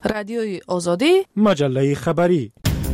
رادیوی آزادی، مجله خبری.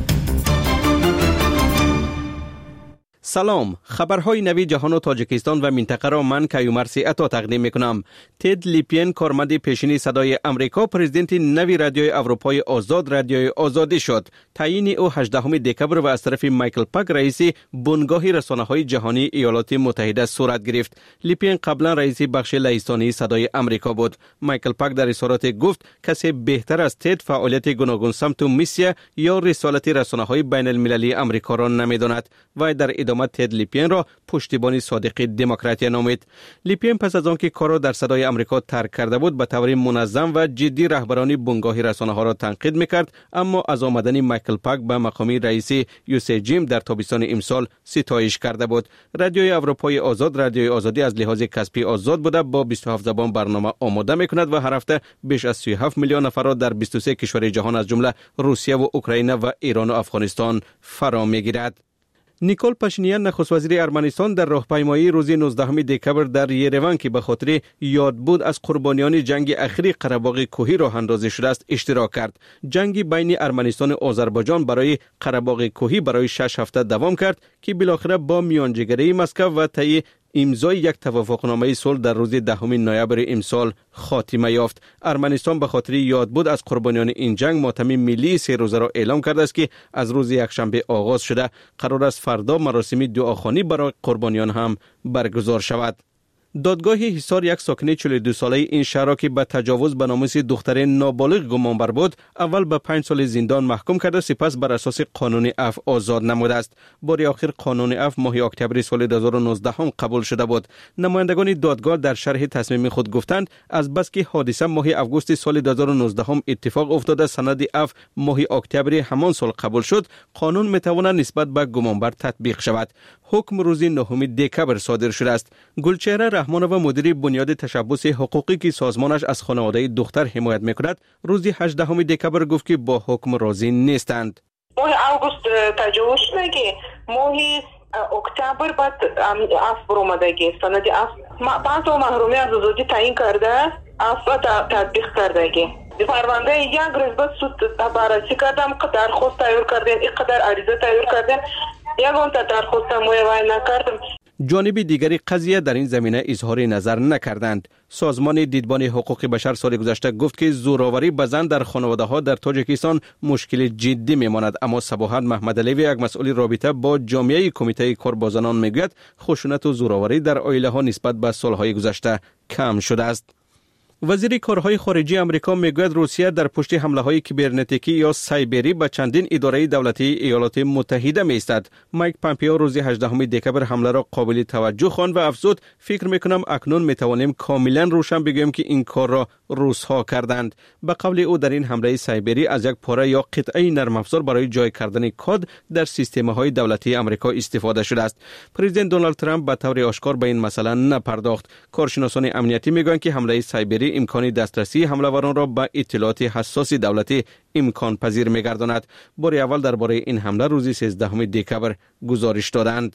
سلام، خبرهای نوی جهان و تاجیکستان و منطقه را من کیومرثی عطا تقدیم میکنم. تد لیپین، کارمند پیشین صدای امریکا، پرزیدنت نوی رادیوی اروپای آزاد، رادیوی آزادی شد. تعیین او 18 دکبر و از طرف مایکل پاک، رئیس بنگاه رسانه‌های جهانی ایالات متحده صورت گرفت. لیپین قبلا رئیس بخش لهستانی صدای امریکا بود. مایکل پاک در اظهارات گفت کسی بهتر از تد فعالیت گوناگون سمت و میسیه یا رسالت رسانه‌های بین المللی امریکا را نمیداند و در ادامه تد لیپین را پشتیبانی صادق دموکراتی نامید. لیپین پس از آنکه کار را در صدای امریکا ترک کرده بود، به طور منظم و جدی رهبران بنگاه رسانه‌ها را تنقید میکرد، اما از آمدن مایکل پاک به مقام رئیس USAGM در تابستان امسال ستایش کرده بود. رادیوی اروپای آزاد، رادیوی آزادی از لحاظ کسبی آزاد بوده، با 27 زبان برنامه آماده میکند و هر هفته بیش از 37 میلیون نفر را در 23 کشور جهان از جمله روسیه و اوکراین و ایران و افغانستان فرا میگیرد. نیکول پاشینیان، نخست وزیر ارمنستان، در راهپیمایی روز 19 دکبر در یریوان که به خاطر یادبود از قربانیان جنگ اخیر قره‌باغ کوهی راه اندازی شده است اشتراک کرد. جنگ بین ارمنستان و آذربایجان برای قره‌باغ کوهی برای 6 هفته دوام کرد که بالاخره با میانجیگری مسکو و طی امضای یک توافقنامه صلح در روز 10 نوامبر امسال خاتمه یافت. ارمنستان به خاطر یادبود از قربانیان این جنگ ماتم ملی 3 روزه را اعلام کرده است که از روز یکشنبه آغاز شده. قرار است فردا مراسم دعاخوانی برای قربانیان هم برگزار شود. دادگاه حصار، یک ساکن 42 ساله این شهر که به تجاوز به ناموس دختر نابالغ گمان بر بود، اول به 5 سال زندان محکوم کرده، سپس بر اساس قانون عفو آزاد نموده است. بار آخر قانون عفو ماه اکتبر سال 2019 هم قبول شده بود. نمایندگان دادگاه در شرح تصمیم خود گفتند از بس که حادثه ماه اوگوست سال 2019 هم اتفاق افتاده، سند عفو ماه اکتبر همان سال قبول شد، قانون میتواند نسبت به گمانبر تطبیق شود. حکم روز 9 دکبر صادر شده است. گلچهره رحمانова، مدیر بنیاد تشبث حقوقی که سازمانش از خانواده دختر حمایت میکند، روز 18 دکبر گفت که با حکم راضی نیستند. ماه اوگوست تجاوز شده، ماه اکتبر بعد عفو اومدگی، سند عفو 5 محرومی از آزادی تعیین کرده، عفو تطبیق کرده. پرونده یک روز بعد سود بررسی کردم، درخواست تایید کردن، اینقدر عریضه تایید کردن، یگان درخواست مویوای نکردم. جانب دیگری قضیه در این زمینه اظهار نظر نکردند. سازمان دیدبان حقوق بشر سال گذشته گفت که زوراوری به زن در خانواده ها در تاجیکستان مشکل جدی میماند، اما صباحت محمد علیوی، یک مسئول رابطه با جامعه کمیته کار با زنان، میگوید خشونت و زوراوری در عائله ها نسبت به سالهای گذشته کم شده است. وزیر کارهای خارجی امریکا میگوید روسیه در پشت حمله های کیبرنتیکی یا سایبری به چندین اداره دولتی ایالات متحده می ایستد. مایک پامپئو روز 18 دکبر حمله را قابل توجه خواند و افزود فکر میکنم اکنون میتوانیم کاملا روشن بگوییم که این کار را روس‌ها کردند. به قول او در این حمله سایبری از یک پاره یا قطعه نرم افزار برای جای کردن کد در سیستم‌های دولتی امریکا استفاده شده است. پرزیدنت دونالد ترامپ به طور آشکار به این مسئله نپرداخت. کارشناسان امنیتی میگویند که حمله سایبری امکان دسترسی حمله‌وران را به اطلاعات حساس دولتی امکان پذیر می‌گرداند. بار اول درباره این حمله روز 13 دکبر گزارش دادند.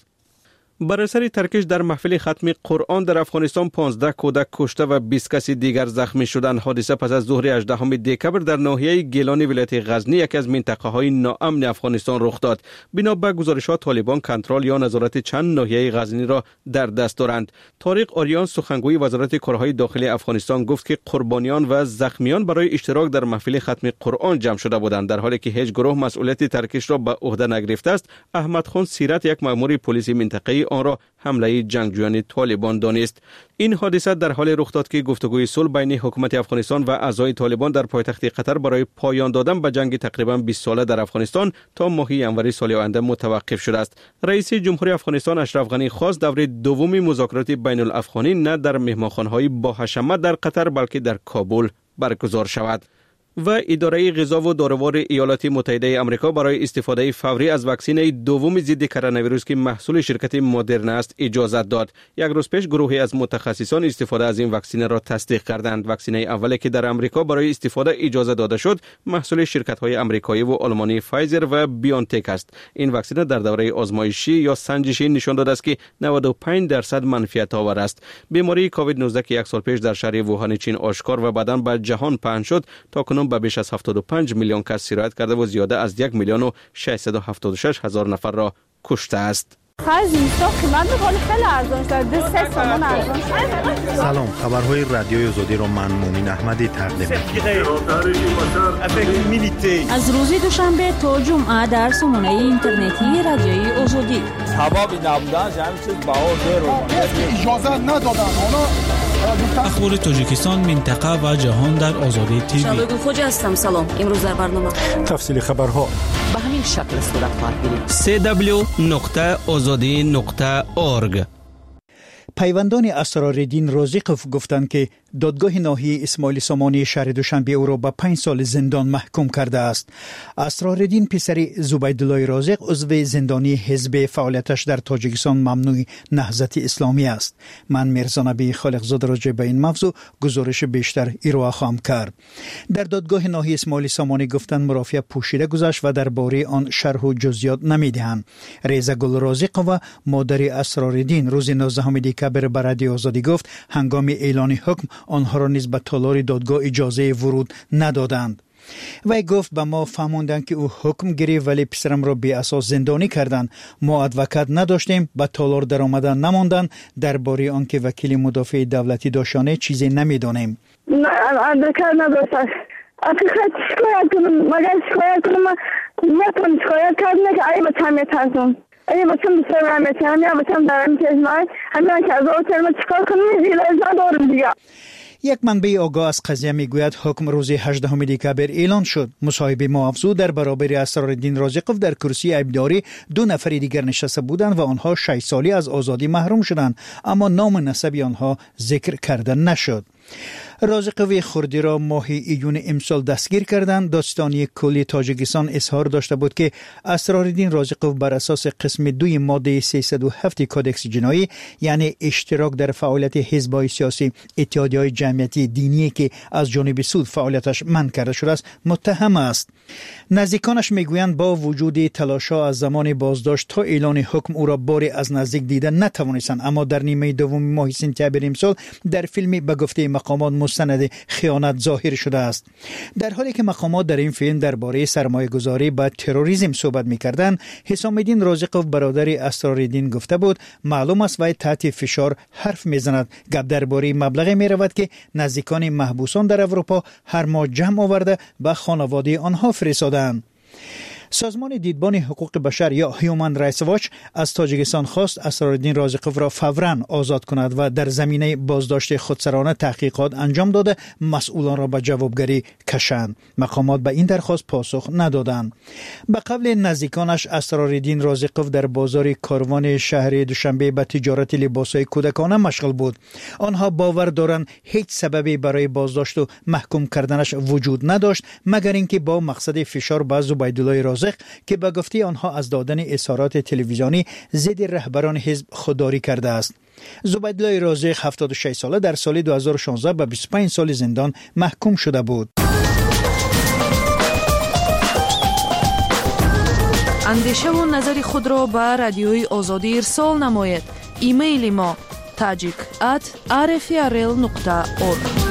بر اثر ترکش در محفل ختم قرآن در افغانستان 15 کودک کشته و 20 کس دیگر زخمی شدند. حادثه پس از ظهر 18 دکبر در ناحیه گیلان ولایت غزنی، یکی از منطقه‌های ناامن افغانستان رخ داد. بنا به گزارش‌ها طالبان کنترل یا نظارت چند ناحیه غزنی را در دست دارند. طارق آریان، سخنگوی وزارت کارهای داخلی افغانستان، گفت که قربانیان و زخمیان برای اشتراک در محفل ختم قرآن جمع شده بودند، در حالی که هیچ گروه مسئولیت ترکش را به عهده نگرفته است. احمد خان سیرت، یک مأمور پلیس منطقه‌ای، آن را حمله جنگجویان طالبان دانست. این حادثه در حال رخ داد که گفتگوی صلح بین حکومت افغانستان و اعضای طالبان در پایتخت قطر برای پایان دادن به جنگ تقریبا 20 ساله در افغانستان تا ماه ژانویه سال آینده متوقف شده است. رئیس جمهوری افغانستان اشرف غنی خواست دور دوم مذاکرات بین الافغانی نه در مهمانخانه‌های با حشمت در قطر بلکه در کابل برگزار شود. و اداره غذا و داروار ایالات متحده آمریکا برای استفاده فوری از واکسن دوم ضد کرونا ویروس که محصول شرکت مدرن است اجازت داد. یک روز پیش گروهی از متخصصان استفاده از این واکسن را تصدیق کردند. واکسن اولی که در آمریکا برای استفاده اجازه داده شد محصول شرکت‌های آمریکایی و آلمانی فایزر و بیونتک است. این واکسن در دوره آزمایشی یا سنجشی نشان داده است که 95% منفعت آور است. بیماری کووید 19 که یک سال پیش در شهر ووهان چین آشکار و بعداً به جهان پهن شد، تاکنون تاجیکستان به بیش از 75 میلیون کس سرایت کرده و زیاده از 1,676,000 نفر را کشته است. سلام، خبرهای رادیوی آزادی را من مومن احمدی تقدیم می‌کنم. از روز دوشنبه تا جمعه در سامانه اینترنتی رادیوی آزادی. حبابی نبودن همین چیز باور اجازه ندادن. اخبار تاجیکستان، منطقه و جهان در آزادی تیوی. شبگیر خوش هستم. سلام. امروز در برنامه تفصیل خبرها به همین شکل صورت خواهد گرفت. www.azadi.org. پیوندان اسرارالدین رازقوف گفتند که دادگاه ناحیه اسماعیل سامانی شهر دوشنبه او را به 5 سال زندان محکوم کرده است. اسرارالدین پسر زبیدالله رازق عضو زندانی حزب فعالیتش در تاجیکستان ممنوع نهضت اسلامی است. من میرزا نبی خالقزاد راجع به این موضوع گزارش بیشتر ارائه خواهم کرد. در دادگاه ناحیه اسماعیل سامانی گفتند مرافعه پوشیده گذشت و درباره آن شرح و جزئیات نمیدهند. ریزه گل رازقوف مادر اسرارالدین روز 19 دکبر به رادیو آزادی گفت هنگام اعلان حکم آنها را نیز به تالار دادگاه اجازه ورود ندادند. وی گفت به ما فهموندند که او حکم گرفت ولی پسرم را بی اساس زندانی کردند. ما ادوکات نداشتیم، به تالار در آمدن نماندند. درباره آنکه وکیل مدافع دولتی داشتند چیزی نمیدانیم. ادوکات نداشتم. حقیقت شکایت کنم، مگر شکایت کنم نتونم شکایت کردم که ای بچم میترسم. ای بچم بسیار میترسم، یا بچم دارم چشمای همین که از آن چیکار کنم زیرا ندارم دیگه. یک منبع آگاه از قضیه میگوید حکم روز 18 دکبر اعلان شد. مصاحبه ما افزود در برابر اسرارالدین رازقوف در کرسی عیبداری 2 نفر دیگر نشسته بودند و آنها 6 سالی از آزادی محروم شدند، اما نام و نسب آنها ذکر کرده نشد. رازقوف خردی را ماه ایون امسال دستگیر کردند. دادستانی کلی تاجیکستان اظهار داشته بود که اسرارالدین رازقوف بر اساس قسم 2 ماده 307 کودکس جنایی، یعنی اشتراک در فعالیت حزب‌های سیاسی اتحادیه‌های جمعیتی دینی که از جانب سود فعالیتش منع کرده شده است، متهم است. نزدیکانش میگویند با وجود تلاش‌ها از زمان بازداشت تا اعلان حکم او را باری از نزدیک دیده نتوانستند، اما در نیمه دوم ماه سپتامبر امسال در فیلمی به گفته مقامات مستند خیانت ظاهر شده است. در حالی که مقامات در این فیلم درباره سرمایه‌گذاری با تروریسم صحبت می‌کردند، حسام الدین رازقوف برادر اسرارالدین گفته بود معلوم است وی تحت فشار حرف می‌زند. گپ درباره مبلغی می‌رود که نزدیکان محبوسان در اروپا هر ماه جمع آورده به خانواده آنها فرستادند. سازمان دیدبان حقوق بشر یا هیومن رایتس واچ از تاجیکستان خواست اسرارالدین رازقوف را فوراً آزاد کند و در زمینه بازداشت خودسرانه تحقیقات انجام داده مسئولان را به جوابگری کشند. مقامات به این درخواست پاسخ ندادند. به قول نزدیکانش اسرارالدین رازقوف در بازار کاروان شهر دوشنبه به تجارت لباسهای کودکانه مشغول بود. آنها باور دارند هیچ سببی برای بازداشت و محکوم کردنش وجود نداشت مگر اینکه با مقصد فشار بر زبیدالله رازق که به گفته آنها از دادن اظهارات تلویزیونی ضد رهبران حزب خودداری کرده است. زبیدالله رازق 76 ساله در سال 2016 به 25 سال زندان محکوم شده بود. اندیشه و نظر خود را به رادیوی آزادی ارسال نمایید. ایمیل ما tajik@rfrl.org.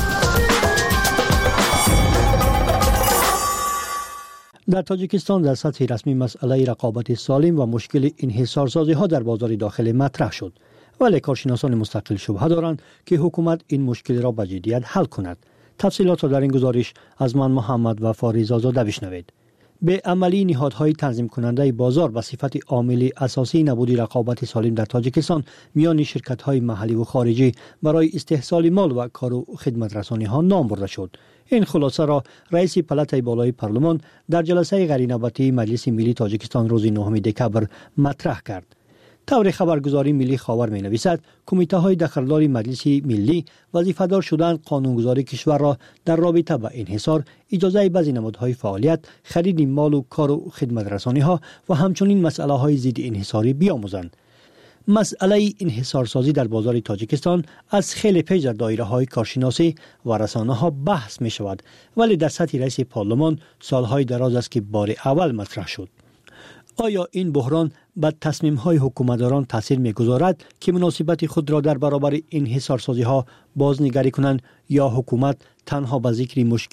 در تاجیکستان در سطح رسمی مسئله رقابت سالم و مشکل انحصارسازی ها در بازار داخلی مطرح شد، ولی کارشناسان مستقل شبهه دارند که حکومت این مشکل را به جدیت حل کند. تفصیلات را در این گزارش از من محمد و فاریز آزاده بشنوید. به عملی نهادهای تنظیم کننده بازار به صفت عامل اساسی نبود رقابت سالم در تاجیکستان میان شرکت‌های محلی و خارجی برای استحصال مال و کار و خدمت رسانی ها نام برده شد. این خلاصه را رئیس پلات بالای پارلمان در جلسه غیرنوبتی مجلس ملی تاجیکستان روز 9 دکبر مطرح کرد. طور خبرگزاری ملی خاور می نویسد کمیته های دخلدار مجلس ملی وظیفه‌دار شدند قانونگذاری کشور را در رابطه با انحصار، اجازه بعضی نمادهای فعالیت، خرید مال و کار و خدمت رسانی ها و همچنین مسئله های ضد انحصاری بیاموزند. مسئله انحصارسازی در بازار تاجیکستان از خیلی پیش در دایره های کارشناسی و رسانه ها بحث می شود، ولی در سطح رئیس پارلمان سالهای دراز است که بار اول مطرح شد. آیا این بحران به تصمیم های حکومتداران تاثیر می گذارد که مناسبت خود را در برابر انحصارسازی ها بازنگری کنند یا حکومت تنها به ذکر مشکل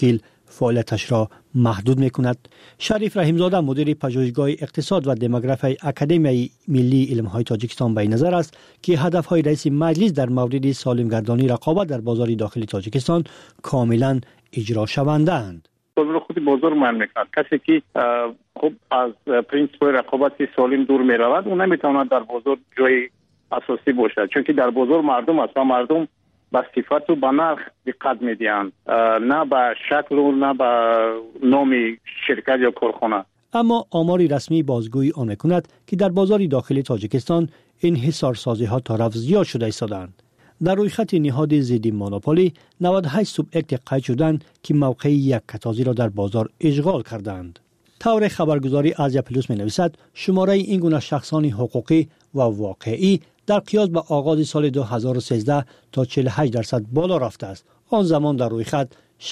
فعالیتش را محدود می‌کند. شریف رحیمزاده مدیر پژوهشگاه اقتصاد و دموگرافی اکادمی ملی علم‌های تاجیکستان به نظر است که هدف‌های رئیس مجلس در مورد سالمگردانی رقابت در بازار داخلی تاجیکستان کاملا اجرا شونده‌اند. بازار خود بازار من میکند. کسی که خب از پرینسیپ رقابت سالم دور میرود اون نمیتواند در بازار جای اساسی باشد، چون که در بازار مردم است و مردم به صفت و به نرخ دقت میدهند، نه به شکل و نه به نام شرکت یا کارخانه. اما آماری رسمی بازگویی آن میکند که در بازار داخلی تاجیکستان انحصارسازی ها تا رفع زیاد شده ایستادند. در روی خط نهاد ضد مونوپولی 98 سوبیکت قید شدند که موقع یک کتازی را در بازار اشغال کردند. طور خبرگزاری آزیا پلوس می نویسد شماره این گونه شخصان حقوقی و واقعی در قیاس با آغاز سال 2013 تا 48% بالا رفته است. آن زمان در روی خط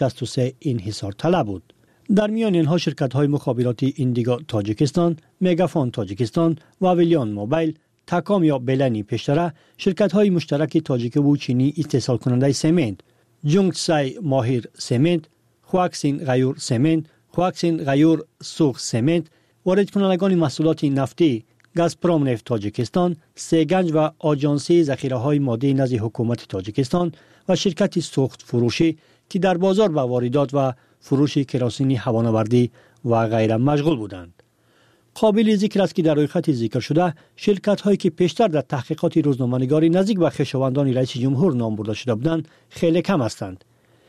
63 انحصار طلب بود. در میان اینها شرکت‌های مخابراتی ایندیگو تاجیکستان، مگافون تاجیکستان و ویلیان موبایل، تاکام یا بلنی پیشتره، شرکت‌های مشترک تاجیک و چینی استحصال کننده سمنت، جونگسای ماهر سمنت، خواکسین غیور سمنت، خواکسین غیور سوخ سمنت، وارد کنندگان محصولات نفتی گازپروم نفت تاجیکستان، سیگنج و آژانسی ذخیره‌های ماده نزد حکومت تاجیکستان و شرکت سوخت فروشی که در بازار با واردات و فروش کراسین هوانوردی و غیره مشغول بودند. قابل ذکر است که در روی خط ذکر شده شرکت‌هایی که پیشتر در تحقیقات روزنامه‌نگاری نزدیک به خویشاوندان رئیس جمهور نام برده شده بودند خیلی کم هستند.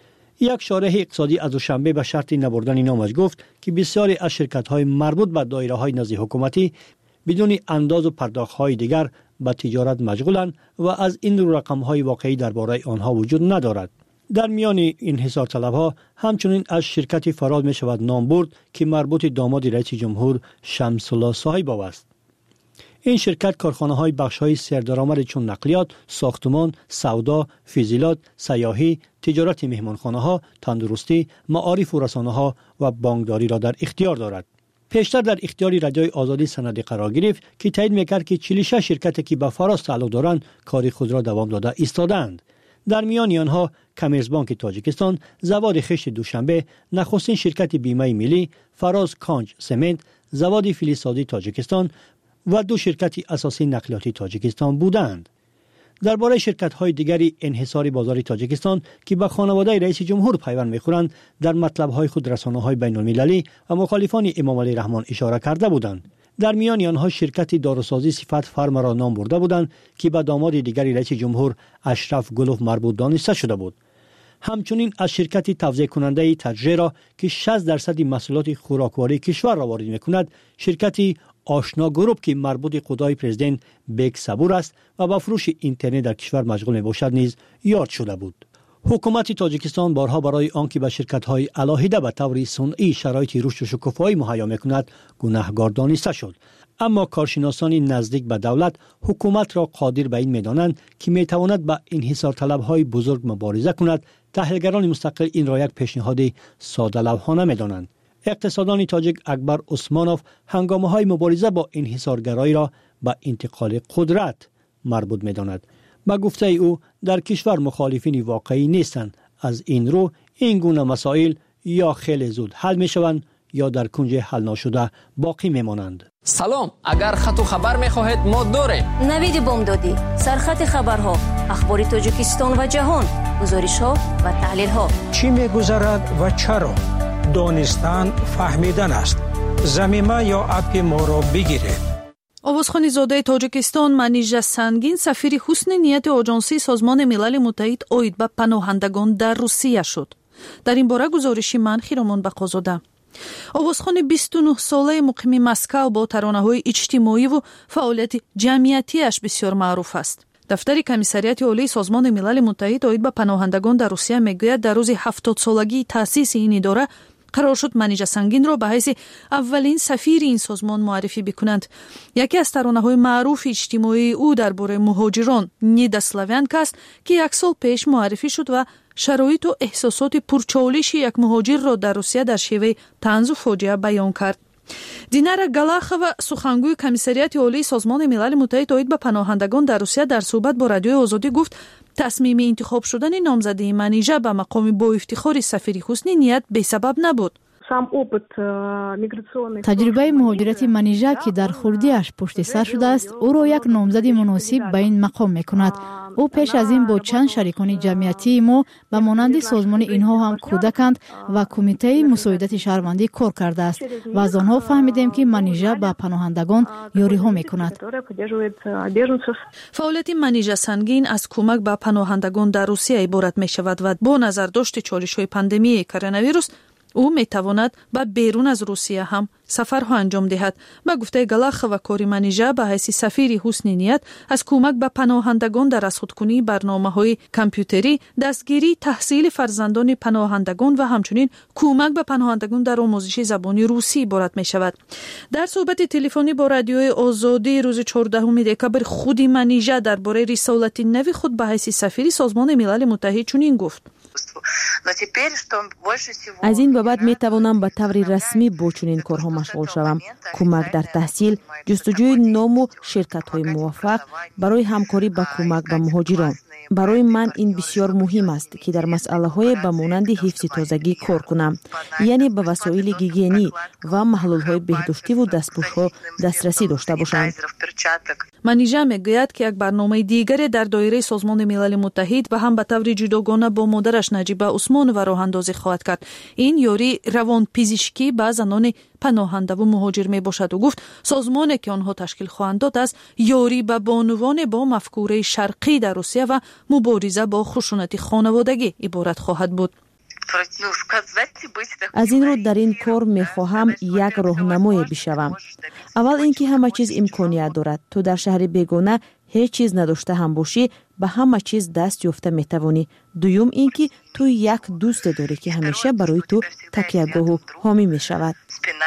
یک شارح اقتصادی از دوشنبه به شرط نبردن نامش گفت که بسیاری از شرکت‌های مربوط به دایره‌های نزد حکومتی بدون انداز و پرداخت‌های دیگر به تجارت مشغولند و از این رو رقم‌های واقعی درباره آنها وجود ندارد. در میان انحصار طلب‌ها همچنین از شرکت فراد می شود نام برد که مربوط داماد رئیس جمهور شمس الله صاحب‌آو است. این شرکت کارخانه‌های بخش‌های سردرآمد چون نقلیات، ساختمان، سودا، فیزیلات، سیاحی، تجارت مهمانخانه‌ها، تندرستی، معارف و رسانه‌ها و بانکداری را در اختیار دارد. پیشتر در اختیار رادیوی آزادی سند قرار گرفت که تایید می‌کرد که 46 شرکتی که به فراز تعلق دارند کار خود را دوام داده ایستادند. در میان آنها کامرسبانک تاجیکستان، زواد خشت دوشنبه، نخستین شرکت بیمه ملی، فراز کانج سمنت، زواد فلزسازی تاجیکستان و دو شرکت اساسی نقلیاتی تاجیکستان بودند. درباره شرکت‌های دیگری انحصار بازار تاجیکستان که به خانواده رئیس جمهور پیوند می‌خورند در مطلب‌های خود رسانه‌های بین‌المللی و مخالفان امام علی رحمان اشاره کرده بودند. در میان آنها شرکت داروسازی صفت فرم را نام برده بودند که به داماد دیگری رئیس جمهور اشرف گلوف مربوط دانسته شده بود. همچنین از شرکت توزیع کننده تجربه که 60% محصولات خوراکواری کشور را وارد می‌کند، شرکت آشنا گروپ که مربوط خدای پرزیدنت بیگ صبور است و با فروش اینترنت در کشور مشغول میباشد نیز یاد شده بود. حکومت تاجیکستان بارها برای آنکه به شرکت‌های علاهیده به طور صنعی شرایط رشد و شکوفایی مهیا می‌کند گناهکار دانسته شد. اما کارشناسان نزدیک به دولت حکومت را قادر به این می‌دانند که می‌تواند با انحصار طلب‌های بزرگ مبارزه کند. تحلیلگران مستقل این را یک پیشنهاد ساده لوحانه می‌دانند. اقتصاددان تاجیک اکبر عثمانوف هنگامه‌های مبارزه با انحصارگرایی را به انتقال قدرت مربوط می‌داند. با گفته او در کشور مخالفین واقعی نیستند. از این رو این گونه مسائل یا خیلی زود حل می‌شوند یا در کنج حل ناشده باقی می‌مانند. سلام، اگر خط و خبر می‌خواهید ما داریم. نوید بامدادی، سرخط خبرها، اخبار تاجیکستان و جهان، گزارش‌ها و تحلیل‌ها. چی می‌گذرد و چرا؟ دانستن فهمیدن است. زمینه یا اپ ما را بگیرید. آوازخوانی زاده تاجیکستان منیژه سنگین سفیر حسن نیت آژانسی سازمان ملل متحد اوید به پناهندگان در روسیه شد. در این باره گزارشی من خیرمان بقازاده. آوازخوان 29 ساله مقیم مسکو با ترانه‌های اجتماعی و فعالیت جمعیتیش بسیار معروف است. دفتر کمیسریات عالی سازمان ملل متحد اوید به پناهندگان در روسیه میگوید در روز 70 سالگی تأسیس این اداره قرار شد منیژه سنگین را به حیث اولین سفیر این سازمان معرفی بکنند. یکی از ترانه‌های معروف اجتماعی او درباره مهاجران نیدا سلاویانکا است که یک سال پیش معرفی شد و شرایط و احساسات پرچالش یک مهاجر را در روسیه در شیوه طنز و فاجعه بیان کرد. دینارا галахова سخنگوی کمیسریات عالی سازمان ملل متحد اوید به پناهندگان در روسیه در صحبت با رادیوی آزادی گفت تصمیم انتخاب شدن نامزدی منیژه به مقام با افتخار سفیر حسن نیت بی سبب نبود. تجربه مهاجرت منیژه که در خردیش پشت سر شده است او را یک نامزد مناسب به این مقام میکند. او پیش از این با چند شریکان جمعیتی ما به مانند سازمان اینها هم کودکند و کمیته مساعدت شهروندی کار کرده است و از آنها فهمیدیم که منیژه به پناهندگان یاری ها میکند. فعالیت منیژه سنگین از کمک به پناهندگان در روسیه عبارت می شود و با نظر داشت چالش‌های پاندمی کرونا ویروس او میتواند به بیرون از روسیه هم سفرها انجام دهد. به گفته گلاخ و کاری منیژه به حیث سفیر حسن نیت از کمک به پناهندگان در رصدکنی برنامه‌های کامپیوتری، دستگیری تحصیل فرزندان پناهندگان و همچنین کمک به پناهندگان در آموزش زبان روسی عبارت می شود. در صحبت تلفنی با رادیوی آزادی روز 14 دکامبر خود منیژه درباره رسالت نو خود به حیث سفیر سازمان ملل متحد چنین گفت: از این بابت می توانم به طور رسمی با چنین کارها مشغول شوم. کمک در تحصیل، جستجوی نام و شرکت های موفق برای همکاری با کمک به مهاجران. برای من این بسیار مهم است که در مسئله های به مانند حفظ تازگی کار کنم، یعنی به وسایل گیگینی و محلول های بهداشتی و دستپوش ها دسترسی داشته باشند. منیژه میگوید که یک برنامه دیگری در دایره سازمان ملل متحد و هم به طور جداگانه با مادرش نجیبه عثمانووا راه اندازی خواهد کرد. این یاری روان پزشکی به زنان پناهنده و مهاجر می باشد و گفت سازمانی که آنها تشکیل خواهند داد از یاری به بانوان با مفکوره شرقی در روسیه و مبارزه با خشونت خانوادگی عبارت خواهد بود. از این رو در این کار می خواهم یک راهنمای بشوم. اول اینکه همه چیز امکانیت دارد. تو در شهر بیگانه هیچ چیز نداشته هم باشی به همه چیز دست یافته می توانی. دوم اینکه تو یک دوست داری که همیشه برای تو تکیه‌گاه و حامی می شود.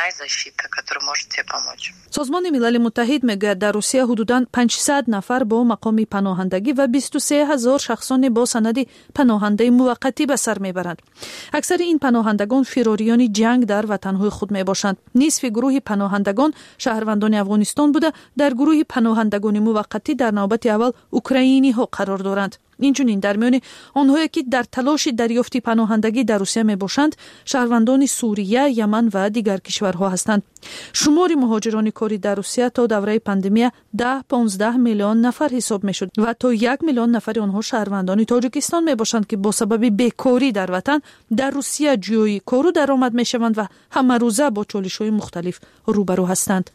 سازمان ملل متحد میگوید در روسیه حدوداً 500 نفر با مقام پناهندگی و 23,000 شخصان با سند پناهنده موقتی به سر میبرند. اکثر این پناهندگان فراریان جنگ در وطنهای خود می باشند. نصف گروه پناهندگان شهروندان افغانستان بوده. در گروه پناهندگان موقتی در نوبت اول اوکراینی ها قرار دارند. اینچنین در میان آنهایی که در تلاش دریافت پناهندگی در روسیه می باشند شهروندان سوریه، یمن و دیگر کشورها هستند. شمار مهاجران کاری در روسیه تا دوره پاندمی 10-15 میلیون نفر حساب می شد و تا 1 میلیون نفر آنها شهروندان تاجیکستان می باشند که با سبب بیکاری در وطن در روسیه جوی کار و درآمد می شوند و همه روزه با چالش‌های مختلف روبرو هستند.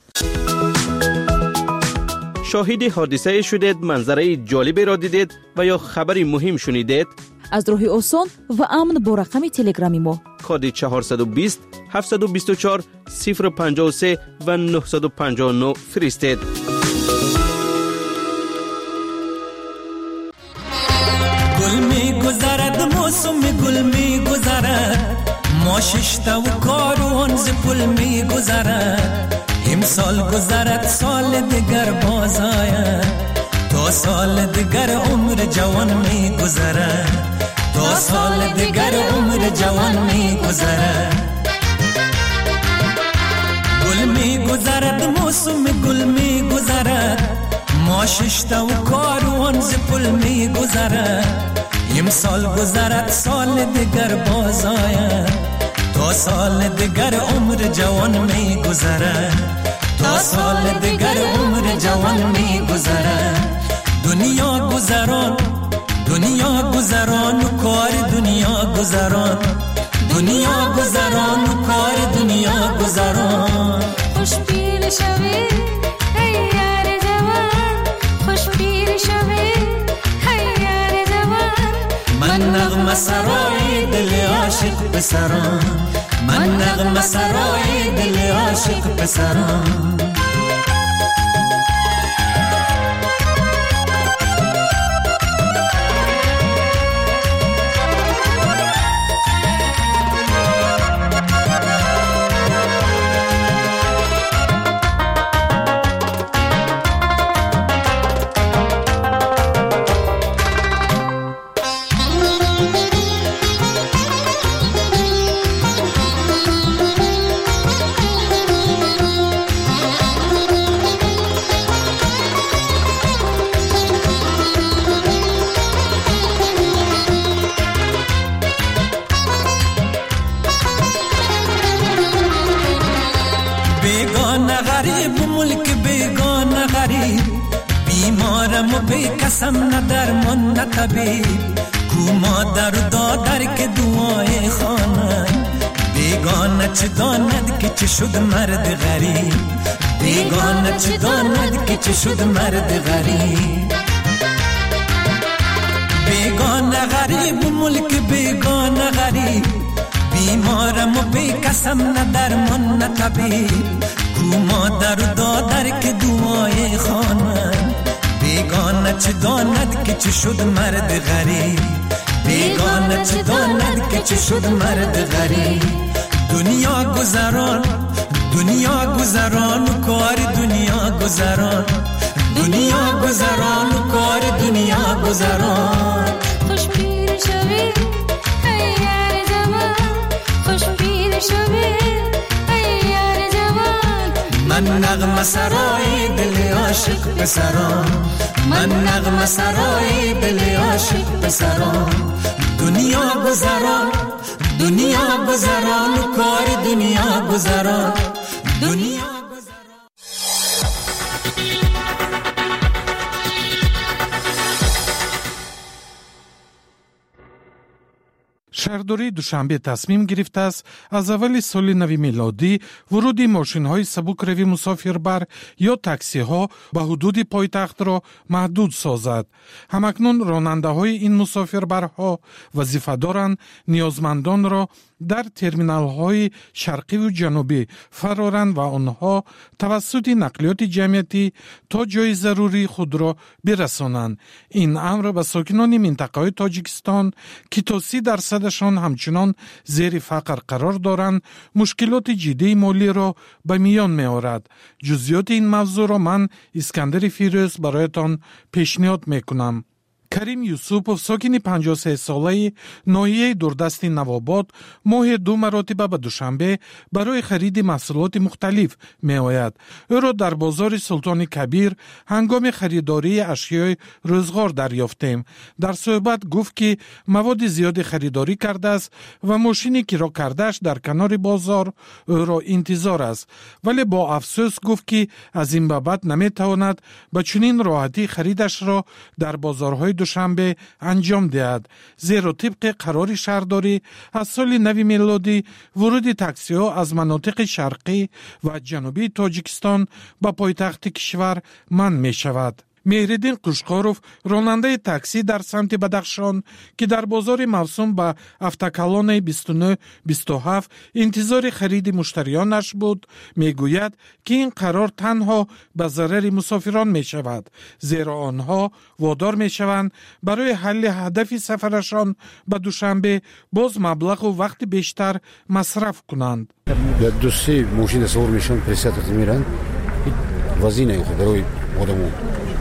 شاهد حادثه شدید، منظره جالبی را دیدید و یا خبری مهم شنیدید؟ از راه آسان و امن با رقم تلگرامی ما کد 420 724 053 و 959 فرستید. گل می گذرد موسم گل می گذرد ما ششتا و کاروان ز پل می گذرد امسال گذرد سال دیگر باز آید تا سال دیگر عمر جوان می گذرد تا سال دیگر عمر جوان می گذرد گل می گذرد موسم گل می گذرد ما ششتا و کاروان ز پل می گذرد امسال گذرد سال دیگر باز آید تا سال دیگر عمر جوان می گذرد تا سال دیگر عمر جوان می گذرد دنیا گذران و کار دنیا گذران دنیا گذران و کار دنیا گذران خوش پیر شوی ای یار جوان خوش پیر شوی ای یار جوان من نغمه سرای دل عاشق پسران من نغمه سرای دل عاشق پسران غریب ملک بیگانه غریب بیمارم و بی کسم نه درمان نه طبیب کو مادر و دادر که دعای خانه بیگانه چه داند که چه شد مرد غریب بیگانه چه داند که چه شد مرد غریب بیگانه غریب ملک بیگانه غریب بیمارم و بی کسم نه درمان نه طبیب کو مادر و دادر که دعای خانه بیگانه چه داند که چه شد مرد غریب بیگانه چه داند که چه شد مرد غریب دنیا گذران و کار دنیا گذران دنیا گذران و کار دنیا گذران خوش پیر شوی ای یار جوان خوش پیر شوی ای یار جوان من نغمه سرای دل عاشق پسران من نغمه سرای دل عاشق پسران دنیا گذران و کار دنیا گذران دنیا شهرداری دوشنبه تصمیم گرفته است از اول سال نو میلادی ورود ماشین‌های سبکروی مسافربر یا تاکسی‌ها به حدود پایتخت را محدود سازد. همکنون راننده‌های این مسافربرها وظیفه دارند نیازمندان را در ترمینال‌های شرقی و جنوبی فرارند و آنها توسط نقلیات جمعیتی تا جای ضروری خود را برسانند. این امر به ساکنان منطقه تاجیکستان که تا 30% همچنان زیر فقر قرار دارند مشکلات جدی مالی را به میان می آورد. جزئیات این موضوع را من اسکندر فیروز برایتان پیشنهاد می کنم. کریم یوسوپوف ساکن 53 ساله ناحیه دوردست نوآباد ماه 2 مرتبه به دوشنبه برای خرید محصولات مختلف می آید. او را در بازار سلطان کبیر هنگام خریداری اشیای روزگار دریافتیم. در صحبت گفت که مواد زیاد خریداری کرده است و ماشینی که را کردهش در کنار بازار او را انتظار است، ولی با افسوس گفت که از این بابت نمی تواند به چنین راحتی خریدش را در بازارهای دوشنبه انجام دهد، زیرا طبق قرار شهرداری از سال نو میلادی ورود تاکسی ها از مناطق شرقی و جنوبی تاجیکستان به پایتخت کشور منع می شود. مهردین قشقاروف راننده تاکسی در سمت بدخشان که در بازار موسوم به افتکالان 29-27 انتظار خرید مشتریانش بود میگوید که این قرار تنها به ضرر مسافران می شود، زیرا آنها وادار می شوند برای حل هدف سفرشان به دوشنبه باز مبلغ و وقت بیشتر مصرف کنند. دو سه ماشین سوار میشن پرسیت میرن وزینه خود روی آدمون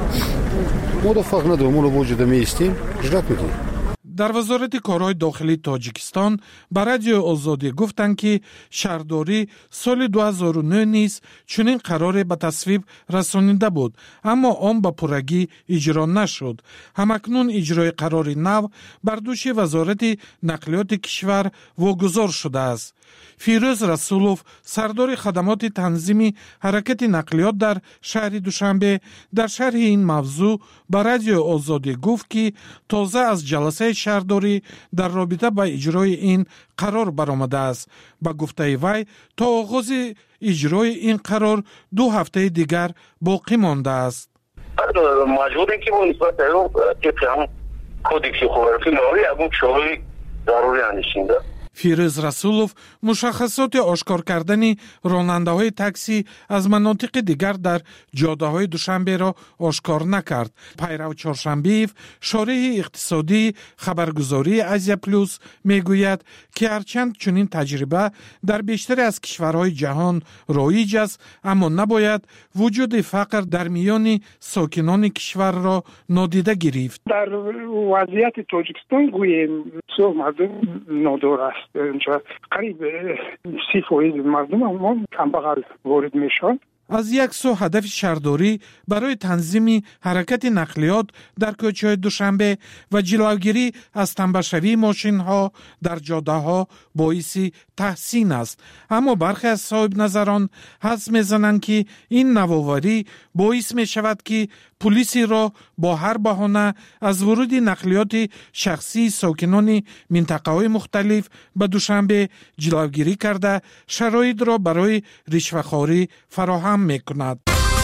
ما دا فرق نداره، ما رو وجود میستیم اجرات میکنیم. در وزارت کارهای داخلی تاجیکستان به رادیو آزادی گفتند که شهرداری سال 2009 نیز چنین قرار به تصویب رسانیده بود، اما آن به پرگی اجرا نشد. همکنون اجرای قرار نو بر دوش وزارت نقلیات کشور واگذار شده است. فیروز رسولوف سردار خدمات تنظیم حرکت نقلیات در شهر دوشنبه در شرح این موضوع به رادیو آزادی گفت که تازه از جلسه شهرداری در رابطه با اجرای این قرار برآمده است. با گفته وی تا آغاز اجرای این قرار 2 هفته دیگر باقی مانده است. مجبوریم که با نسبت به اون طبق کدکس خبررسی لاوی اون شغلی ضروری اندیشینده. فیروز رسولوف مشخصات آشکار کردن راننده های تاکسی از مناطق دیگر در جاده های دوشنبه را آشکار نکرد. پیرو چهارشنبیف شارح اقتصادی خبرگزاری آسیا پلوس میگوید که هرچند چنین تجربه در بیشتر از کشورهای جهان رایج است، اما نباید وجود فقر در میان ساکنان کشور را نادیده گرفت. در وضعیت تاجیکستان گوییم بسیار مردم نادار است. اینجا قریب 30% مردم هم کمبغل وارد میشن از یک سو هدف شهرداری برای تنظیم حرکت نقلیات در کوچه‌های دوشنبه و جلوگیری از تنبشوی ماشین‌ها در جاده‌ها باعث تحسین است. اما برخی از صاحب نظران حدس می‌زنند که این نوآوری باعث می‌شود که پلیسی را با هر بهانه از ورود نقلیات شخصی ساکنان منطقه‌های مختلف به دوشنبه جلوگیری کرده شرایط را برای رشوه‌خواری فراهم می‌کند.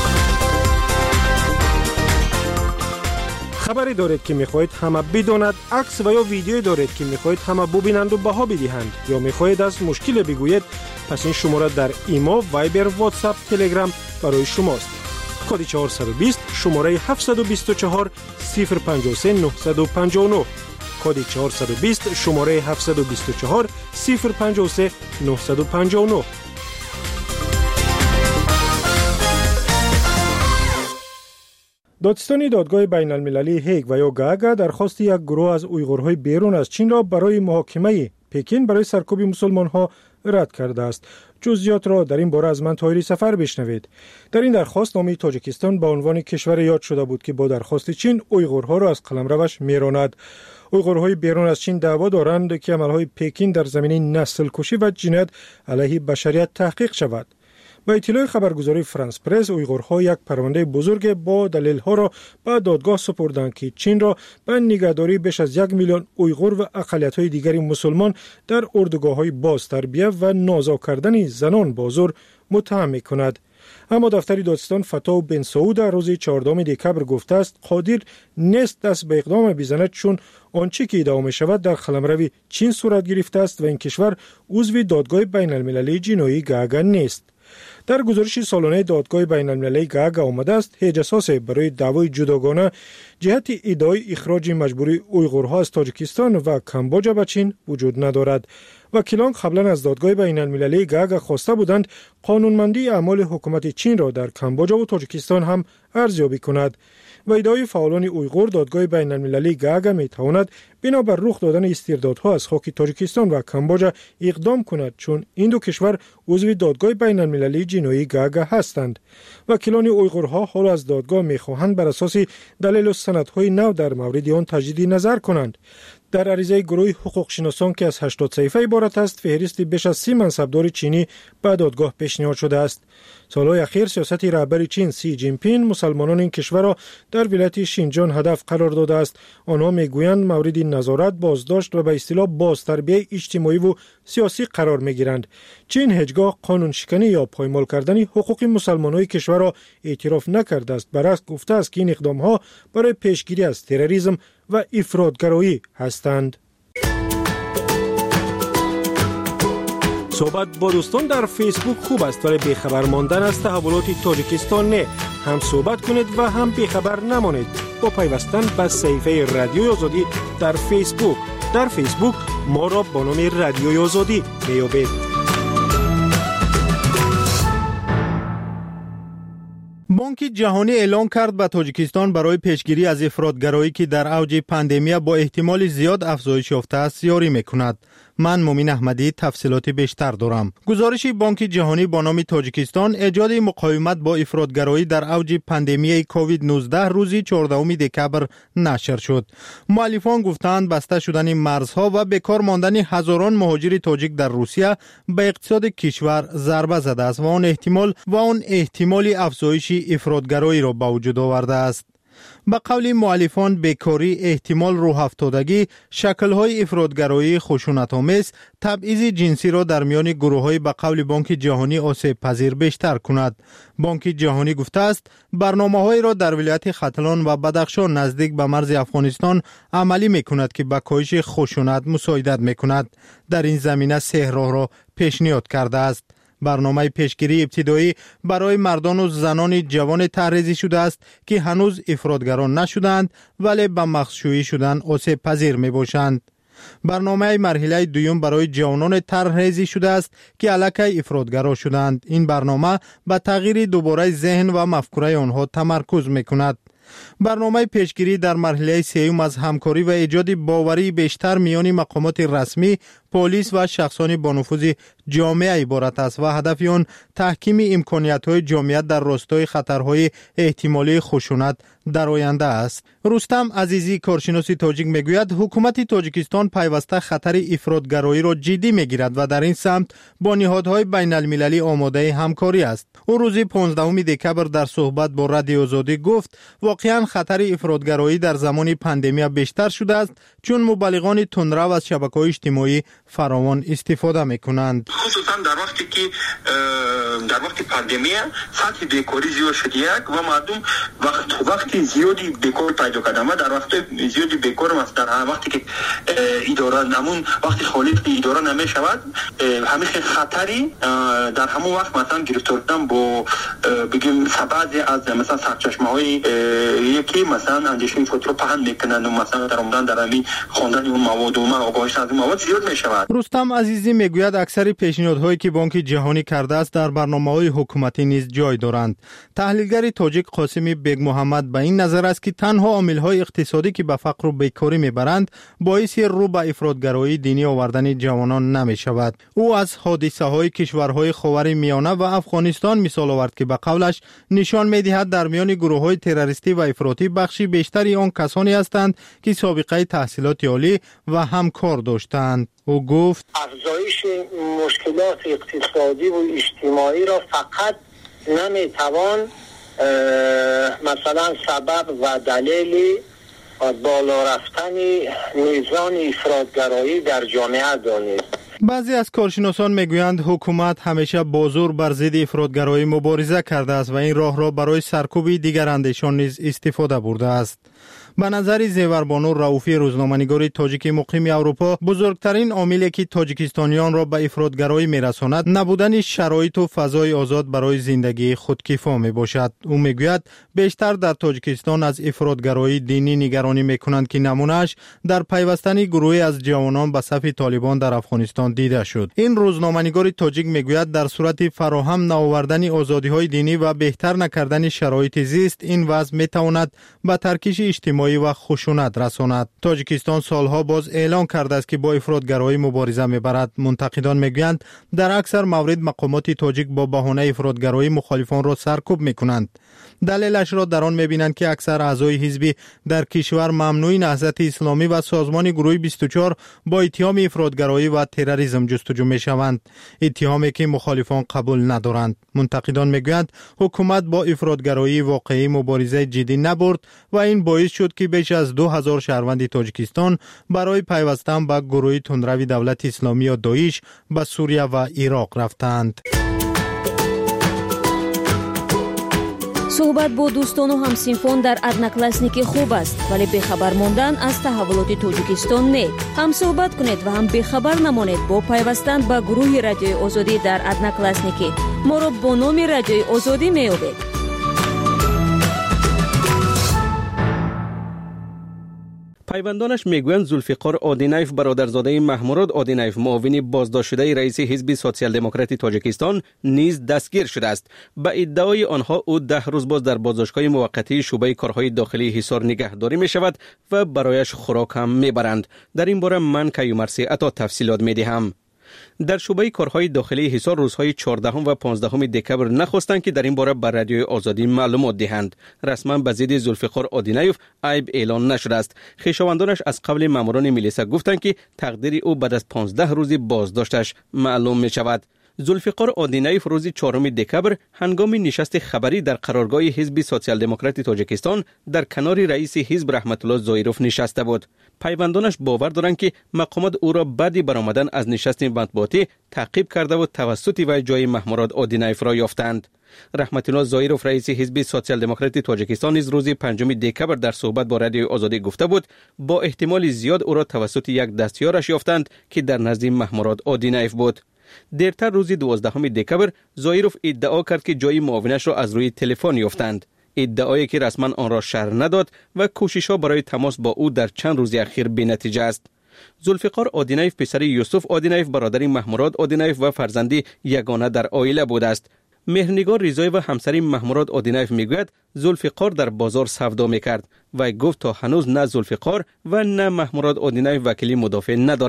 خبری دارید که می‌خواهید همه بداند، عکس و یا ویدیویی دارید که می‌خواهید همه ببینند و بها بدهند یا می‌خواهید از مشکل بگویید، پس این شماره در ایما، وایبر، واتساپ، تلگرام برای شماست. کد 420 شماره 724 053 959 کد 420 شماره 724 053 959. دادستانی دادگاه بین المللی هیگ و یا گاگا درخواست یک گروه از اویغورهای بیرون از چین را برای محاکمه پکین برای سرکوب مسلمان‌ها رد کرده است. جزئیات را در این باره از من طاهری سفر بشنوید. در این درخواست نام تاجیکستان به عنوان کشور یاد شده بود که با درخواست چین اویغورها را از قلمروش میراند. اویغورهای بیرون از چین دعوا دارند که عملهای پکین در زمینه نسل کشی و جنایت علیه بشریت تحقیق شود. با اطلاع خبرگزاری فرانس پرس، اویغورها یک پرونده بزرگ با دلیل‌ها را به دادگاه سپردند که چین را به نگهداری بیش از 1 میلیون اویغور و اقلیت‌های دیگری مسلمان در اردوگاه‌های بازتربیت و نازا کردن زنان با زور متهم می‌کند. اما دفتر دادستان فتاو بن سعود در روز 14 دکبر گفته است قادر نیست دست به اقدام بزند، چون آنچه که ادعا می‌شود در قلمرو چین صورت گرفته است و این کشور عضو دادگاه بین المللی جنایی گاگا نیست. در گزارش سالانه دادگاه بین المللی گاگا آمده است هیچ اساسی برای دعوای جداگانه جهت ادعای اخراج مجبوری اویغورها از تاجیکستان و کامبوجا به چین وجود ندارد. وکیلان قبلا از دادگاه بین المللی گاگا خواسته بودند قانونمندی اعمال حکومت چین را در کامبوجا و تاجیکستان هم ارزیابی کند. و ادعای فعالان اویغور دادگاه بین المللی گاگا می تواند بنابر رخ دادن استردادها از خاک تاجیکستان و کامبوجا اقدام کند، چون این دو کشور عضو دادگاه بین المللی جنایی گاگا هستند. وکیلان اویغورها حال از دادگاه می خواهند بر اساس دلیل و سندهای نو در مورد آن تجدید نظر کنند. در عریضه گروه حقوق شناسان که از 80 صفحه عبارت است، فهرست بیش از 30 منصبدار چینی به دادگاه پیشنهاد شده است. سالهای اخیر سیاست رهبر چین سی جین پین مسلمانان این کشور را در ولایت شینجان هدف قرار داده است. آنها میگویند مورد نظارت، بازداشت و به اصطلاح بازتربیه اجتماعی و سیاسی قرار میگیرند. چین هیچگاه قانون شکنی یا پایمال کردن حقوق مسلمانان کشور را اعتراف نکرده است. برعکس گفته است که این اقدامها برای پیشگیری از تروریسم و افراطگرایی هستند. صحبت با دوستان در فیسبوک خوب است، ولی بیخبر ماندن از تحولات تاجیکستان نه. هم صحبت کنید و هم بیخبر نمانید با پیوستن به صفحه رادیوی آزادی در فیسبوک. در فیسبوک ما را با نام رادیوی آزادی میابید. بانک جهانی اعلام کرد به تاجیکستان برای پیشگیری از افراطگرایی که در اوج پاندمی با احتمال زیاد افزایش یافته است یاری میکند. من مومین احمدی تفصیلات بیشتر دارم. گزارش بانک جهانی با نام تاجیکستان ایجاد مقاومت با افراطگرایی در اوج پاندمی کووید 19 روز 14 دکبر نشر شد. مؤلفان گفتند بسته شدن مرزها و بیکار ماندن هزاران مهاجر تاجیک در روسیه به اقتصاد کشور ضربه زده است و آن احتمال افزایش افراطگرایی را به وجود آورده است. به قول مؤلفان بیکاری، احتمال روح افتادگی، شکل‌های افراطگرایی خشونت‌آمیز، تبعیض جنسی را در میان گروه‌های به قول بانک جهانی آسیب پذیر بیشتر کند. بانک جهانی گفته است برنامه‌هایی را در ولایت ختلان و بدخشان نزدیک به مرز افغانستان عملی می‌کند که به کاهش خشونت مساعدت می‌کند. در این زمینه 3 راه را پیشنهاد کرده است. برنامه پیشگیری ابتدایی برای مردان و زنان جوان طرحریزی شده است که هنوز افراطگران نشدند ولی به مخصوصی شدن آسیب پذیر می باشند. برنامه مرحله دوم برای جوانان طرحریزی شده است که علیه افراطگرا شدند. این برنامه به تغییر دوباره ذهن و مفکوره آنها تمرکز می کند. برنامه پیشگیری در مرحله سوم از همکاری و ایجاد باوری بیشتر میان مقامات رسمی پلیس و شخصان با نفوذ جامعه عبارت است و هدف آن تحکیم امکانیت‌های جامعیت در راستای خطرهای احتمالی خشونت در آینده است. رستم عزیزی کارشناس تاجیک میگوید حکومت تاجیکستان پیوسته خطر افراطگرایی را جدی میگیرد و در این سمت با نهادهای بین المللی آماده همکاری است. او روز 15 دکبر در صحبت با رادیو آزادی گفت واقعا خطر افراطگرایی در زمان پاندمی بیشتر شده است چون مبلغان تندرو از شبکه‌های اجتماعی فراوان استفاده میکنند. خصوصا در وقت پاندمی سطح بیکاری زیاد شده و مردم وقتی زیادی بیکار پیدا کردن و در وقت زیادی بیکار است در وقتی که اداره نمون وقتی خالی اداره نمیشود همیشه خطری در همون وقت مثلا گرفتاردن با بگیم بعضی از مثلا سرچشمه‌های یکی مثلا اندیشه فوتو پهن میکنن و مثلا در عمران در همین خواندن اون مواد و آگاهی از مواد زیاد میشود. رستم عزیزی میگوید اکثر پیشنهادهایی که بانک جهانی کرده است در برنامه‌های حکومتی نیز جای دارند. تحلیلگر تاجیک قاسمی بیگ محمد به این نظر است که تنها عامل‌های اقتصادی که به فقر و بیکاری میبرند باعث رو به افراطگرایی دینی آوردن جوانان نمیشود. او از حادثه‌های کشورهای خاورمیانه و افغانستان مثال آورد که به قولش نشان می‌دهد در میان گروه‌های تروریستی و افراطی بخشی بیشتری آن کسانی هستند که سابقه تحصیلات عالی و همکار داشتند. او گفت افزایش مشکلات اقتصادی و اجتماعی را فقط نمیتوان مثلا سبب و دلیل بالا رفتن میزان افراطگرایی در جامعه دانست. بعضی از کارشناسان میگویند حکومت همیشه با زور بر ضد افراطگرایی مبارزه کرده است و این راه را برای سرکوب دیگر اندیشان نیز استفاده برده است. به نظر زیوربانو رؤوفی روزنامه‌نگار تاجیک مقیم اروپا بزرگترین عاملی که تاجیکستانیان را به افراطگرایی میرساند نبودن شرایط و فضای آزاد برای زندگی خودکفا میباشد. او میگوید بیشتر در تاجیکستان از افراطگرایی دینی نگرانی میکنند که نمونهش در پیوستن گروهی از جوانان به صف طالبان در افغانستان دیده شد. این روزنامه‌نگار تاجیک میگوید در صورت فراهم نآوردن آزادی‌های دینی و بهتر نکردن شرایط زیست این وضع میتواند به ترکیش اجتماعی و خشونت رساند. تاجیکستان سالها باز اعلان کرده است که با افراطگرایی مبارزه میبرد. منتقدان میگویند در اکثر موارد مقامات تاجیک با بهانه افراطگرایی مخالفان را سرکوب میکنند. دلیلش را در آن میبینند که اکثر اعضای حزبی در کشور ممنوع نهضت اسلامی و سازمان گروه 24 با اتهام افراطگرایی و تروریسم جستجو میشوند، اتهامی که مخالفان قبول ندارند. منتقدان میگویند حکومت با افراطگرایی واقعی مبارزه جدی نبرد و این باعث شد که بیش از 2000 شهروند تاجیکستان برای پیوستن به گروه تندروی دولت اسلامی یا داعش به سوریه و عراق رفتند. صحبت با دوستان و همسینفان در ادناکلاسنیک خوب است ولی بخبر ماندن از تحولات تاجیکستان نه. هم صحبت کنید و هم بخبر نمانید با پیوستن به گروه رادیوی آزادی در ادناکلاسنیک. ما را با نام رادیوی آزادی می‌یابید. پیوندانش میگویند ذوالفقار عادینیف برادرزاده محمود عادینیف معاون بازداشت شده رئیس حزب سوسیال دموکراتی تاجیکستان نیز دستگیر شده است. به ادعای آنها او 10 روز باز در بازداشتگاه موقتی شعبه کارهای داخلی حصار نگهداری می شود و برایش خوراک هم می برند. در این باره من کیومرسی عطا تفصیلات می دهم. در شعبه کارهای داخلی حصار روزهای 14 و 15 دکبر نخواستند که در این باره بر رادیوی آزادی معلومات دهند. رسما به ضد ذوالفقار عادینیف عیب اعلان نشده است. خویشاوندانش از قبل ماموران ملیسا گفتند که تقدیر او بعد از 15 روز بازداشتش معلوم می شود. ذوالفقار عادینیف روز 4 دکبر هنگام نشست خبری در قرارگاه حزب سوسیال دموکراتی تاجیکستان در کنار رئیس حزب رحمت الله زایروف نشسته بود. پیوندانش باور دارند که مقامات او را بعد برآمدن از نشست مطبوعاتی تعقیب کرده و توسط وی جای محمود عادینیف را یافتند. رحمت الله زایروف رئیس حزب سوسیال دموکراتی تاجیکستان نیز روز 5 دکبر در صحبت با رادیوی آزادی گفته بود با احتمال زیاد او را توسط یک دستیارش یافتند که در نزد محمود عادینیف بود. دیرتر روز 12 دکبر زایروف ادعا کرد که جای معاونش را از روی تلفن یافتند. ادعایی که رسما آن را شرح نداد و کوشش‌ها برای تماس با او در چند روز اخیر بی‌نتیجه است. ذوالفقار عادینیف پسر یوسف عادینیف برادر محمود عادینیف و فرزندی یگانه در عائله بوده است. مهرنگار رضایی و همسر محمود عادینیف میگوید ذوالفقار در بازار سودا میکرد و گفت تا هنوز نه ذوالفقار و نه محمود عادینیف وکیل مدافع ندارند.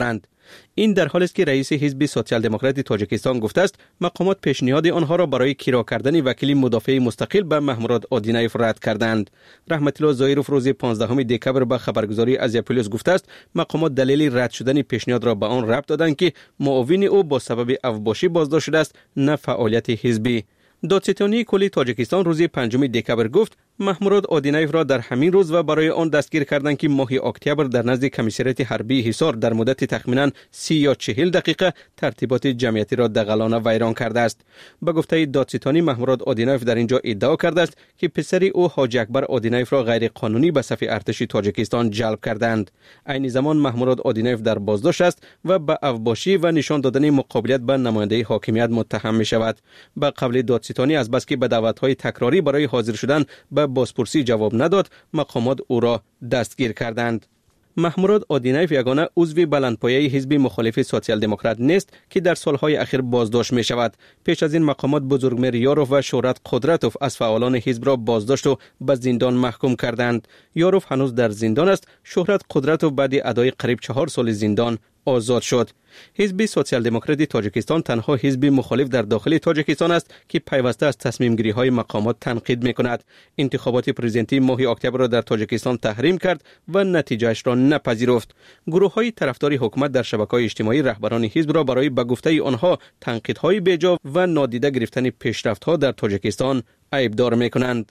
این در حالی است که رئیس حزب سوسیال دموکرات تاجیکستان گفته است مقامات پیشنهاد آنها را برای کیرا کردن وکیل مدافع مستقل به محمود آدینایف رد کردند. رحمت الله ظاهروف روز 15 دکبر به خبرگزاری ازیا پلیس گفته است مقامات دلیل رد شدن پیشنهاد را به آن ربط دادند که معاون او با سبب افباشی بازداشت شده است، نه فعالیت حزبی. دادستانی کلی تاجیکستان روز 5 دکبر گفت محمود آدینایف را در همین روز و برای آن دستگیر کردند که ماه اکتبر در نزد کمیسریت حربی حصار در مدت تخمینا 30 یا 40 دقیقه ترتیبات جمعیتی را دغلانه ویران کرده است. به گفته دادستانی محمود آدینایف در اینجا ادعا کرده است که پسر او حاجی اکبر آدینایف را غیر قانونی به صف ارتش تاجیکستان جلب کردند. عین زمان محمود آدینایف در بازداشت است و به افباشی و نشان دادن مقابلیت به نماینده حاکمیت متهم می شود. به قول دادستانی از بس که به دعوت‌های تکراری برای حاضر شدن به بازپرسی جواب نداد، مقامات او را دستگیر کردند. محمود آدینایف یگانه عضو بلندپایه حزب مخالف سوسیال دموکرات نیست که در سالهای اخیر بازداشت می شود. پیش از این مقامات بزرگمیر یاروف و شهرت قدرتوف از فعالان حزب را بازداشت و به زندان محکوم کردند. یاروف هنوز در زندان است. شهرت قدرتوف بعد ادای قریب 4 سال زندان آزاد شد. حزب سوسیال دموکرات تاجیکستان تنها حزب مخالف در داخل تاجیکستان است که پیوسته از تصمیم گیری های مقامات تنقید می کند. انتخابات پرزیدنتی ماه اکتبر را در تاجیکستان تحریم کرد و نتیجهش را نپذیرفت. گروه های طرفدار حکومت در شبکه‌های اجتماعی رهبران حزب را برای به گفته آنها تنقیدهای بیجا و نادیده گرفتن پیشرفت‌ها در تاجیکستان عیبدار می کنند.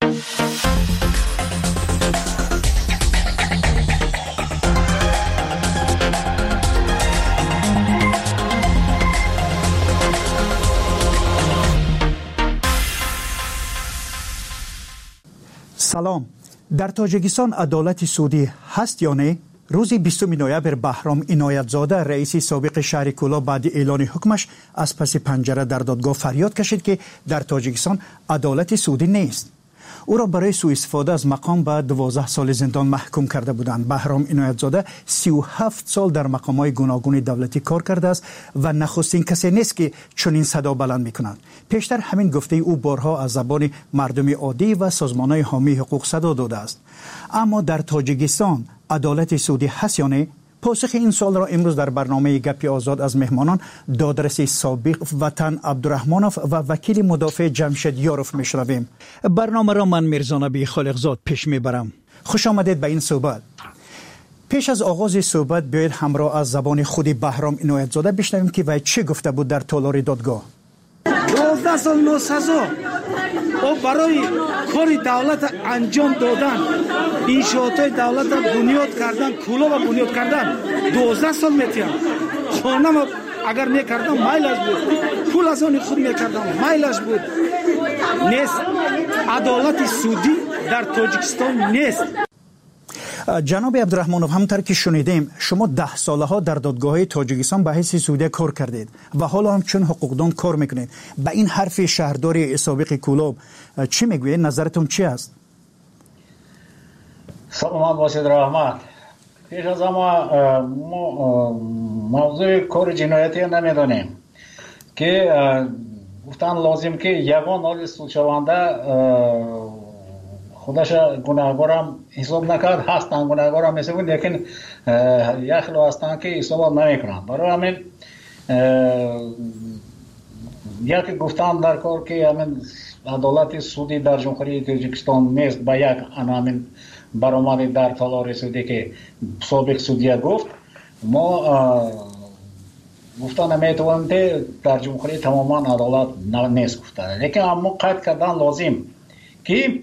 سلام. در تاجیکستان عدالت سودی هست یا نه؟ روز 20 نوامبر بهرام عنایتزاده رئیس سابق شهر کولا بعد اعلان حکمش از پس پنجره در دادگاه فریاد کشید که در تاجیکستان عدالت سودی نیست. او را برای سوء استفاده از مقام به 12 سال زندان محکوم کرده بودند. بهرام عنایتزاده 37 سال در مقام‌های گوناگون دولتی کار کرده است و نخستین کسی نیست که چنین صدا بلند می‌کند. پیشتر همین گفته او بارها از زبان مردم عادی و سازمان‌های حامی حقوق صدا داده است. اما در تاجیکستان عدالت سودی هست یا نه؟ پاسخ این سوال را امروز در برنامه گپ آزاد از مهمانان دادرس سابق وطن عبدالرحمانوف و وکیل مدافع جمشید یاروف میشنویم. برنامه را من میرزا نبی خالقزاد پیش میبرم. خوش آمدید به این صحبت. پیش از آغاز صحبت بیاید همراه از زبان خود بهرام عنایتزاده بشنویم که وی چه گفته بود در تالار دادگاه. 12 سال ناسزا و برای کاری دولت انجام دادن، انشاءاتای دولت را بنیاد کردن، کولا و بنیاد کردن 12 سال میتیم. خانه ما اگر میکردم مایلش بود، پول از آن خود میکردم مایلش بود. نیست. عدالت سودی در تاجیکستان نیست. جناب عبدالرحمانوف، همونطور که شنیدیم شما 10 ساله ها در دادگاه تاجیکستان به حیث سودی کار کردید و حالا هم چون حقوقدان کار میکنید. به این حرف شهرداری سابق کولاب چی میگوید؟ نظرتون چی است؟ سلام باشید رحمت. پیش از ما موضوع کار جنایتی نمیدانیم که گفتن لازم که یگان حال سودشونده خودش گناهگارم حساب نکرد. هستن گناهگارم مثل بود، لیکن یک خلو هستن که حساب نمیکنن. برای همین یک گفتن در کار که همین عدالت سودی در جمهوری تاجیکستان نیست با یک همین برآمد در تالار سودی که سابق سودیه گفت. ما گفتن نمیتوانیم که در جمهوری تماما عدالت نیست گفتن، لیکن اما قید کردن لازم که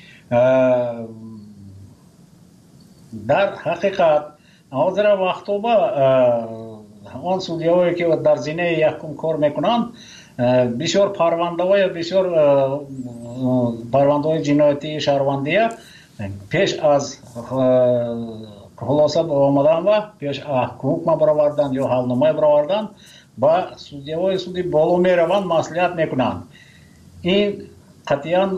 در حقیقت حاضر وقتا با آن سودیه هایی که در زینه یکم کار میکنند بسیار پرونده های جنایتی شهروندیه پیش از خلاصه آمدن و پیش حکم برآوردن یا حلنامه برآوردن با سودیه های سودی بالا میروند، مصلحت میکنند. این قطعا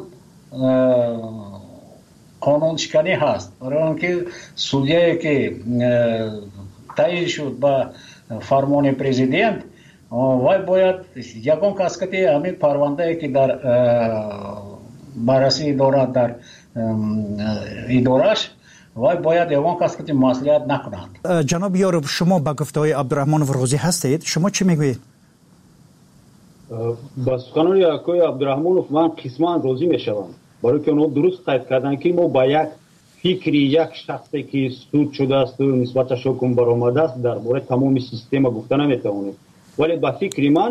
قانون شکنی هست. برای آنکه سودیه که تعیین شد با فرمان پرزیدنت وای باید یگان کس که همین پرونده که در بررسی دارد در ادارش وای باید یوان کس که مصلحت نکنند. جناب یارب، شما با گفته‌های عبدالرحمن ورغوزی هستید، شما چی میگویید؟ با سخنان آقای عبدالرحمن من قسما راضی میشوم، برای که اونها درست قید کردن که ما با یک فکری یک شخصی که سود شده است و نسبتش حکم برآمده است درباره تمام سیستم گفته نمیتوانیم، ولی با فکر من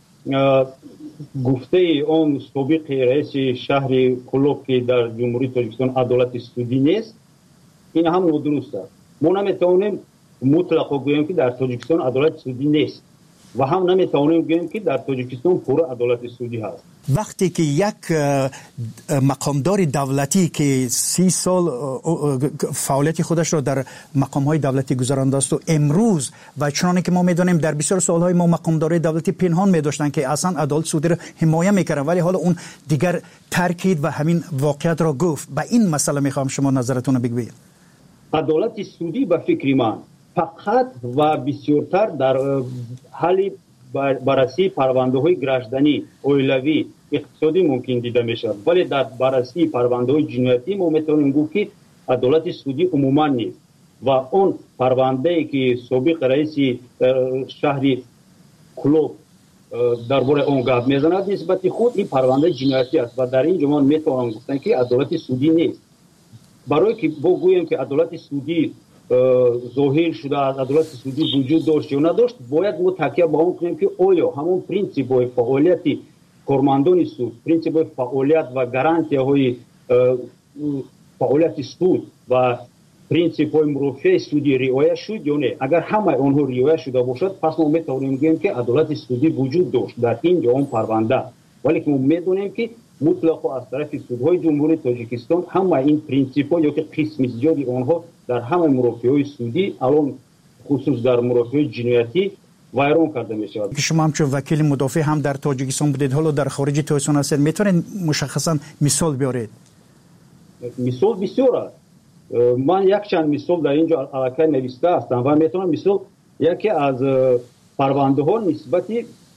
گفته اون سابق رئیس شهر کلوب که در جمهوری تاجیکستان عدالت سودی نیست، این هم نادرست است. ما نمیتوانیم مطلق بگوییم که در تاجیکستان عدالت سودی نیست و هم نمیتوانیم بگوییم که در تاجیکستان پور عدالت سودی هست. وقتی که یک مقامدار دولتی که 30 سال فعالیت خودش را در مقام‌های دولتی گذرانده است و امروز و چنانه که ما می‌دانیم در بسیار سال‌های ما مقامدارای دولتی پنهان می‌داشتن که اصلا عدالت سودی را حمایت می‌کردن، ولی حالا اون دیگر ترکید و همین واقعیت را گفت. به این مسئله می‌خوام شما نظرتون رو بگویید. عدالت سودی به فکر من فقط و بسیارتر در حال بررسی پرونده‌های گردشدنی، اولیوی، اقتصادی ممکن دیده میشود، ولی در بررسی پرونده‌های جنایتی ما میتونیم گفت که عدالت سودی عموما نیست و اون پرونده‌ای که سابق رئیس شهر کلوب درباره اون گپ میزند نسبت خود این پرونده جنایتی است و در این جمله میتونم گفتن که عدالت سودی نیست. برای که بگوییم که عدالت سودی ظاهر شده از عدالت سودی وجود داشت یا نداشت، باید ما تکیه به اون کنیم که آیا همون پرینسیپ‌های فعالیت کارمندان سود، پرینسیپ‌های فعالیت و گارانتی‌های فعالیت سود و پرینسیپ‌های مرافع سودی رعایت شد یا نه. اگر همه آنها رعایت شده باشد پس ما میتوانیم بگوییم که عدالت سودی وجود داشت در این اون پرونده، ولی که ما میدونیم که مطلق از طرف سودهای جمهوری تاجیکستان همه این پرینسیپ‌ها یا که قسم زیادی آنها در همه مرافع‌های سودی الان خصوص در مرافع جنایتی ویران کرده می شود. شما همچون وکیل مدافع هم در تاجیکستان بودید، حالا در خارج تاجیکستان هستید، میتونید مشخصا مثال بیارید؟ مثال بسیار است. من یک چند مثال در اینجا علاقه نوشته هستم و میتونم مثال یکی از پرونده ها نسبت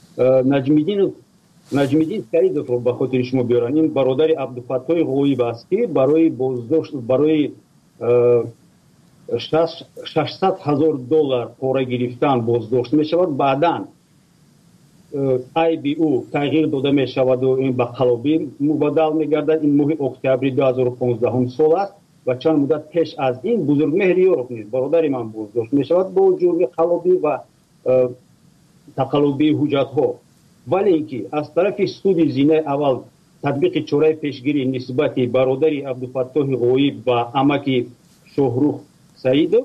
نجمیدین سعیدов رو به خاطر شما بیارم. این برادر عبدالفتاح غویب است که برای بازداشت برای $600,000 پاره گرفتن بازداشت می شود. بعداً IBO تغییر داده می شود و این به قلابی مبادل می گردد. این ماه اکتبر 2015 سال است و چند مدت پیش از این بزرگمهر یورپ نیز برادر من بازداشت می شود با جرم قلابی و تقلبی حجت ها، ولی اینکه از طرف سود زینه اول تطبیق چاره پیشگیری نسبت برادر عبدالفتاح غویب و عمک شهروخ سعیدов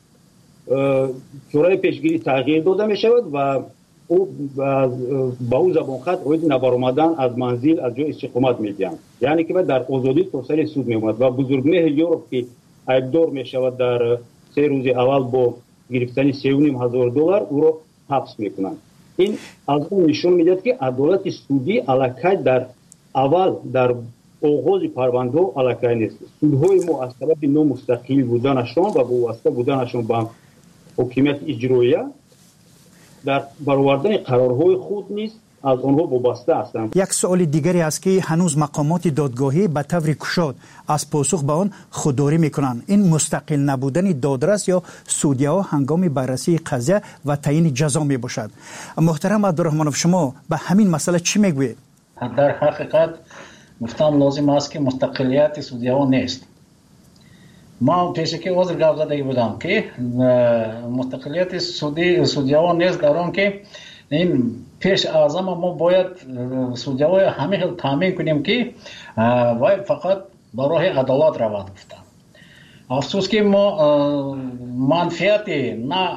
چاره پیشگیری تغییر داده می شود و او با او زبان خط اوید نبرآمدن از منزل از جای استقامت می دهند، یعنی که در آزادی تا سر سود می ماند و بزرگمهر یورپ که عیبدار می شود در 3 روز اول با گرفتن $3,500 او را حبس می کنند. این از اون نشون میدهد که عدالت سودی علاقه در اول در آغاز پرونده علاقه نیست. سودهای ما از طرف نامستقل بودنشان و وابسته بودنشان به حکومت اجراییه در برآوردن قرارهای خود نیست از آنها وابسته هستند. یک سوال دیگری است که هنوز مقامات دادگاهی به طور کشاد از پاسخ به آن خودداری میکنند. این مستقل نبودن دادرس یا سودیه‌ها هنگام بررسی قضیه و تعیین جزا می باشد. محترم عبدالرحمنوف، شما به همین مسئله چی میگویید؟ در حقیقت گفتم لازم است که مستقلیت سودیه‌ها نیست. ما پیش که عذر گفته زده بودم که مستقلیت سودیه‌ها نیست در آن که این پیش از همه ما باید سودیه‌های همه تامین کنیم که وای فقط برای عدالت رود گفتم. افسوس که ما منفعت نه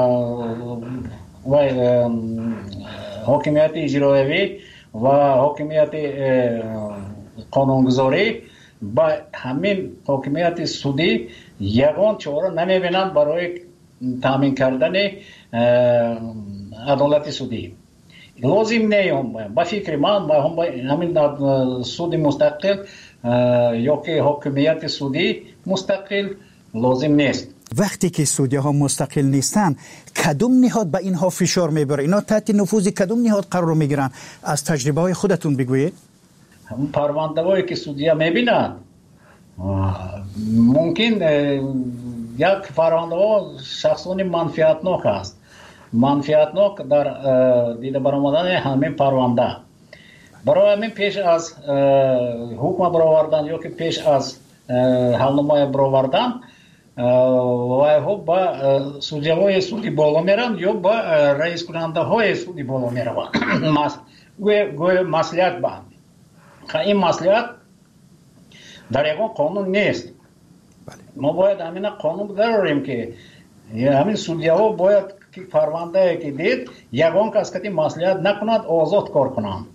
وای حاکمیت اجرایی و حاکمیت قانونگذاری با همین حاکمیت سودی یگان چاره نمیبینند برای تامین کردن عدالت سودی. لازم نیم با فکر من با همین سود مستقل یا که حاکمیت سودی مستقل لازم نیست. وقتی که سودی ها مستقل نیستن کدوم نهاد به اینها فشار میبره؟ اینا تحت نفوذ کدوم نهاد قرار میگیرن؟ از تجربه های خودتون بگویید. پرونده هایی که سودی ها میبینند мумкин як фарвандаҳо шахсони манфиатнок аст, манфиатнок дар дида баромадани ҳамин парванда. барои ҳамин пеш аз ҳукма баровардан ё ки пеш аз ҳалномоя баровардан вайҳо ба судяҳои суди боло мераванд ё ба раискунандаҳои суди боло мераванд. гӯё маслиҳат баҳд. ин маслиҳат дар ягон қонун нест. мо бояд ҳамина қонун дарорем ки ҳамин судяҳо бояд ки парвандае ки дид ягон кас ки маслиҳат накунад, озод кор кунанд.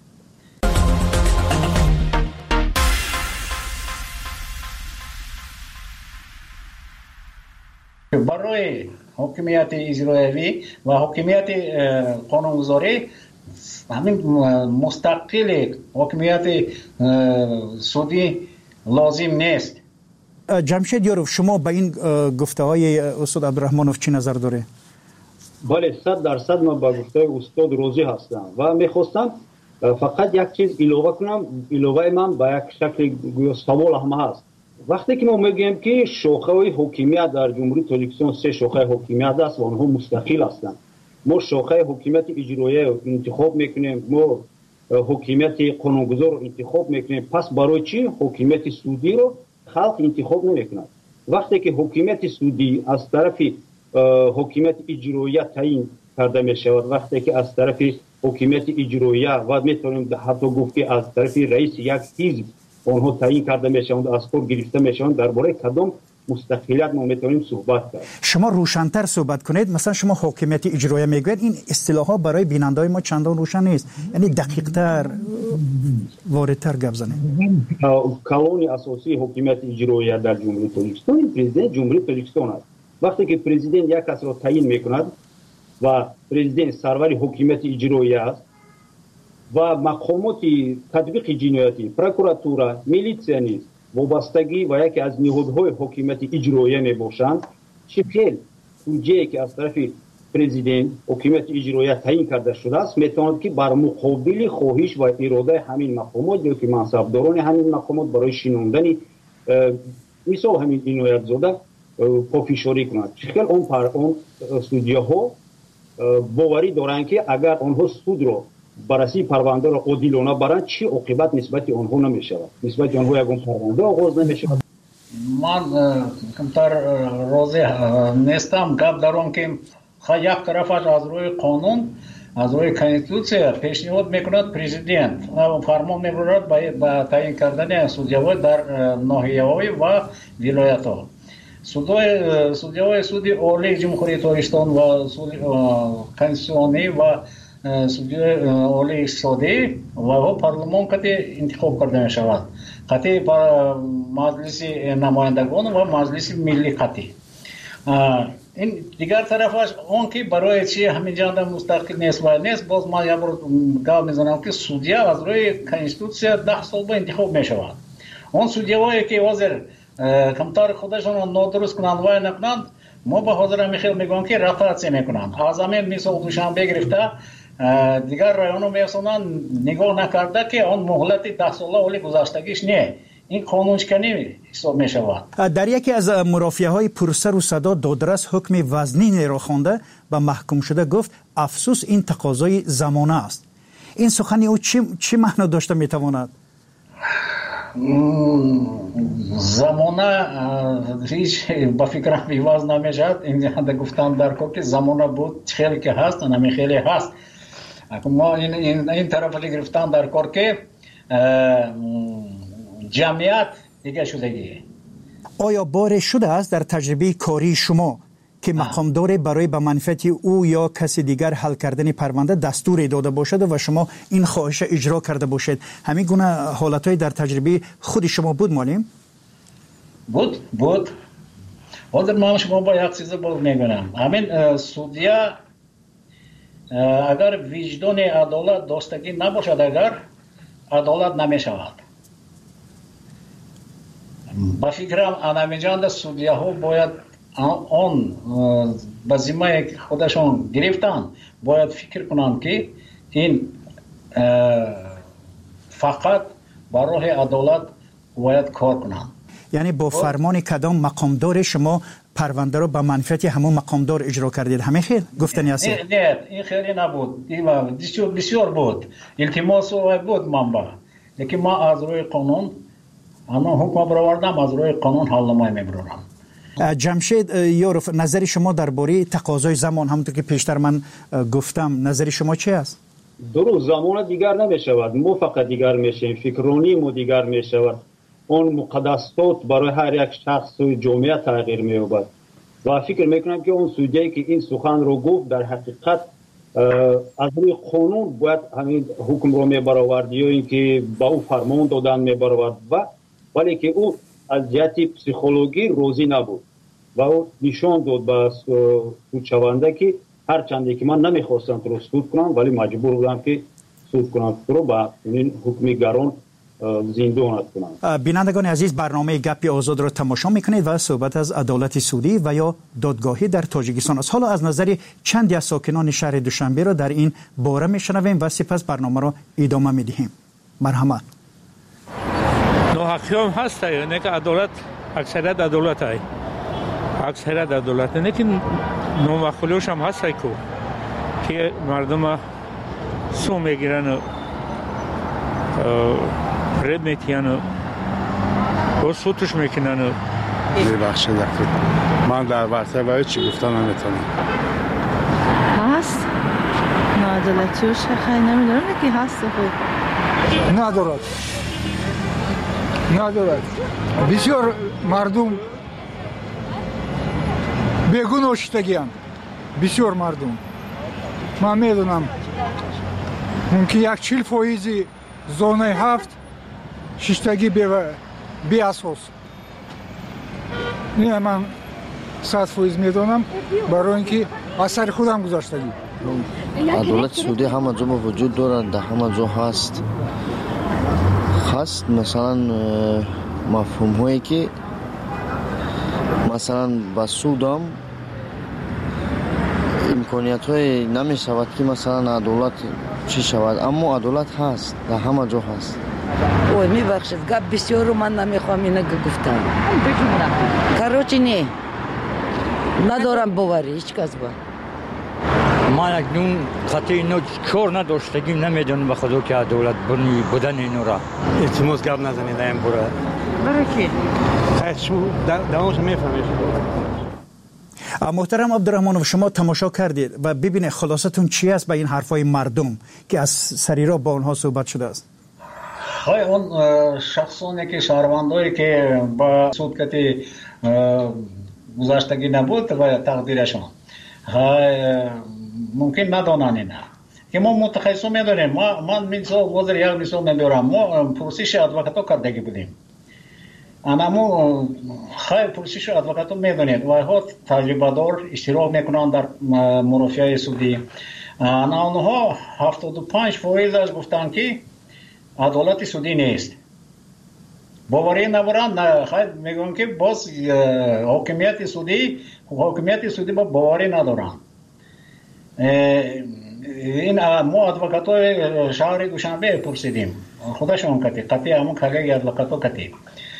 барои ҳокимияти иҷроиявӣ ва ҳокимияти қонунгузорӣ ҳамин мустақили ҳокимияти судӣ лозим нест. ҷамшед ёров, шумо ба ин гуфтаҳои устод абдураҳмонов чӣ назар доред? бале 100% ман ба гуфтаҳои устод розӣ ҳастам ва мехостам фақат як чиз илова кунам. иловаи ман ба як шакли гӯё савол ҳам ҳаст. вақте ки мо мегӯем ки шохаҳои ҳокимият дар ҷумҳурии Тоҷикистон 3 шохаи ҳокимият аст ва онҳо мустақил ҳастанд. мо шохаи ҳокимияти иҷроия интихоб мекунем, мо ҳокимияти қонунгузор интихоб мекунем. пас барои чӣ ҳокимияти судиро халқ интихоб намекунад? вақте ки ҳокимияти судӣ аз тарафи ҳокимияти иҷроия таъин карда мешавад, вақте ки аз тарафи ҳокимияти иҷроия ва метавонем ҳатто гуфт ки аз тарафи раиси як ҳизб онҳо таъин карда мешаванд, аз кор гирифта мешаванд, дар бораи кадом мустақилият мо метавонем суҳбат кард. шумо рӯшантар суҳбат кунед. масалан шумо ҳокимияти иҷроия мегӯед, ин истилоҳҳо барои бинандаҳои мо чандон рӯшан нест, яъне дақиқтар воридтар гап занед. калони асосии ҳокимияти иҷроия дар ҷумҳурии Тоҷикистон президент ҷумҳурии Тоҷикистон аст. вақте ки президент як касро таъин мекунад ва президент сарвари ҳокимияти иҷроия аст ва мақомоти татбиқи ҷиноятӣ, прокуратура, милитсия низ вобастагӣ ва яке аз ниҳодҳои ҳокимияти иҷроия мебошанд, чӣ хел буҷае ки аз тарафи президент ҳокимияти иҷроия таъин карда шудааст метавонад ки бар муқобили хоҳиш ва иродаи ҳамин мақомот ё ки мансабдорони ҳамин мақомот барои шинондани мисол ҳамин иноятзода пофишорӣ кунад. чӣ хел он судяҳо боварӣ доранд ки агар онҳо судро баррасии парвандаро одилона баранд, чӣ оқибат нисбати онҳо намешавад? нисбати онҳо ягон парванда оғоз намешавад? ман камтар розӣ нестам. гап дар он ки як тарафаш аз рӯи қонун, аз рӯи конститутсия пешниҳод мекунад президент, фармон мебарад ба таъин кардани судяҳо дар ноҳияҳои ва вилоятҳо. судяҳои суди олии ҷумҳурии Тоҷикистон ва конститутсионӣ ва судяҳои олии иқтисодӣ ва парлумон кати интихоб карда мешавад. қати маҷлиси намояндагон ва маҷлиси миллӣ қати. ин дигар тарафаш он ки барои чи ҳамин ҷанда мустақил нест ва нест, боз ман як бор гап мезанам ки судя аз рӯи конститутсия 10 сол ба интихоб мешавад. он судяҳое ки ҳозир камтар худашонро нодуруст кунанд ва накунанд, мо ба ҳозира михел мегӯям ки ротатсия мекунанд. аз ҳамин мисол душанбе гирифта дигар районҳо меосонанд, нигоҳ накарда ки он муҳлати 10 сола оли гузаштагиш не. ин қонуншиканӣ ҳисоб мешавад. дар яке аз мурофиаҳои пурсару садо додрас ҳукми вазнинеро хонда ба маҳкумшуда гуфт афсус ин тақозои замона аст. ин сухани ӯ чӣ маъно дошта метавонад? замона ҳеҷ ба фикрам иваз намешавад. ин гуфтам дар кор ки замона буд чӣ хеле ки ҳаст, ҳамин хеле ҳаст. мо ин тарафаи гирифтан дар кор ки ҷамъият дига шудагӣ. оё боре шудааст дар таҷрибаи кории шумо ки мақомдоре барои ба манфиати ӯ ё каси дигар ҳал кардани парванда дастуре дода бошад ва шумо ин хоҳиша иҷро карда бошед? ҳамин гуна ҳолатҳои дар таҷрибаи худи шумо буд молим? буд. ҳозир ман шумо бо як чиза боз мегӯям. ҳамин судя агар виҷдони адолат доштагӣ набошад, агар адолат намешавад. ба фикрам анамиҷанда судяҳо бояд он ба зиммаи худашон гирифтанд, бояд фикр кунанд ки ин фақат ба роҳи адолат бояд кор кунанд. یعنی با فرمان کدام مقامدار شما پرونده رو به منفعت همون مقامدار اجرا کردید؟ همین خیلی گفتنی هست؟ نه این خیلی نبود، بسیار بود التماس بود منبع، لیکن ما از روی قانون اما حکم برآوردم، از روی قانون حل نمایی میبرم. جمشید یوروف، نظر شما درباره تقاضای زمان همونطور که پیشتر من گفتم، نظر شما چی است؟ درست، زمان دیگر نمیشود، ما فقط دیگر میشیم، فکرانی ما دیگر میشود، اون مقدسات برای هر یک شخص و جامعه تغییر مییابد و فکر میکنم که اون سودیایی که این سخن رو گفت در حقیقت از روی قانون باید همین حکم رو میبرآورد یا اینکه با او فرمان دادن میبرآورد ولی که او از جهت پسیکولوژی راضی نبود و او نشان داد به سودشونده که هرچندی که من نمیخواستم تو رو سود کنم ولی مجبور بودم که سود کنم تو رو با این حکمی گران زندانت کنم. بینندگان عزیز، برنامه گپ آزاد را تماشا میکنید و صحبت از عدالت سودی و یا دادگاهی در تاجیکستان است. حالا از نظر چندی از ساکنان شهر دوشنبه را در این باره میشنویم و سپس برنامه را ادامه میدهیم. مرحمت. ناحقی هم هست، نه که عدالت اکثریت عدالت های اکثریت عدالت نه که نامخولیوش هم هست که مردم سو میگیرن و رد میتین و سوتش میکنن و ببخشید من در ورطه چی گفتن نمیتونم. هست ناعدالتیوش خیلی نمیدارم که هست خوب ندارد بسیار مردم بگون شدگیان، بسیار مردم من میدونم ممکن 40% زونه 7 ششتگی بی اساس. نه من 100% میدونم برای اینکه اثر خودم گذاشتگی. عدالت سودی همه جا وجود دارد، در همه جا هست مثلا مفهوم هایی که مثلا با سودم امکانیت های نمی شود که مثلا عدالت چی شود، اما عدالت هست، در همه جا هست. اوی میبخشید گپ بسیار رو من نمیخوام اینه گفتم کاروچی نه ندارم باوری هیچ کس با من اکنون خطی اینو چور نداشتگیم نمیدونم به خدا که عدالت بودن اینو را التماس گپ نزنید این بوره برای کی؟ دوامش میفهمید. محترم عبدالرحمنوف، شما تماشا کردید و ببینید خلاصتون چی است به این حرفای مردم که از سریرا با اونها صحبت شده است. های اون شخصانی که شهروندایی که با سودکتی گذاشتگی نبود و تقدیرشان ممکن ندانن اینا که ما متخصص میدونیم. من مثال وزیر یک مثال میبرم، ما پرسش ادوکاتو کردگی بودیم. اما خیلی پرسش ادوکاتو میدونید و ها تجربه دار اشتراک میکنن در مرافعه سودی. اونها 75% گفتن که عدالت سودی نیست. باوری نبرند، خیلی میگن که باز حاکمیت سودی با باوری ندارن. این ما ادوکاتوی شهر دوشنبه پرسیدیم، خودشون قطعی همون کلیه ادوکاتو کتی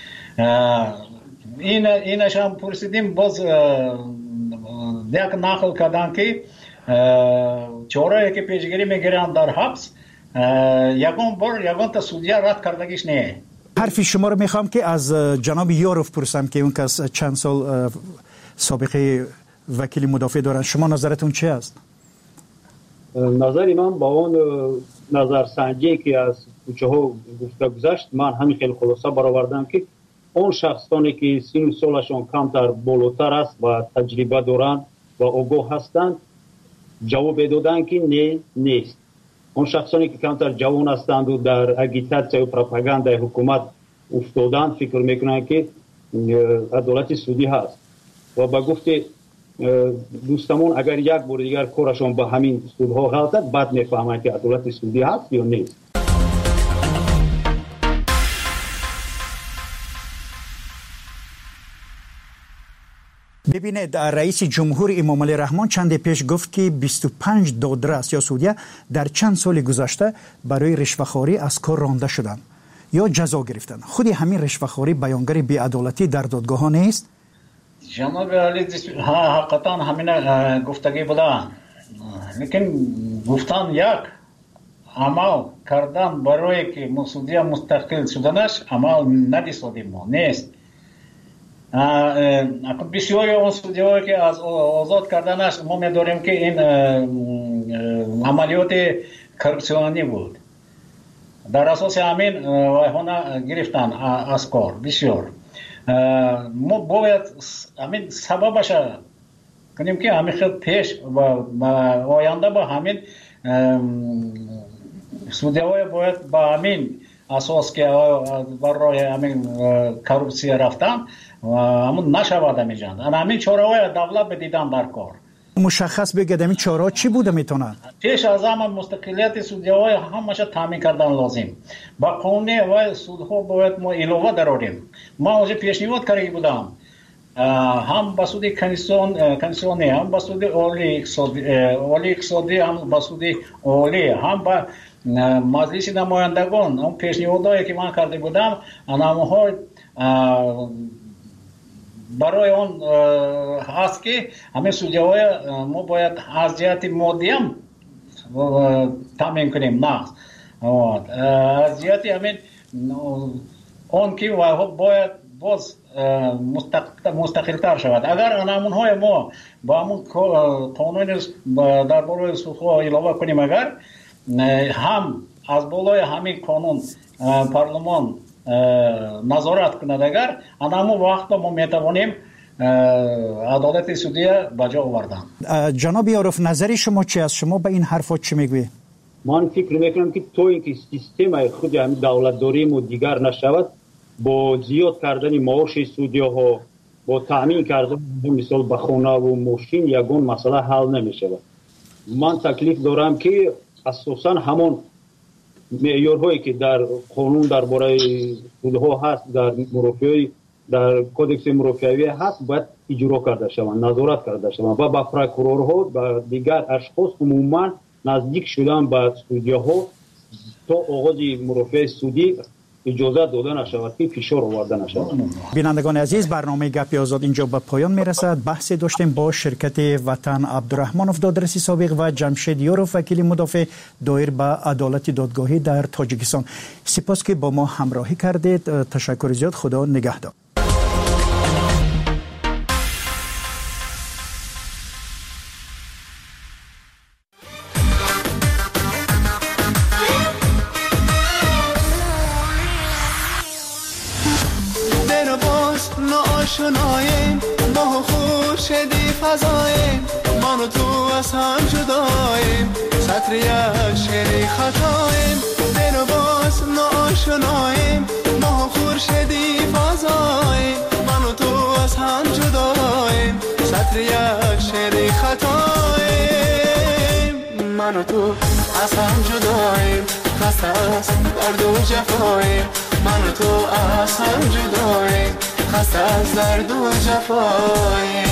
اینش هم پرسیدیم، باز یک نقل کردن که چهارایی که پیشگیری میگیرن در حبس یگان تا سودیه رد کردگیش نه. حرفی شما رو میخوام که از جناب یوروف پرسم که اون کس چند سال سابقه وکیل مدافع دارن. شما نظرتون چی است؟ نظری من با اون نظرسنجی که از کوچه ها گفته گذشت، من همین خیلی خلاصه برآوردم که اون شخصانی که سن و سالشان کمتر بالاتر است و تجربه دارند و آگاه هستند جواب دادن که نه نیست. اون شخصانی که کمتر جوان هستند و در اگیتاسیا و پروپاگاندای حکومت افتادند فکر میکنند که عدالت سودی هست و با گفته دوستمون اگر یک بار دیگر کارشون با همین سودها غلطه بعد میفهمند که عدالت سودی هست یا نیست. ببینید، رئیس جمهور امام علی رحمان چند پیش گفت که 25 دادرس یا سودیه در چند سال گذشته برای رشوه‌خواری از کار رانده شدند. یا جزا گرفتن. خود همین رشوه‌خواری بیانگر بی‌عدالتی در دادگاه ها نیست؟ جناب علی حقیقتا همین گفتگی بودن، لیکن گفتن یک، عمل کردن برای که مسئولیت مستقل شدنش عمل ندیدیم ما نیست. بسیاری اون سودی‌هایی که از آزاد کردنش ما می‌داریم که این عملیات کرپسیونی بود. در اساس همین وایهانا گرفتن از کار بسیار. ما باید همین سببش کنیم که همین خیلی پیش و آینده با همین سودی‌های باید با همین اساس که برای همین کرپسی رفتن همون نشود میجان. همین چاره‌های دولت بدیدن در کار. مشخص بگید همین چاره چی بوده میتونه؟ پیش از همه مستقلیت سودی‌های همش تامین کردن لازم. با قانون و سودها باید ما علاوه داریم. ما اوج پیشنهاد کردیم بودم. هم با سود کنسیونی، هم با سود اولی اقتصادی، هم با سود اولی، هم با مجلس نمایندگان، هم پیشنهادایی که من کرده بودم، آنها برای اون هست که همه سودی‌های ما باید از جهت مادی هم تامین کنیم. نه از جهت همین اون که باید باز مستقل‌تر شود. اگر آنها ما با همون قانون درباره سودها علاوه کنیم، اگر هم از بالای همین قانون پارلمان نظارت کند، اگر همون وقت ما میتوانیم عدالت سودی به جا آوردن. جناب یاروف، نظر شما چی است؟ شما به این حرفات چی میگویید؟ من فکر میکنم که تو اینکه سیستم خود همین دولت داریم و دیگر نشود، با زیاد کردن معاش سودی‌ها، با تامین کردن مثلا به خانه و ماشین یگان مسئله حل نمیشود. من تکلیف دارم که اساساً همون معیارهایی که در قانون درباره سودها هست، در مرافعه در کدکس مرافعه هست، باید اجرا کرده شوند، نظارت کرده شوند و با پروکورورها و دیگر اشخاص عموما نزدیک شدن به سودی‌ها تا آغاز مرافعه سودی اجازه داده نشود که فشار آورده نشود. بینندگان عزیز، برنامه گپی آزاد اینجا به پایان میرسد. بحثی داشتیم با شرکت وطن عبدالرحمن‌وف دادرسی سابق و جمشید یاروف وکیل مدافع دایر به عدالت دادگاهی در تاجیکستان. سپاس که با ما همراهی کردید. تشکر زیاد. خدا نگهدار. آشناییم ما خورشیدی فضاییم، من و تو از هم جداییم، سطر یک شعری خطاییم، دل و باز ناآشناییم ما خورشیدی فضاییم، من و تو از هم جداییم، سطر یک شعری خطاییم، من و تو از هم جداییم، خسته از درد و جفاییم، من و تو از هم جداییم، خسته از درد و جفایی.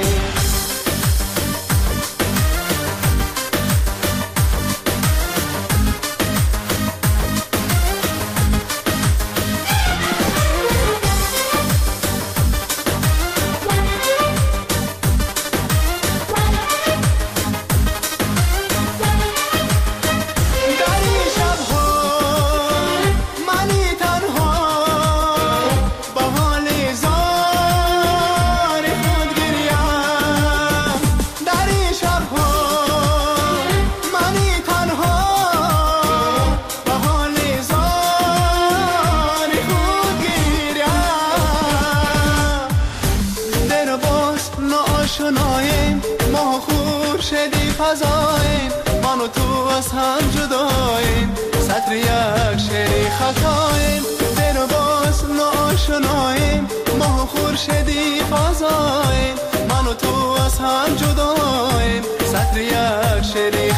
فضاییم من و تو از هم جداییم، سطر یک شعری خطاییم، دل و باز ناآشناییم، ماه و خورشیدی فضاییم، من و تو از هم جداییم، سطر یک شعری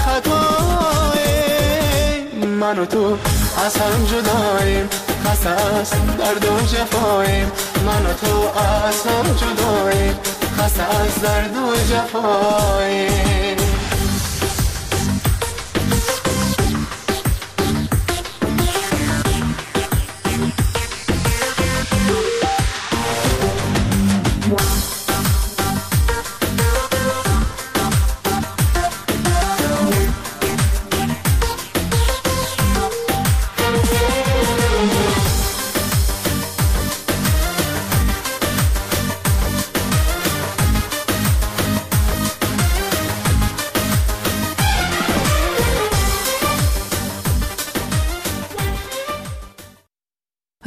خطاییم، من و تو از هم جداییم، خسته از درد و جفاییم، من و تو از هم جداییم، خسته از درد و جفاییم.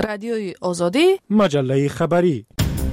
رادیوی آزادی، مجله خبری.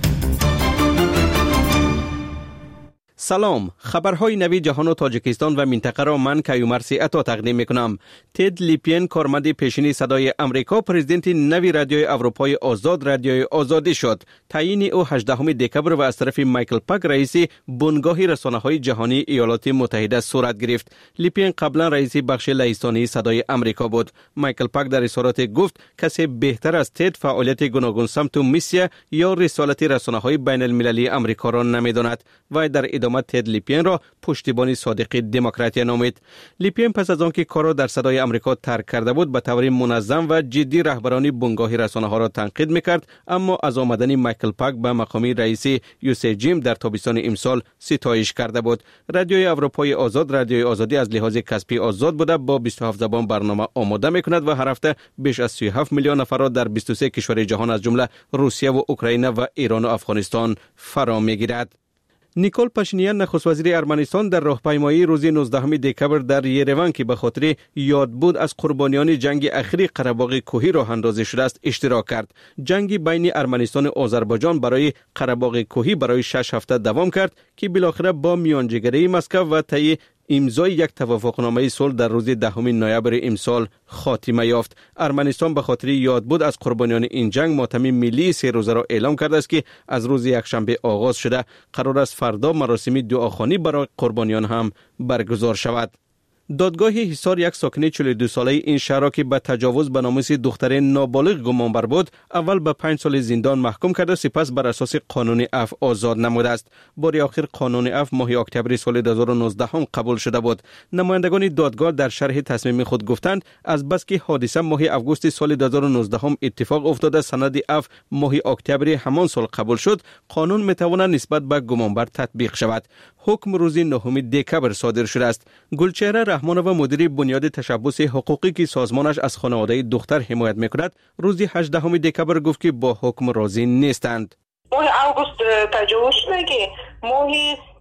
سلام، خبرهای نوی جهان و تاجیکستان و منطقه را من کیومرثی عطا تقدیم میکنم. تد لیپین، کارمند پیشین صدای امریکا، پرزیدنت نوی رادیوی اروپای آزاد، رادیوی آزادی شد. تعیین او 18 دکبر و از طرف مایکل پاک، رئیس بنگاه رسانه‌های جهانی ایالات متحده صورت گرفت. لیپین قبلا رئیس بخش لهستانی صدای امریکا بود. مایکل پاک در اظهارات گفت کسی بهتر از تد فعالیت گوناگون سمت و میسیه یا رسالت رسانه‌های بین المللی امریکا را نمیداند و در ادامه تد لیپین را پشتیبانی صادق دموکراتی نامید. لیپین پس از آنکه کار را در صدای امریکا ترک کرده بود، به طور منظم و جدی رهبران بنگاه رسانه‌ها را تنقید میکرد، اما از آمدن مایکل پاک به مقام رئیس USAGM در تابستان امسال ستایش کرده بود. رادیوی اروپای آزاد، رادیوی آزادی از لحاظ کسبی آزاد بوده، با 27 زبان برنامه آماده میکند و هر هفته بیش از 37 میلیون نفر را در 23 کشور جهان از جمله روسیه و اوکراین و ایران و افغانستان فرا میگیرد. نیکول پاشینیان، نخست وزیر ارمنستان، در راهپیمایی روز 19 دکبر در یروان که به خاطر یادبود از قربانیان جنگ اخیر قره‌باغ کوهی راه اندازی شده است اشتراک کرد. جنگ بین ارمنستان و آذربایجان برای قره‌باغ کوهی برای 6 هفته دوام کرد که بالاخره با میانجیگری مسکو و طی امضای یک توافقنامه صلح در روز 10 نوامبر امسال خاتمه یافت. ارمنستان به خاطر یادبود از قربانیان این جنگ ماتم ملی 3 روزه را اعلام کرده است که از روز یکشنبه آغاز شده. قرار است فردا مراسم دعاخوانی برای قربانیان هم برگزار شود. دادگاه حصار یک ساکن 42 ساله این شهر که به تجاوز به ناموس دختر نابالغ گمانبر بود، اول به 5 سال زندان محکوم کرده، سپس بر اساس قانون عفو آزاد نموده است. بار آخر قانون عفو ماه اکتبر سال 2019 قبول شده بود. نمایندگان دادگاه در شرح تصمیم خود گفتند از بس که حادثه ماه اوگوست سال 2019 اتفاق افتاده، سند عفو ماه اکتبر همان سال قبول شد، قانون میتواند نسبت به گمانبر تطبیق شود. حکم روز 9 دکبر صادر شده است. گلچهره رحمانова، مدیر بنیاد تشبث حقوقی که سازمانش از خانواده دختر حمایت میکند، روز 18 دکبر گفت که با حکم راضی نیستند. ماه اوگوست تجاوز شده که ماه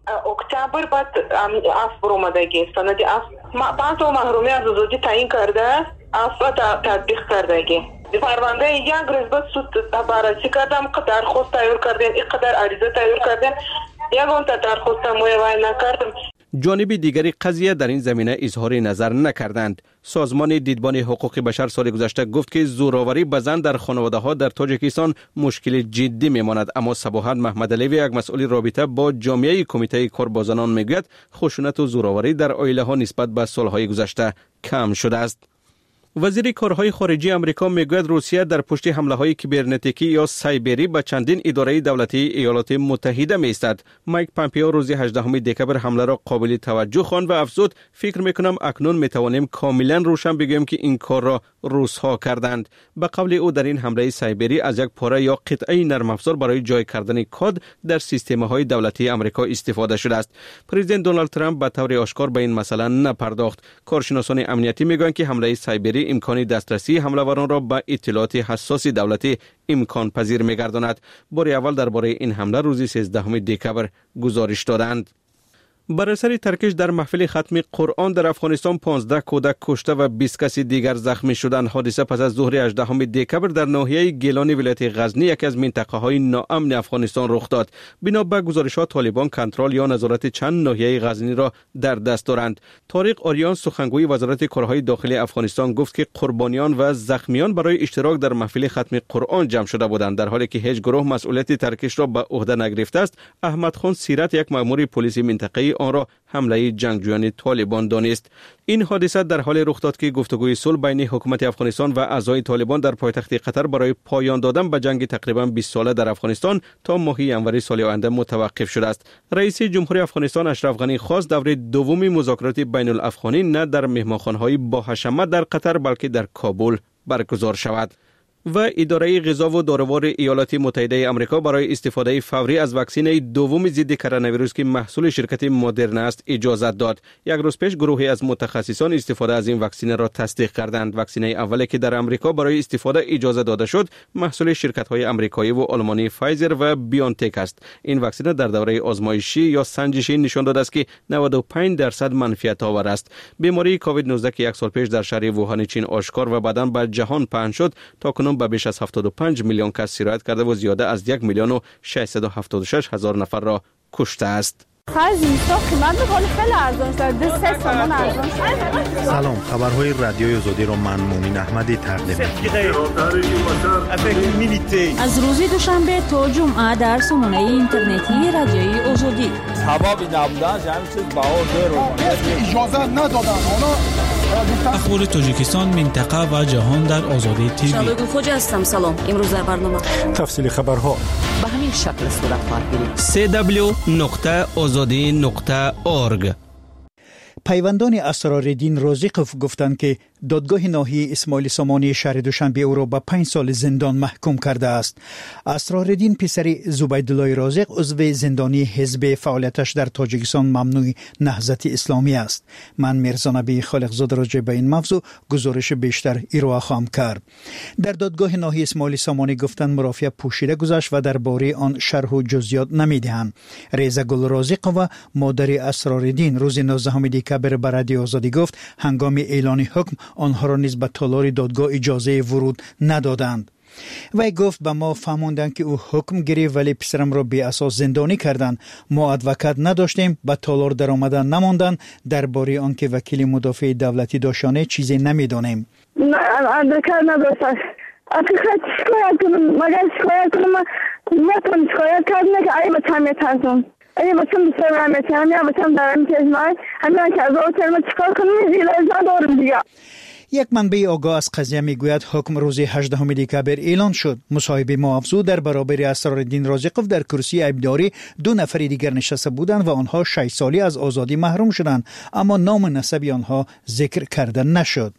اکتبر بعد عفو اومدگی سند عفو 5 محرومی از آزادی تعیین کرده، عفو تطبیق کردگی. پرونده یک روز بعد سود بررسی کردم، درخواست تایید کردن، اینقدر عریضه تایید کردن، یگان درخواست مویوای نکردم. جانب دیگری قضیه در این زمینه اظهار نظر نکردند. سازمان دیدبان حقوق بشر سال گذشته گفت که زورآوری به زن در خانواده ها در تاجیکستان مشکل جدی میماند، اما صباحت محمد علیوی، یک مسئول رابطه با جامعه کمیته کار با زنان، میگوید خشونت و زورآوری در عائله ها نسبت به سالهای گذشته کم شده است. وزیر کارهای خارجی امریکا میگوید روسیه در پشت حمله‌های کیبرنتیکی یا سایبری به چندین اداره دولتی ایالات متحده می‌ایستد. مایک پامپئو روز 18 دکبر حمله را قابل توجه خواند و افزود فکر می‌کنم اکنون می‌توانیم کاملا روشن بگوییم که این کار را روس‌ها کردند. به قول او در این حمله سایبری از یک پاره یا قطعه نرم افزار برای جای کردن کد در سیستم‌های دولتی امریکا استفاده شده است. پرزیدنت دونالد ترامپ به طور آشکار به این مسئله نپرداخت. کارشناسان امنیتی میگویند که حمله سایبری امکان دسترسی حمله‌وران را به اطلاعات حساس دولتی امکان پذیر می‌گرداند. بار اول درباره این حمله روز 13 دکبر گزارش دادند. بر اثر ترکش در محفل ختم قرآن در افغانستان 15 کودک کشته و 20 کس دیگر زخمی شدند. حادثه پس از ظهر 18 دکبر در ناحیه گیلان ولایت غزنی، یکی از منطقه‌های ناامن افغانستان رخ داد. بنا به گزارش‌ها طالبان کنترل یا نظارت چند ناحیه غزنی را در دست دارند. طارق آریان، سخنگوی وزارت کارهای داخلی افغانستان، گفت که قربانیان و زخمیان برای اشتراک در محفل ختم قرآن جمع شده بودند، در حالی که هیچ گروه مسئولیت ترکش را به عهده نگرفته است. احمد خان سیرت، یک مأمور پلیس منطقه‌ای، آن را حمله جنگجویان طالبان دانست. این حادثه در حال رخ داد که گفتگوی صلح بین حکومت افغانستان و اعضای طالبان در پایتخت قطر برای پایان دادن به جنگ تقریبا 20 ساله در افغانستان تا ماه ژانویه سال آینده متوقف شده است. رئیس جمهوری افغانستان اشرف غنی خواست دوره دوم مذاکرات بین الافغانی نه در مهمانخانه‌های با حشمت در قطر بلکه در کابل برگزار شود. و اداره غذا و داروار ایالات متحده آمریکا برای استفاده فوری از واکسن دوم ضد کرونا ویروس که محصول شرکت مدرن است اجازه داد. یک روز پیش گروهی از متخصصان استفاده از این واکسن را تصدیق کردند. واکسن اولی که در آمریکا برای استفاده اجازه داده شد محصول شرکت‌های آمریکایی و آلمانی فایزر و بیونتک است. این واکسن در دوره آزمایشی یا سنجشی نشان داده است که 95% منفعت آور است. بیماری کووید 19 که یک سال پیش در شهر ووهان چین آشکار و بعداً به جهان پهن شد، تاکنون تاجیکستان به بیش از 75 میلیون کس سرایت کرده و زیاده از 1 میلیون و 676 هزار نفر را کشته است. سلام، خبرهای رادیوی آزادی را من مومین احمدی تقدیم می‌کنم. از روز دوشنبه تا جمعه در سامانه اینترنتی رادیوی آزادی. اخبار تاجیکستان، منطقه و جهان در آزادی تیوی. شادو خوج هستم. سلام. امروز در برنامه تفصیل خبرها به همین شکل صورت خواهد گرفت. www.azadi.org. پیوندان اسرارالدین رازقوف گفتند که دادگاه ناحیه اسماعیل سامانی شهر دوشنبه او را به 5 سال زندان محکوم کرده است. اسرارالدین پسر زبیدالله رازق عضو زندانی حزب فعالیتش در تاجیکستان ممنوع نهضت اسلامی است. من میرزا نبی خالقزاده راجع به این موضوع گزارش بیشتر ارائه خواهم کرد. در دادگاه ناحیه اسماعیل سامانی گفتند مرافعه پوشیده گذشت و درباره آن شرح و جزئیات نمیدهند. ریزه گل رازقوف مادر اسرارالدین روز 19 دکبر به رادیو آزادی گفت هنگام اعلان حکم آنها را نیز به تالار دادگاه اجازه ورود ندادند. وی گفت به ما فهموندند که او حکم گرفت ولی پسرم را بی اساس زندانی کردند. ما ادوکات نداشتیم، به تالار در آمدن نماندند. درباره آنکه وکیل مدافع دولتی داشتند چیزی نمیدانیم. ادوکات نداشتم. حقیقت شکایت کنم، مگر شکایت کنم نتونم شکایت کردم که ای بچم میترسم. ای بچم بسرم میترسم یا بچم دارم چشمای همین که از او ترم چکار کنم زیل از ندارم دیگه. یک منبع آگاه از قضیه میگوید حکم روز 18 دکبر اعلان شد. مصاحبه ما افزود در برابر اسرارالدین رازقوف در کرسی عیبداری 2 نفر دیگر نشسته بودند و آنها 6 سالی از آزادی محروم شدند، اما نام نسب آنها ذکر کرده نشد.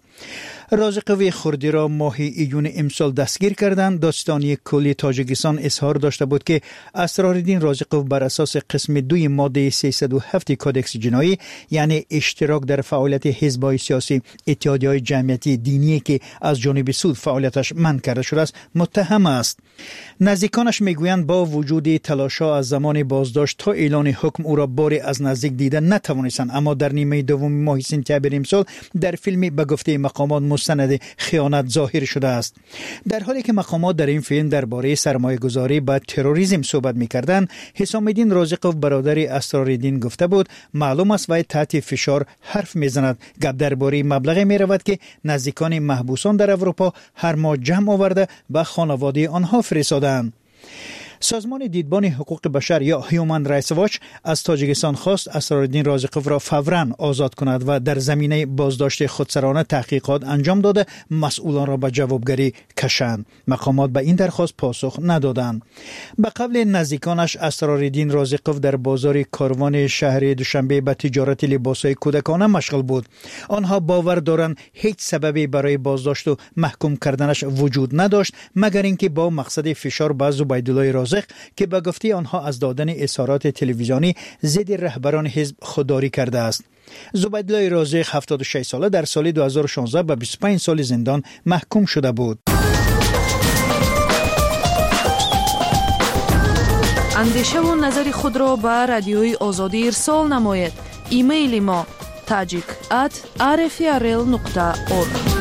رازقوف خردی را ماه ایون امسال دستگیر کردند. داستانی کلی تاجیکستان اظهار داشته بود که اسرارالدین رازقوف بر اساس قسم 2 ماده 307 کدکس جنایی، یعنی اشتراک در فعالیت حزب‌های سیاسی اتحادیه‌های جمعیتی دینی که از جانب سود فعالیتش منع کرده شده است، متهم است. نزدیکانش میگویند با وجود تلاش‌ها از زمان بازداشت تا اعلان حکم او را باری از نزدیک دیده نتوانستند، اما در نیمه دوم ماه سپتامبر امسال در فیلمی به گفته مقامات مستند خیانت ظاهر شده است. در حالی که مقامات در این فیلم درباره سرمایه‌گذاری با تروریسم صحبت می‌کردند، حسام الدین رازقوف برادر اسرارالدین گفته بود معلوم است وی تحت فشار حرف می‌زند. گپ درباره مبلغی می‌رود که نزدیکان محبوسان در اروپا هر ماه جمع آورده به خانواده آنها فرستادند. سازمان دیدبان حقوق بشر یا هیومن رایتس واچ از تاجیکستان خواست اسرارالدین رازقوف را فوراً آزاد کند و در زمینه بازداشت خودسرانه تحقیقات انجام داده مسئولان را به جوابگری کشند. مقامات به این درخواست پاسخ ندادند. به قول نزدیکانش اسرارالدین رازقوف در بازار کاروان شهر دوشنبه به تجارت لباسهای کودکانه مشغول بود. آنها باور دارند هیچ سببی برای بازداشت و محکوم کردنش وجود نداشت مگر اینکه با مقصد فشار بر زبیدالله رازق که به گفته آنها از دادن اظهارات تلویزیونی ضد رهبران حزب خودداری کرده است. زبیدالله رازق 76 ساله در سال 2016 به 25 سال زندان محکوم شده بود. اندیشه و نظر خود را به رادیوی آزادی ارسال نمایید. ایمیل ما tajik@rfrl.org.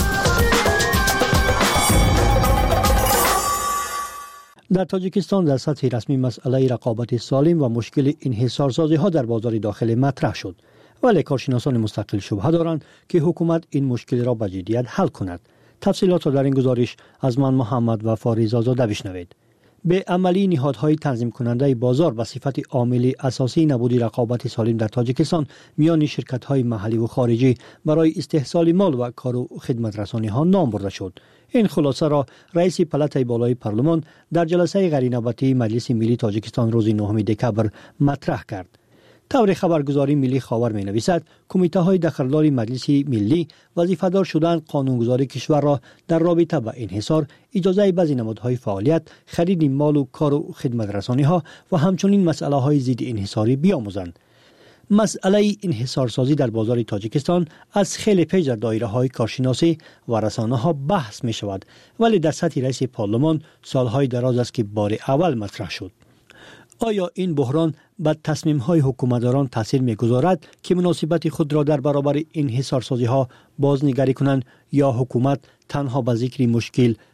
در تاجیکستان در سطح رسمی مسئله رقابت سالم و مشکل انحصارسازی ها در بازار داخلی مطرح شد، ولی کارشناسان مستقل شبهه دارند که حکومت این مشکل را به جدیت حل کند. تفصیلات را در این گزارش از من محمد و فاریز آزاده بشنوید. به عملی نهادهای تنظیم کننده بازار به صفت عامل اساسی نبود رقابت سالم در تاجیکستان میان شرکت‌های محلی و خارجی برای استحصال مال و کار و خدمت رسانی ها نام برده شد. این خلاصه را رئیس پلاتای بالای پارلمان در جلسه غیرنوبتی مجلس ملی تاجیکستان روز 9 دکبر مطرح کرد. طور خبرگزاری ملی خاور می نویسد کمیته های دخلدار مجلس ملی وظیفه‌دار شدند قانونگذاری کشور را در رابطه با انحصار، اجازه بعضی نمادهای فعالیت، خرید مال و کار و خدمت رسانی ها و همچنین مسئله های ضد انحصاری بیاموزند. مسئله انحصارسازی در بازار تاجیکستان از خیلی پیش در دایره های کارشناسی و رسانه ها بحث می شود، ولی در سطح رئیس پارلمان سالهای دراز است که بار اول مطرح شد. آیا این بحران به تصمیم های حکومتداران تاثیر می گذارد که مناسبت خود را در برابر انحصارسازی ها بازنگری کنند یا حکومت تنها به ذکر مشکل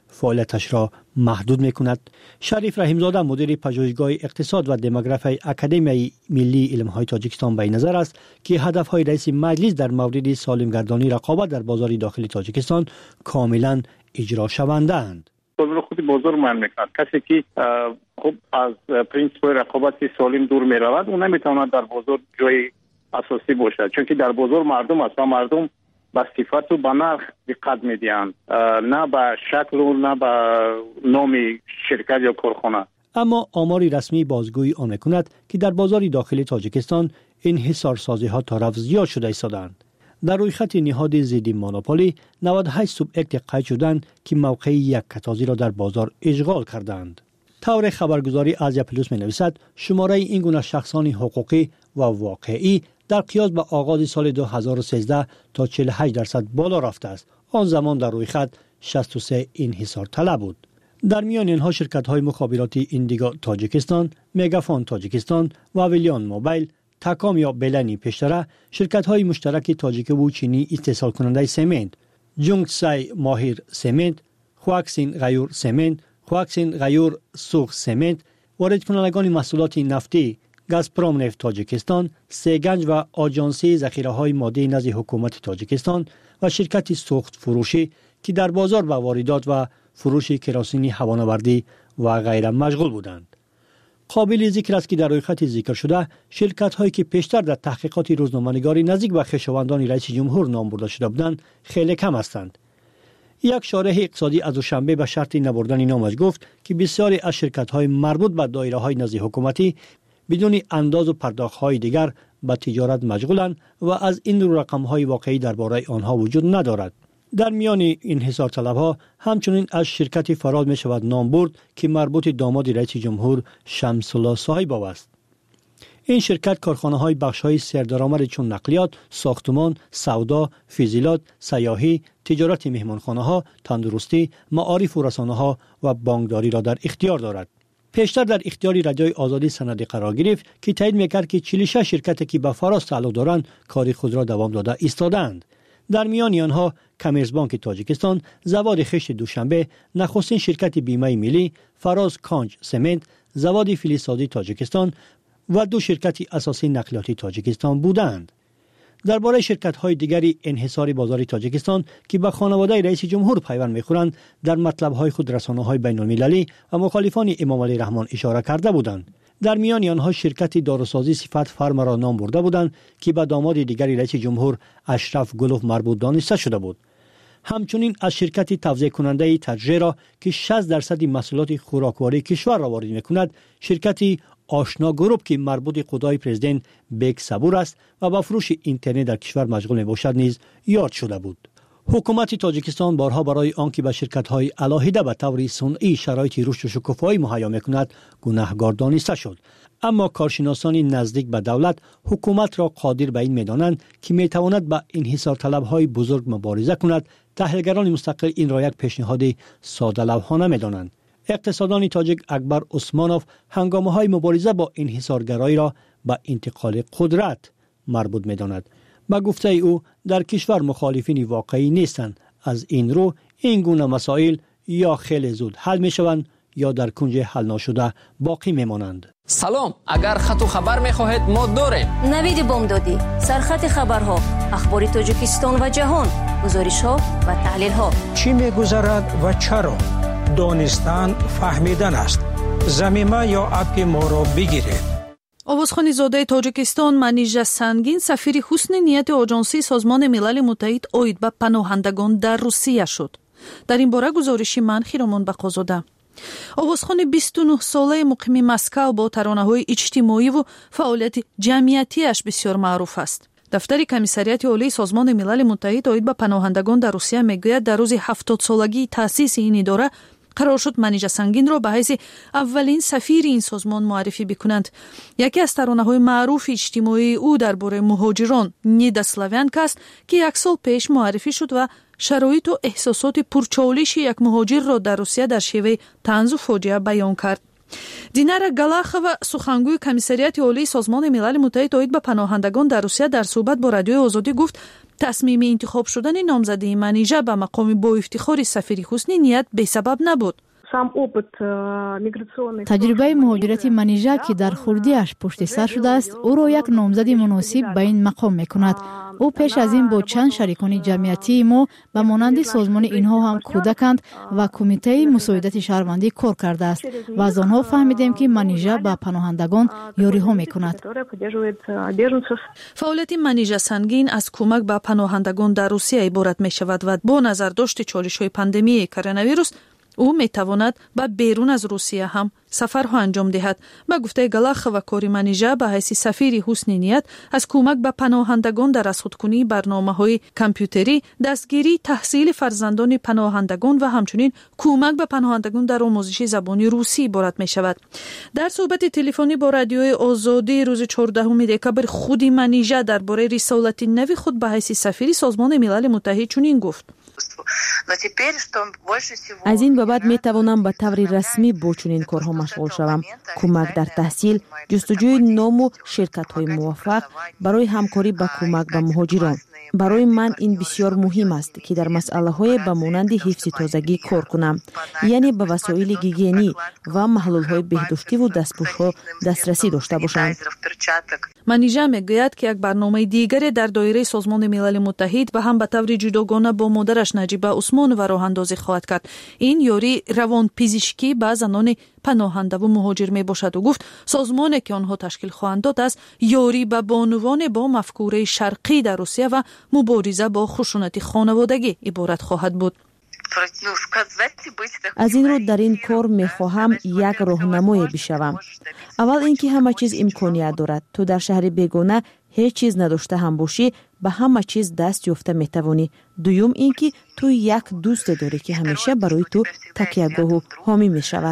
فعالیتش را محدود می‌کند. شریف رحیمزاده مدیر پژوهشگاه اقتصاد و دموگرافی اکادمی ملی علم‌های تاجیکستان به نظر است که هدف‌های رئیس مجلس در مورد سالمگردانی رقابت در بازار داخلی تاجیکستان کاملا اجرا شونده‌اند. بازار خود بازار من میکند. کسی که خب از پرینسیپ رقابت سالم دور میرود اون نمیتواند در بازار جای اساسی باشد، چون که در بازار مردم است و مردم به صفت و به نرخ دقت میدهند، نه به شکل و نه به نام شرکت یا کارخانه. اما آماری رسمی بازگویی آن میکند که در بازار داخلی تاجیکستان انحصارسازی ها تا رفع زیاد شده ایستادند. در روی خط نهاد ضد مونوپولی 98 سوبیکت قید شدند که موقع یک کتازی را در بازار اشغال کردند. طور خبرگزاری آزیا پلوس می‌نویسد شماره این گونه شخصان حقوقی و واقعی در قیاس به آغاز سال 2013 تا 48% بالا رفته است. آن زمان در روی خط 63 انحصار طلب بود. در میان اینها شرکت‌های مخابراتی ایندیگو تاجیکستان، مگافون تاجیکستان و ویلیان موبایل، تکام یا بلنی پیشتره، شرکت‌های مشترک تاجیک و چینی استحصال کننده سمنت، جونگسای ماهر سمنت، خواکسین غیور سمنت، خواکسین غیور سوخ سمنت، وارد کنندگان محصولات نفتی گازپروم نفت تاجیکستان، سیگنج و آژانسی ذخیره‌های ماده نزد حکومت تاجیکستان و شرکت سوخت فروشی که در بازار با واردات و فروش کراسین هوانوردی و غیره مشغول بودند. قابل ذکر است که در روی خط ذکر شده شرکت‌هایی که پیشتر در تحقیقات روزنامه‌نگاری نزدیک به خویشاوندان رئیس جمهور نام برده شده بودند خیلی کم هستند. یک شارح اقتصادی از دوشنبه به شرط نبردن نامش گفت که بسیاری از شرکت‌های مربوط به دایره‌های نزد حکومتی بدون انداز و پرداخت‌های دیگر به تجارت مشغولند و از این رو رقم‌های واقعی درباره آنها وجود ندارد. در میان انحصار طلب‌ها همچنین از شرکت فراز می شود نام برد که مربوط داماد رئیس جمهور شمس الله صاحب‌آو است. این شرکت کارخانه‌های بخش‌های سردرآمد چون نقلیات، ساختمان، سودا، فیزیلات، سیاحی، تجارت مهمانخانه‌ها، تندرستی، معارف و رسانه‌ها و بانکداری را در اختیار دارد. پیشتر در اختیار رادیوی آزادی سند قرار گرفت که تایید می‌کرد که 46 شرکتی که به فراز تعلق دارند کار خود را دوام داده ایستادند. در میان آنها کامرس بانک تاجیکستان، زواد خشت دوشنبه، نخستین شرکت بیمه ملی، فراز کانج سمنت، زواد فلزسازی تاجیکستان و دو شرکت اساسی نقلیاتی تاجیکستان بودند. درباره شرکت‌های دیگری انحصار بازار تاجیکستان که به خانواده رئیس جمهور پیوند می‌خورند در مطلب‌های خود رسانه‌های بین‌المللی و مخالفان امام علی رحمان اشاره کرده بودند. در میان آنها شرکت داروسازی صفت فرما را نام برده بودند که به داماد دیگری رئیس جمهور اشرف گلوف مربوط دانسته شده بود. همچنین از شرکت توزیع کننده تجزیه را که 60% محصولات خوراکواری کشور را وارد می‌کند، شرکت آشنا گروپ که مربوط خدای پرزیدنت بیگ صبور است و با فروش اینترنت در کشور مشغول میباشد نیز یاد شده بود. حکومت تاجیکستان بارها برای آنکه به شرکت‌های علاهیده به طور صنعی شرایط رشد و شکوفایی مهیا می‌کند گناهکار دانسته شد. اما کارشناسان نزدیک به دولت حکومت را قادر به این می‌دانند که می‌تواند با انحصار طلب‌های بزرگ مبارزه کند. تحلیلگران مستقل این را یک پیشنهاد ساده لوحانه می‌دانند. اقتصاددان تاجیک اکبر عثمانوف هنگامه‌های مبارزه با انحصارگرایی را به انتقال قدرت مربوط می‌داند. با گفته او در کشور مخالفین واقعی نیستند. از این رو این گونه مسائل یا خیلی زود حل می‌شوند یا در کنج حل نشده باقی می‌مانند. سلام، اگر خط و خبر می‌خواهید ما داریم. نوید بامدادی، سرخط خبرها، اخبار تاجیکستان و جهان، گزارش‌ها و تحلیل‌ها. چی می‌گذرد و چرا؟ دانستن فهمیدن است. زمینه یا اپ ما را بگیرید. آوازخوانی زاده تاجیکستان منیژه سنگین سفیر حسن نیت آژانسی سازمان ملل متحد اوید به پناهندگان در روسیه شد. در این باره گزارشی من خیرامان بقازاده. آوازخوان 29 ساله مقیم مسکو با ترانه‌های اجتماعی و فعالیت جمعیتیش بسیار معروف است. دفتر کمیسریات عالی سازمان ملل متحد اوید به پناهندگان در روسیه میگوید در روز 70 سالگی تأسیس این اداره قرار شد منیژه سنگین را به حیث اولین سفیر این سازمان معرفی بکنند. یکی از ترانه‌های معروف اجتماعی او درباره مهاجران نیدا سلاویانکا است که یک سال پیش معرفی شد و شرایط و احساسات پرچالش یک مهاجر را در روسیه در شیوه طنز و فاجعه بیان کرد. دینارا галахова سخنگوی کمیسریات عالی سازمان ملل متحد اوید به پناهندگان در روسیه در صحبت با رادیوی آزادی گفت تصمیم انتخاب شدن نامزده منیژه به مقام با افتخار سفیر حسنی نیت بی سبب نبود. تجربه مهاجرت منیژه که در خردیش پشت سر شده است او را یک نامزد مناسب به این مقام میکند. او پیش از این با چند شریکان جمعیتی ما به مانند سازمان اینها هم کودکند و کمیته مساعدت شهروندی کار کرده است و از آنها فهمیدیم که منیژه به پناهندگان یاری ها میکند. فعالیت منیژه سنگین از کمک به پناهندگان در روسیه عبارت می شود و با نظر داشت چالش‌های پاندمی کرونا ویروس او میتواند به بیرون از روسیه هم سفرها انجام دهد. به گفته گلاخوا کاری منیژه به حیث سفیر حسن نیت از کمک به پناهندگان در رصدکنی برنامه‌های کامپیوتری، دستگیری تحصیل فرزندان پناهندگان و همچنین کمک به پناهندگان در آموزش زبان روسی عبارت می شود. در صحبت تلفنی با رادیوی آزادی روز 14 دکبر خود منیژه درباره رسالت نوی خود به حیث سفیر سازمان ملل متحد چنین گفت: از این بابت می توانم به طور رسمی با چنین کارها مشغول شوم. کمک در تحصیل، جستجوی نام و شرکت های موفق برای همکاری با کمک به مهاجران. برای من این بسیار مهم است که در مسئله های به مانند حفظ تازگی کار کنم، یعنی به وسایل گیگینی و محلول های بهداشتی و دستپوش ها دسترسی داشته باشند. منیژه میگوید که یک برنامه دیگری در دایره سازمان ملل متحد و هم به طور جداگانه با مادرش نجیبه عثمانова راه اندازی خواهد کرد. این یاری روان پزشکی به زنان پناهنده و مهاجر می باشد و گفت سازمانی که آنها تشکیل خواهند داد است یاری به بانوان با مفکوره شرقی در روسیه و مبارزه با خشونت خانوادگی عبارت خواهد بود. از این رو در این کار می خواهم یک راهنمای بشوم. اول اینکه همه چیز امکانیت دارد. تو در شهر بیگانه هیچ چیز نداشته هم باشی به همه چیز دست یافته می توانی. دوم اینکه تو یک دوست داری که همیشه برای تو تکیه‌گاه و حامی می شود.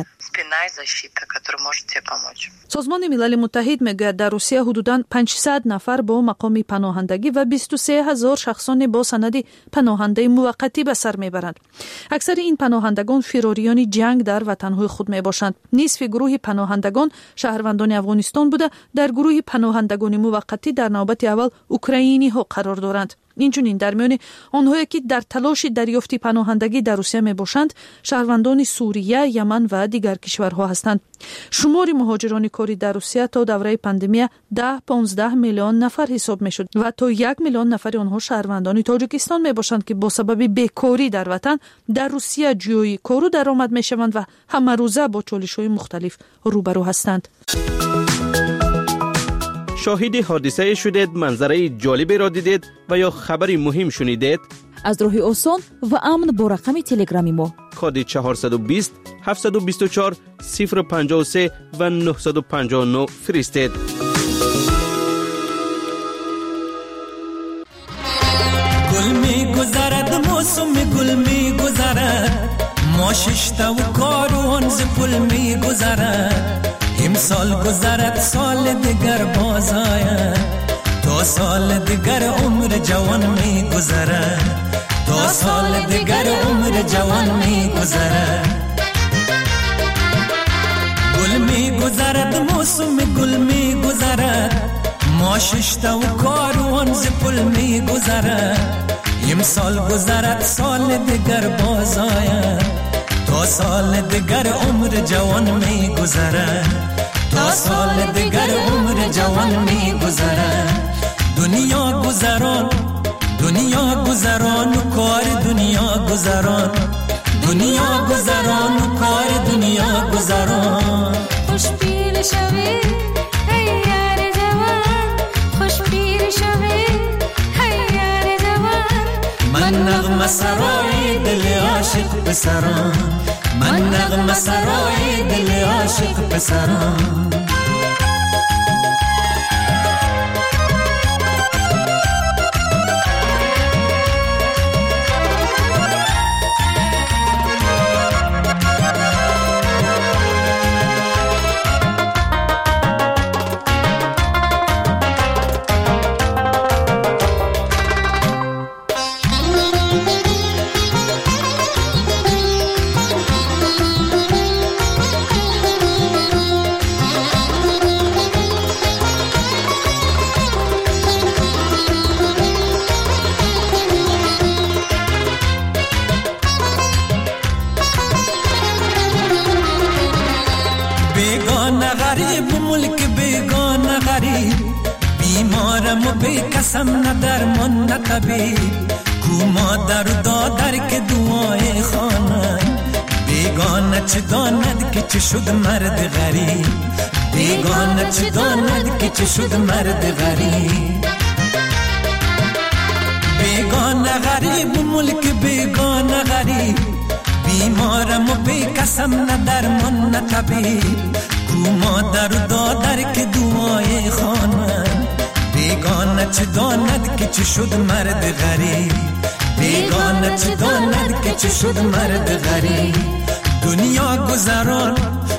سازمان ملل متحد میگوید در روسیه حدوداً 500 نفر با مقام پناهندگی و 23,000 شخصان با سند پناهنده موقتی به سر میبرند. اکثر این پناهندگان فراریان جنگ در وطنهای خود می باشند. نصف گروه پناهندگان شهروندان افغانستان بوده. در گروه پناهندگان موقتی در نوبت اول اوکراینی ها قرار دارند. اینچنین در میان آنهایی که در تلاش دریافت پناهندگی در روسیه می باشند شهروندان سوریه، یمن و دیگر کشورها هستند. شمار مهاجران کاری در روسیه تا دوره پاندمی 10-15 میلیون نفر حساب می شد و تا 1 میلیون نفر آنها شهروندان تاجیکستان می باشند که با سبب بیکاری در وطن در روسیه جوی کار و درآمد می شوند و همه روزه با چالش‌های مختلف روبرو هستند. شاهد حادثه شدید، منظره جالبی را دیدید و یا خبری مهم شنیدید؟ از راه آسان و امن با رقم تلگرامی ما کد 420 724 053 و 959 فرستید. گل می گذرد موسم گل می گذرد ما ششتا و کاروان ز پل می گذرد امسال گذرد سال دیگر باز آید تا سال دیگر عمر جوان می گذرد تا سال دیگر عمر جوان می گذرد گل می گذرد موسم گل می گذرد ما ششتا و کاروان ز پل می گذرد امسال گذرد سال دیگر باز آید تا سال دیگر عمر جوان می گذرد تا سال دیگر عمر جوان می گذرد دنیا گذران دنیا گذران و کار دنیا گذران دنیا گذران و کار دنیا گذران خوش پیر شوی ای یار جوان خوش پیر شوی ای یار جوان من نغمه سرای دل عاشق پسران من نغمه سرای دل عاشق پسران غریب ملک بیگانه غریب بیمارم و بی کسم نه درمان نه طبیب کو مادر و دادر که دعای خانه بیگانه چه داند که چه شد مرد غریب بیگانه چه داند که چه شد مرد غریب بیگانه غریب ملک بیگانه غریب بیمارم و بی کسم نه درمان نه طبیب کو مادر و دادر که دعای خانه بیگانه چه داند که چه شد مرد غریب بیگانه چه داند که چه شد مرد غریب دنیا گذران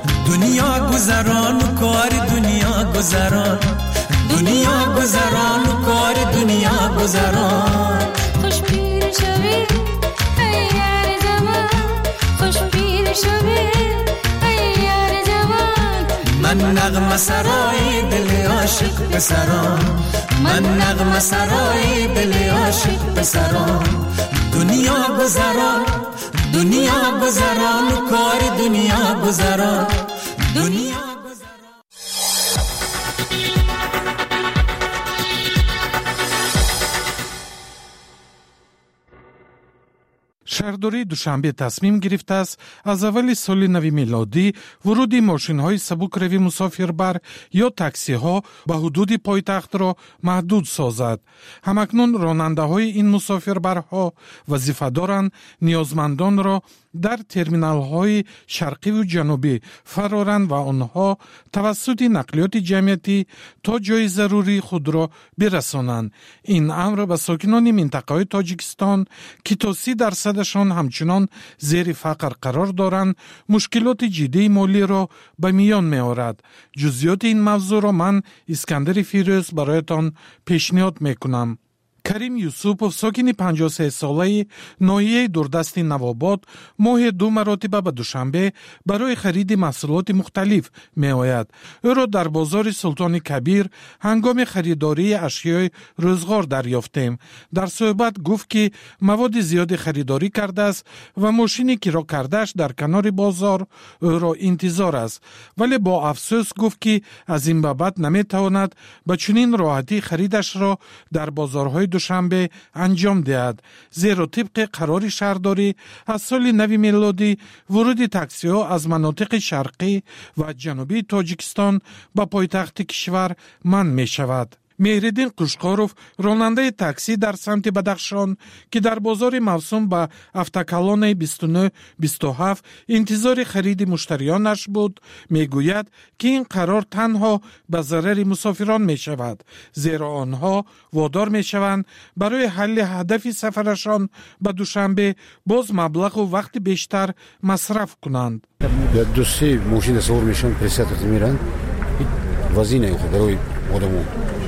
و کار دنیا گذران دنیا گذران و کار دنیا گذران خوش پیر شوی ای یار جوان خوش پیر شوی ای یار جوان من نغمه سرای دل عاشق پسران من نغمه سرای دل عاشق پسران دنیا گذران و کار دنیا گذران دنیا شهرداری دوشنبه تصمیم گرفته است از اول سال نو میلادی ورود ماشین‌های سبک‌روی مسافربر یا تاکسی‌ها به حدود پایتخت را محدود سازد. همکنون راننده‌های این مسافربرها وظیفه دارند نیازمندان را در ترمینال‌های شرقی و جنوبی فرارند و آنها توسط نقلیات جمعیتی تا جای ضروری خود را برسانند. این امر به ساکنان منطقه تاجیکستان که تا 30% همچنان زیر فقر قرار دارند مشکلات جدی مالی را به میان می آورد. جزئیات این موضوع را من اسکندر فیروز برایتان پیشنهاد می کنم. کریم یوسوف ساکن 53 ساله ناحیه دوردست نوآباد ماه 2 مرتبه به دوشنبه برای خرید محصولات مختلف می آید. او را در بازار سلطان کبیر هنگام خریداری اشیای روزگار دریافتیم. در صحبت گفت که مواد زیادی خریداری کرده است و ماشینی که را کردهش در کنار بازار او را انتظار است، ولی با افسوس گفت که از این بابت نمی تواند به چنین راحتی خریدش را در بازارهای دوشنبه انجام دهد، زیرا طبق قرار شهرداری از سال نو میلادی ورود تاکسی ها از مناطق شرقی و جنوبی تاجیکستان به پایتخت کشور منع می شود. مهردین قشقاروف راننده تاکسی در سمت بدخشان که در بازار موسوم به افتکالان 29-27 انتظار خرید مشتریانش بود میگوید که این قرار تنها به ضرر مسافران می شود، زیرا آنها وادار می شوند برای حل هدف سفرشان به دوشنبه باز مبلغ و وقت بیشتر مصرف کنند. دو سه ماشین سوار میشن پرسیت میرن وزینه برای آدمو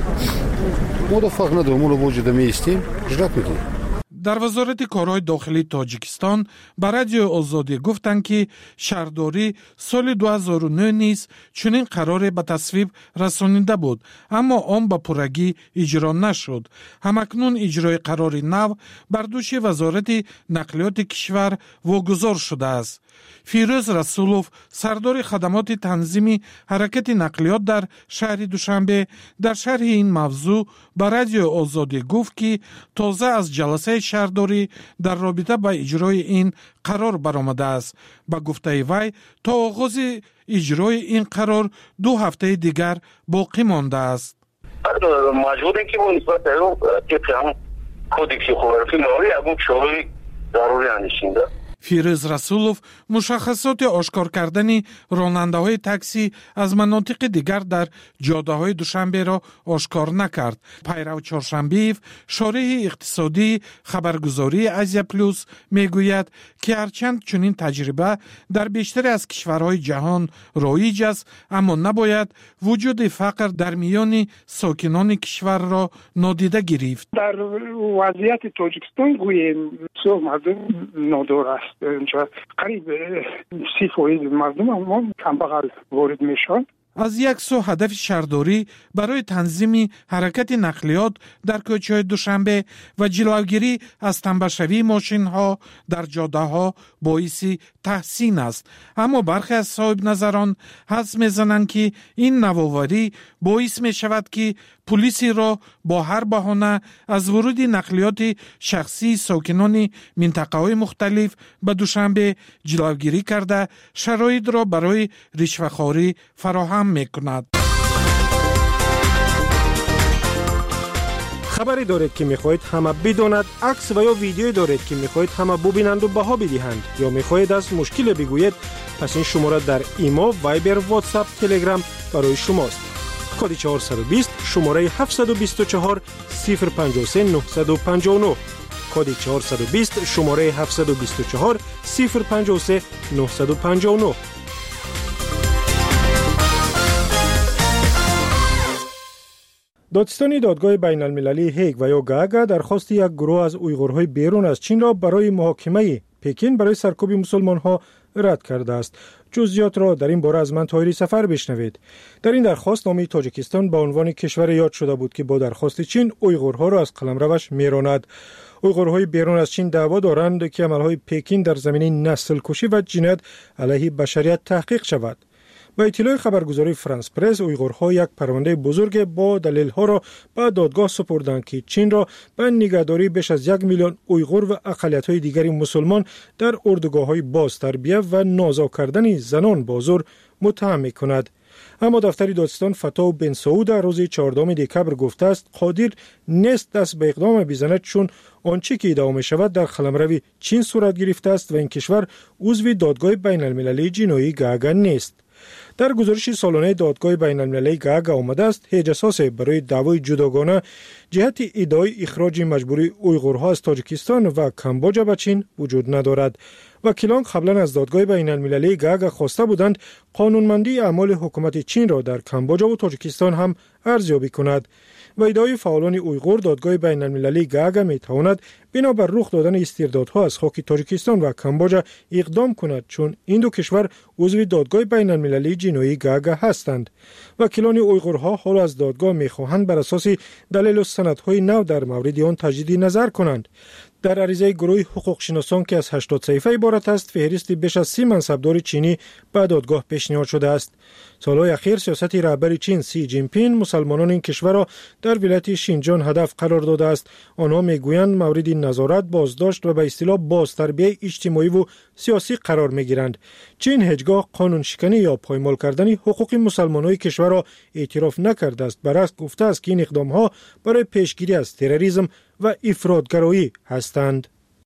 ما فرق نداره، ما رو وجود میستیم اجرات میکنیم. در وزارت کارهای داخلی تاجیکستان به رادیو آزادی گفتند که شهرداری سال 2009 نیز چنین قرار به تصویب رسانیده بود، اما آن به پرگی اجرا نشد. همکنون اجرای قرار نو بر دوش وزارت نقلیات کشور واگذار شده است. فیروز رسولوف سردار خدمات تنظیم حرکت نقلیات در شهر دوشنبه در شرح این موضوع به رادیو آزادی گفت که تازه از جلسه شهرداری در رابطه با اجرای این قرار برآمده است. با گفته وی تا آغاز اجرای این قرار 2 هفته دیگر باقی مانده است. مجبوریم که با نسبت به اون طبق کدکس خبررسی نوری اون شغلی ضروری اندیشیده. فیروز رسولوف مشخصات آشکار کردن راننده های تاکسی از مناطق دیگر در جاده های دوشنبه را آشکار نکرد. پیرو چهارشنبه شارح اقتصادی خبرگزاری آسیا پلوس میگوید که هرچند چنین تجربه در بیشتر از کشورهای جهان رایج است، اما نباید وجود فقر در میان ساکنان کشور را نادیده گرفت. در وضعیت تاجیکستان گوییم بسیار مردم نادار است. اینجا قریب 30% مردم هم کمبغل وارد میشن از یک سو هدف شهرداری برای تنظیم حرکت نقلیات در کوچه‌های دوشنبه و جلوگیری از تنبشوی ماشین‌ها در جاده‌ها باعث تحسین است. اما برخی از صاحب نظران حدس می‌زنند که این نوآوری باعث می‌شود که پلیسی را با هر بهانه از ورود نقلیات شخصی ساکنان منطقه‌های مختلف به دوشنبه جلوگیری کرده شرایط را برای رشوه‌خواری فراهم می‌کند. خبری دارید که می‌خواهید همه بداند، عکس و یا ویدیویی دارید که می‌خواهید همه ببینند و بها بدهند یا می‌خواهید از مشکل بگویید، پس این شماره در ایما، وایبر، واتساپ، تلگرام برای شماست. کد 420 شماره 724 053 959 کد 420 شماره 724 053 959. دادستانی دادگاه بین المللی هیگ و یا گاگا درخواست یک گروه از اویغورهای بیرون از چین را برای محاکمه پکین برای سرکوب مسلمان‌ها رد کرده است. جزئیات را در این باره از من طاهری سفر بشنوید. در این درخواست نام تاجیکستان به عنوان کشور یاد شده بود که با درخواست چین اویغورها را از قلمروش میراند. اویغورهای بیرون از چین دعوا دارند که عملهای پکین در زمینه نسل کشی و جنایت علیه بشریت تحقیق شود. با اطلاع خبرگزاری فرانس پرس، اویغورها یک پرونده بزرگ با دلیل‌ها را به دادگاه سپردند که چین را به نگهداری بیش از 1 میلیون اویغور و اقلیت‌های دیگری مسلمان در اردوگاه‌های بازتربیه و نازا کردن زنان با زور متهم می‌کند. اما دفتر دادستان فتاو بن سعود روز 14 دکبر گفته است قادر نیست دست به اقدام بزند، چون آنچه که ادعا می شود در قلمرو چین صورت گرفته است و این کشور عضو دادگاه بین المللی جنایی گاگا نیست. در گزارش سالانه دادگاه بین المللی گاگا آمده است هیچ اساسی برای دعوای جداگانه جهت ادعای اخراج مجبوری اویغورها از تاجیکستان و کامبوجا به چین وجود ندارد. وکیلان قبلا از دادگاه بین المللی گاگا خواسته بودند قانونمندی اعمال حکومت چین را در کامبوجا و تاجیکستان هم ارزیابی کند. و ادعای فعالان اویغور دادگاه بین المللی گاگا می تواند بنابر رخ دادن استردادها از خاک تاجیکستان و کامبوجا اقدام کند، چون این دو کشور عضو دادگاه بین المللی جنایی گاگا هستند. وکیلان اویغورها حال از دادگاه می خواهند بر اساس دلیل و سندهای نو در مورد آن تجدید نظر کنند. در عریضه گروه حقوق شناسان که از 80 صفحه عبارت است، فهرست بیش از 30 منصبدار چینی به دادگاه پیشنهاد شده است. سالهای اخیر سیاست رهبر چین سی جین پین مسلمانان این کشور را در ولایت شینجان هدف قرار داده است. آنها میگویند مورد نظارت، بازداشت و به اصطلاح بازتربیه اجتماعی و سیاسی قرار میگیرند. چین هیچگاه قانون شکنی یا پایمال کردن حقوق مسلمانان کشور را اعتراف نکرده است. برعکس گفته است که این اقدامها برای پیشگیری از تروریسم و افراطگرایی هستند.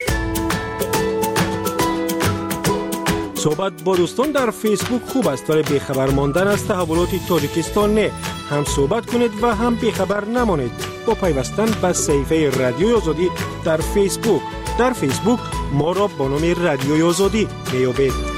صحبت با دوستان در فیسبوک خوب است، ولی بیخبر ماندن از تحولات تاجیکستان نه. هم صحبت کنید و هم بیخبر نمانید با پیوستن به صفحه رادیوی آزادی در فیسبوک. در فیسبوک ما را با نام رادیوی آزادی بیابید.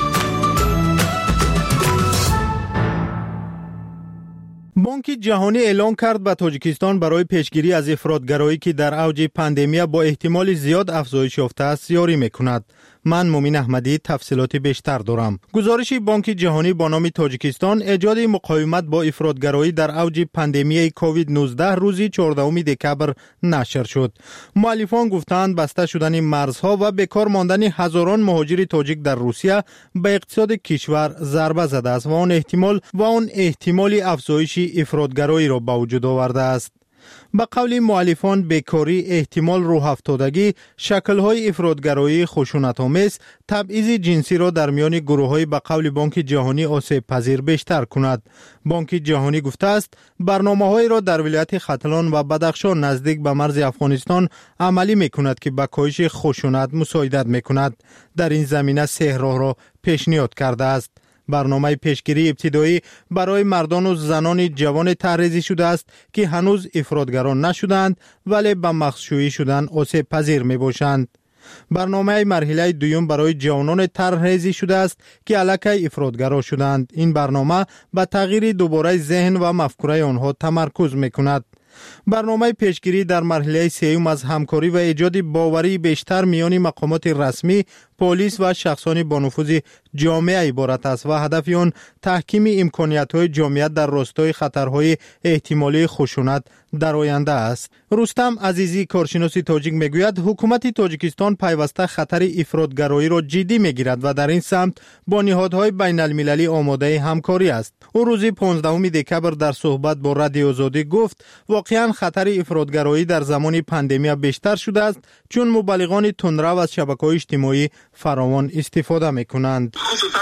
بانک جهانی اعلام کرد به تاجیکستان برای پیشگیری از افراطگرایی که در اوج پاندمی با احتمال زیاد افزایش یافته است یاری میکند. من مومین احمدی تفصیلات بیشتر دارم. گزارش بانک جهانی با نام تاجیکستان ایجاد مقاومت با افراطگرایی در اوج پاندمی کووید 19 روز 14 دکبر نشر شد. مؤلفان گفتند بسته شدن مرزها و بیکار ماندن هزاران مهاجر تاجیک در روسیه به اقتصاد کشور ضربه زده است و آن احتمال افزایش افراطگرایی را به وجود آورده است. به قول مؤلفان بیکاری، احتمال راه افتادگی، شکل‌های افراطگرایی خشونت‌آمیز، تبعیض جنسی را در میان گروه‌های به قول بانک جهانی آسیب پذیر بیشتر کند. بانک جهانی گفته است برنامه‌هایی را در ولایت ختلان و بدخشان نزدیک به مرز افغانستان عملی می‌کند که به کاهش خشونت مساعدت می‌کند. در این زمینه 3 راه را پیشنهاد کرده است. برنامه پیشگیری ابتدایی برای مردان و زنان جوان طرحریزی شده است که هنوز افراطگران نشدند ولی به مخصوصی شدن آسیب پذیر می باشند. برنامه مرحله دوم برای جوانان طرحریزی شده است که علیه افراطگرا شدند. این برنامه به تغییر دوباره ذهن و مفکوره آنها تمرکز می کند. برنامه پیشگیری در مرحله سوم از همکاری و ایجاد باوری بیشتر میان مقامات رسمی، پلیس و شخصانی با نفوذ جامعه عبارت است و هدف آن تحکیم امکانیت‌های جامعیت در راستای خطرهای احتمالی خشونت در آینده است. رستم عزیزی کارشناس تاجیک میگوید حکومت تاجیکستان پیوسته خطر افراطگرایی را جدی میگیرد و در این سمت با نهادهای بین المللی آماده همکاری است. او روز 15 دکبر در صحبت با رادیو آزادی گفت واقعا خطر افراطگرایی در زمان پاندمی بیشتر شده است چون مبلغان تندرو از شبکه‌های اجتماعی فراوان استفاده میکنند. خصوصا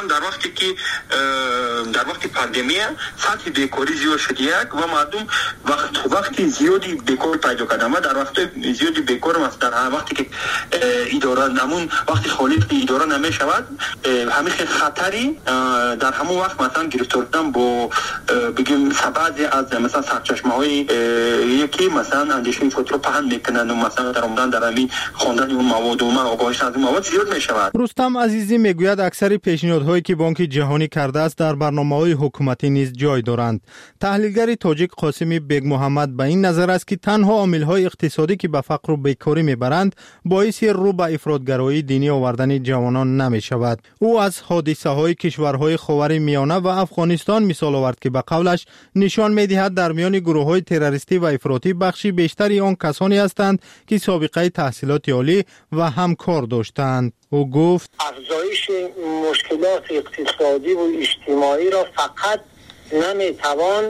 در وقت پاندمی سطح بیکاری زیاد شده و مردم وقتی زیادی بیکار پیدا کردن و در وقت زیادی بیکار مثلا در وقتی که اداره نمون وقتی خالی اداره نمیشود همین خطری در همون وقت مثلا گرفتار شدن با بگیم بعضی از مثلا سرچشمه‌های یکی مثلا اندیشه فوتو پهن میکنن و مثلا در عمدن در همین خواندن اون مواد و آگاهی از اون مواد زیاد میشود. رستم عزیزی میگوید اکثر پیشنهادهایی که بانک جهانی کرده است در برنامه‌های حکومتی نیز جای دارند. تحلیلگر تاجیک قاسمی بیگ محمد به این نظر است که تنها عامل‌های اقتصادی که به فقر و بیکاری میبرند باعث رو به افراطگرایی دینی آوردن جوانان نمیشود. او از حادثه‌های کشورهای خاورمیانه و افغانستان مثال آورد که به قولش نشان می‌دهد در میان گروه‌های تروریستی و افراطی بخشی بیشتری آن کسانی هستند که سابقه تحصیلات عالی و همکار داشتند. او گفت افزایش مشکلات اقتصادی و اجتماعی را فقط نمیتوان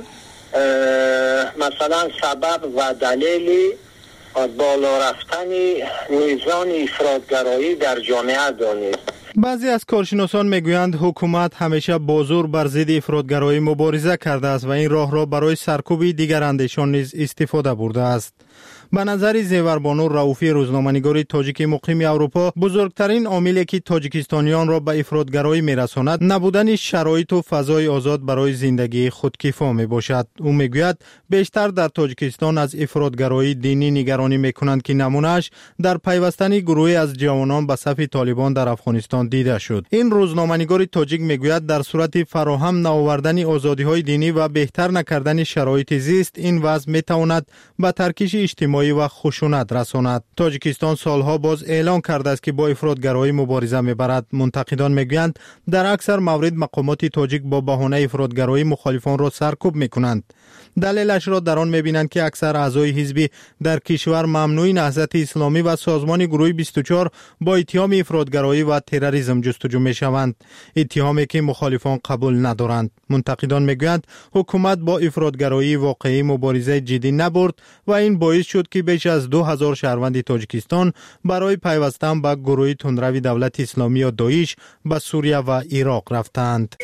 مثلا سبب و دلیل بالا رفتن میزان افراطگرایی در جامعه دانست. بعضی از کارشناسان میگویند حکومت همیشه با زور بر ضد افراطگرایی مبارزه کرده است و این راه را برای سرکوب دیگر اندیشان نیز استفاده برده است. به نظر زیوربانو رؤوفی روزنامه‌نگار تاجیک مقیم اروپا بزرگترین عاملی که تاجیکستانیان را به افراطگرایی میرساند نبودن شرایط و فضای آزاد برای زندگی خودکفا میباشد. او میگوید بیشتر در تاجیکستان از افراطگرایی دینی نگرانی میکنند که نمونهش در پیوستن گروهی از جوانان به صف طالبان در افغانستان دیده شد. این روزنامه‌نگار تاجیک میگوید در صورت فراهم نآوردن آزادی‌های دینی و بهتر نکردن شرایط زیست این وضع میتواند به ترکیش اجتماعی و خشونت رساند. تاجیکستان سالها باز اعلان کرده است که با افراطگرایی مبارزه میبرد. منتقدان میگویند در اکثر موارد مقامات تاجیک با بهانه افراطگرایی مخالفان را سرکوب میکنند. دلیلش را در آن میبینند که اکثر اعضای حزبی در کشور ممنوع نهضت اسلامی و سازمان گروه 24 با اتهام افراطگرایی و تروریسم جستجو میشوند، اتهامی که مخالفان قبول ندارند. منتقدان میگویند حکومت با افراطگرایی واقعی مبارزه جدی نبرد و این باعث شد که بیش از 2000 شهروند تاجیکستان برای پیوستن به گروه تندرو دولت اسلامی یا داعش به سوریه و عراق رفتند.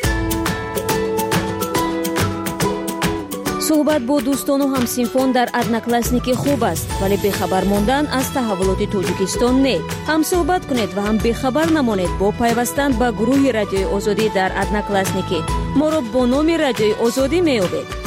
صحبت با دوستان و همسینفان در ادناکلاسنیک خوب است ولی بخبر ماندن از تحولات تاجیکستان نه. هم صحبت کنید و هم بخبر نمانید با پیوستن به گروه رادیوی آزادی در ادناکلاسنیک. ما را با نام رادیوی آزادی میابید.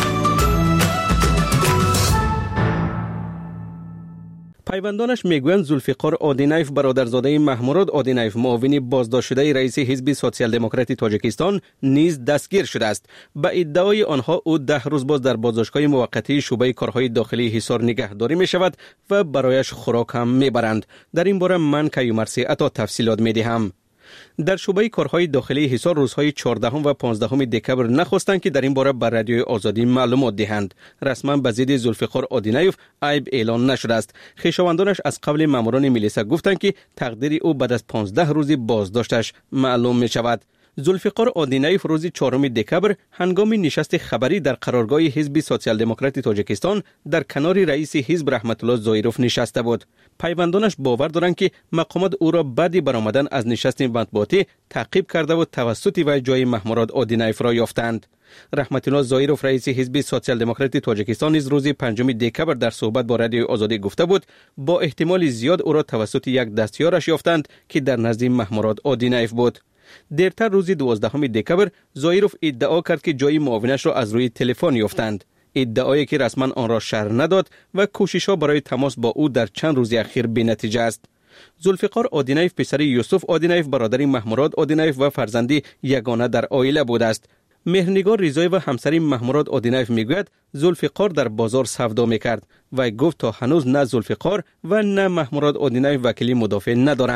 پیوندانش میگویند ذوالفقار آدینایف برادرزاده محمود آدینایف معاون بازداشت شده رئیس حزب سوسیال دموکراتی تاجیکستان نیز دستگیر شده است. به ادعای آنها او 10 روز باز در بازداشتگاه موقتی شعبه کارهای داخلی حصار نگهداری می شود و برایش خوراک هم میبرند. در این باره من کیومرسی عطا تفصیلات میدهم. در شعبه کارهای داخلی حصار روزهای 14 و 15 دکبر نخواستند که در این باره بر رادیوی آزادی معلومات دهند. رسما به ضد ذوالفقار آدینایف عیب اعلان نشده است. خویشاوندانش از قبل ماموران ملیسا گفتند که تقدیر او بعد از 15 روز بازداشتش معلوم می شود. ذوالفقار آدینایف روز 4 دکبر هنگام نشست خبری در قرارگاه حزب سوسیال دموکراتی تاجیکستان در کنار رئیس حزب رحمت الله زایروف نشسته بود. پیوندانش باور دارند که مقامات او را بعد برآمدن از نشست مطبوعاتی تعقیب کرده و توسط وی جای محمود آدینایف را یافتند. رحمت الله زایروف رئیس حزب سوسیال دموکراتی تاجیکستان نیز روز 5 دکبر در صحبت با رادیوی آزادی گفته بود با احتمال زیاد او را توسط یک دستیارش یافتند که در نزد محمود آدینایف بود. دیرتر روز 12 دکبر زایروف ادعا کرد که جای معاونش را از روی تلفن یافتند. ادعایی که رسما آن را شرح نداد و کوشش‌ها برای تماس با او در چند روز اخیر بی‌نتیجه است. ذوالفقار آدینایف پسر یوسف آدینایف برادر محمود آدینایف و فرزندی یگانه در عائله بود است. مهرنگار رضایی و همسر محمود آدینایف میگوید ذوالفقار در بازار سودا میکرد و گفت تا هنوز نه ذوالفقار و نه محمود آدینایف وکیل مدافع ندارند.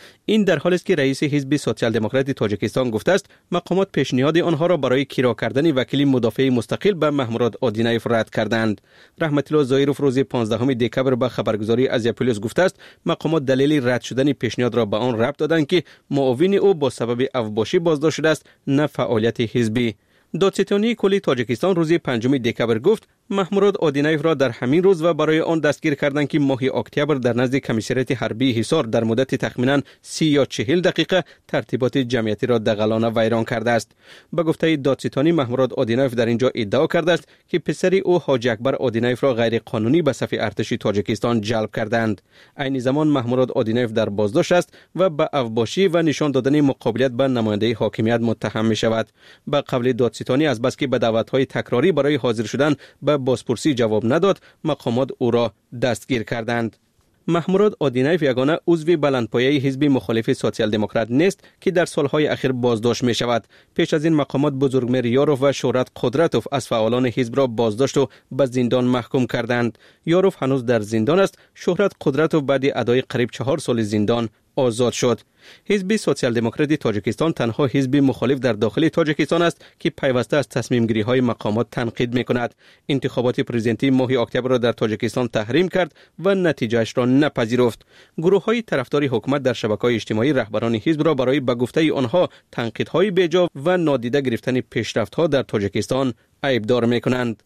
این در حالی است که رئیس حزب سوسیال دموکرات تاجیکستان گفته است مقامات پیشنهاد آنها را برای کیرا کردن وکیل مدافع مستقل به محمود آدینایف رد کردند. رحمت الله زایروف روز 15 دکبر به خبرگزاری ازیا پلیس گفته است مقامات دلیل رد شدن پیشنهاد را به آن ربط دادند که معاون او با سبب افباشی بازداشت شده است، نه فعالیت حزبی. دادستانی کلی تاجیکستان روز 5 دکبر گفت محمود آدینایف را در همین روز و برای آن دستگیر کردند که ماه اکتبر در نزد کمیسریت حربی حصار در مدت تخمینا 30 یا 40 دقیقه ترتیبات جمعیتی را دغلانه ویران کرده است. به گفته دادستانی محمود آدینایف در اینجا ادعا کرده است که پسری او حاج اکبر آدینایف را غیر قانونی به صف ارتش تاجیکستان جلب کردند. عین زمان محمود آدینایف در بازداشت است و به افباشی و نشان دادن مقابلیت به نماینده حاکمیت متهم می شود. به قول دادستانی از بس که به دعوت‌های تکراری برای حاضر شدن به بازپرسی جواب نداد، مقامات او را دستگیر کردند. محمود آدینایف یگانه عضو بلندپایه حزب مخالف سوسیال دموکرات نیست که در سالهای اخیر بازداشت می شود. پیش از این مقامات بزرگمیر یاروف و شهرت قدرتوف از فعالان حزب را بازداشت و به زندان محکوم کردند. یاروف هنوز در زندان است. شهرت قدرتوف بعد ادای قریب 4 سال زندان آزاد شد. حزب سوسیال دموکرات تاجیکستان تنها حزب مخالف در داخل تاجیکستان است که پیوسته از تصمیم گیری های مقامات تنقید می کند. انتخابات پرزیدنتی ماه اکتبر را در تاجیکستان تحریم کرد و نتیجهش را نپذیرفت. گروه های طرفدار حکومت در شبکه‌های اجتماعی رهبران حزب را برای به گفته آنها تنقیدهای بیجا و نادیده گرفتن پیشرفت‌ها در تاجیکستان عیبدار می کنند.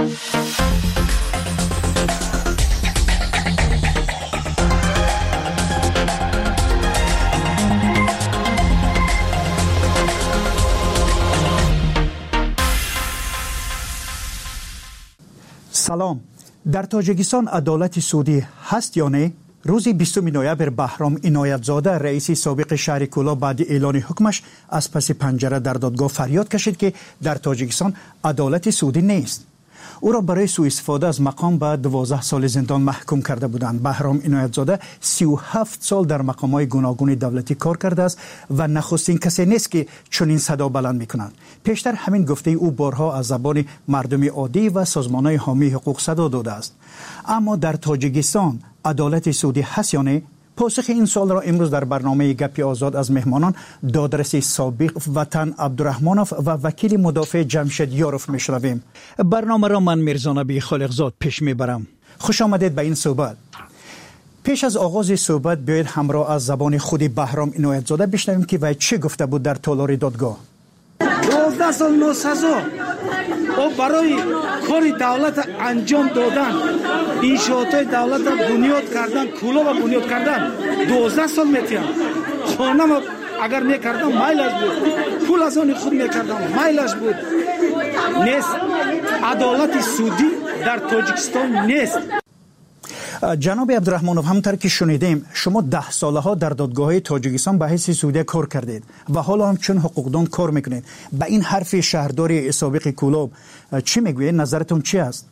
سلام. در تاجیکستان عدالت سودی هست یا نه؟ روز 20 نوامبر بهرام عنایتزاده رئیس سابق شهر کولا بعد اعلان حکمش از پس پنجره در دادگاه فریاد کشید که در تاجیکستان عدالت سودی نیست. او را برای سوء استفاده از مقام به 12 سال زندان محکوم کرده بودند. بهرام عنایتزاده 37 سال در مقام‌های گوناگون دولتی کار کرده است و نخستین کسی نیست که چنین صدا بلند می‌کند. پیشتر همین گفته او بارها از زبان مردم عادی و سازمان‌های حامی حقوق صدا داده است. اما در تاجیکستان عدالت سودی هست یا نه؟ پاسخ این سوال را امروز در برنامه گپ آزاد از مهمانان دادرس سابق وطن عبدالرحمانوف و وکیل مدافع جمشید یاروف میشنویم. برنامه را من میرزا نبی خالقزاد پیش میبرم. خوش آمدید به این صحبت. پیش از آغاز صحبت بیایید همراه از زبان خود بهرام عنایتزاده بشنویم که وی چه گفته بود در تالار دادگاه. 12 سال ناسزا او برای کار دولت انجام دادن، انشاءات دولت را بنیاد کردن، کولا را بنیاد کردن 12 سال میتیم. خانه ما اگر میکردم مایلش بود، پول از آن خود میکردم مایلش بود. نیست. عدالت سودی در تاجیکستان نیست. جناب عبدالرحمانوف، همونطور که شنیدیم شما 10 ساله ها در دادگاه تاجیکستان به حیث سودی کار کردید و حالا هم چون حقوقدان کار میکنید. به این حرف شهرداری سابق کولاب چی میگوید؟ نظرتون چی است؟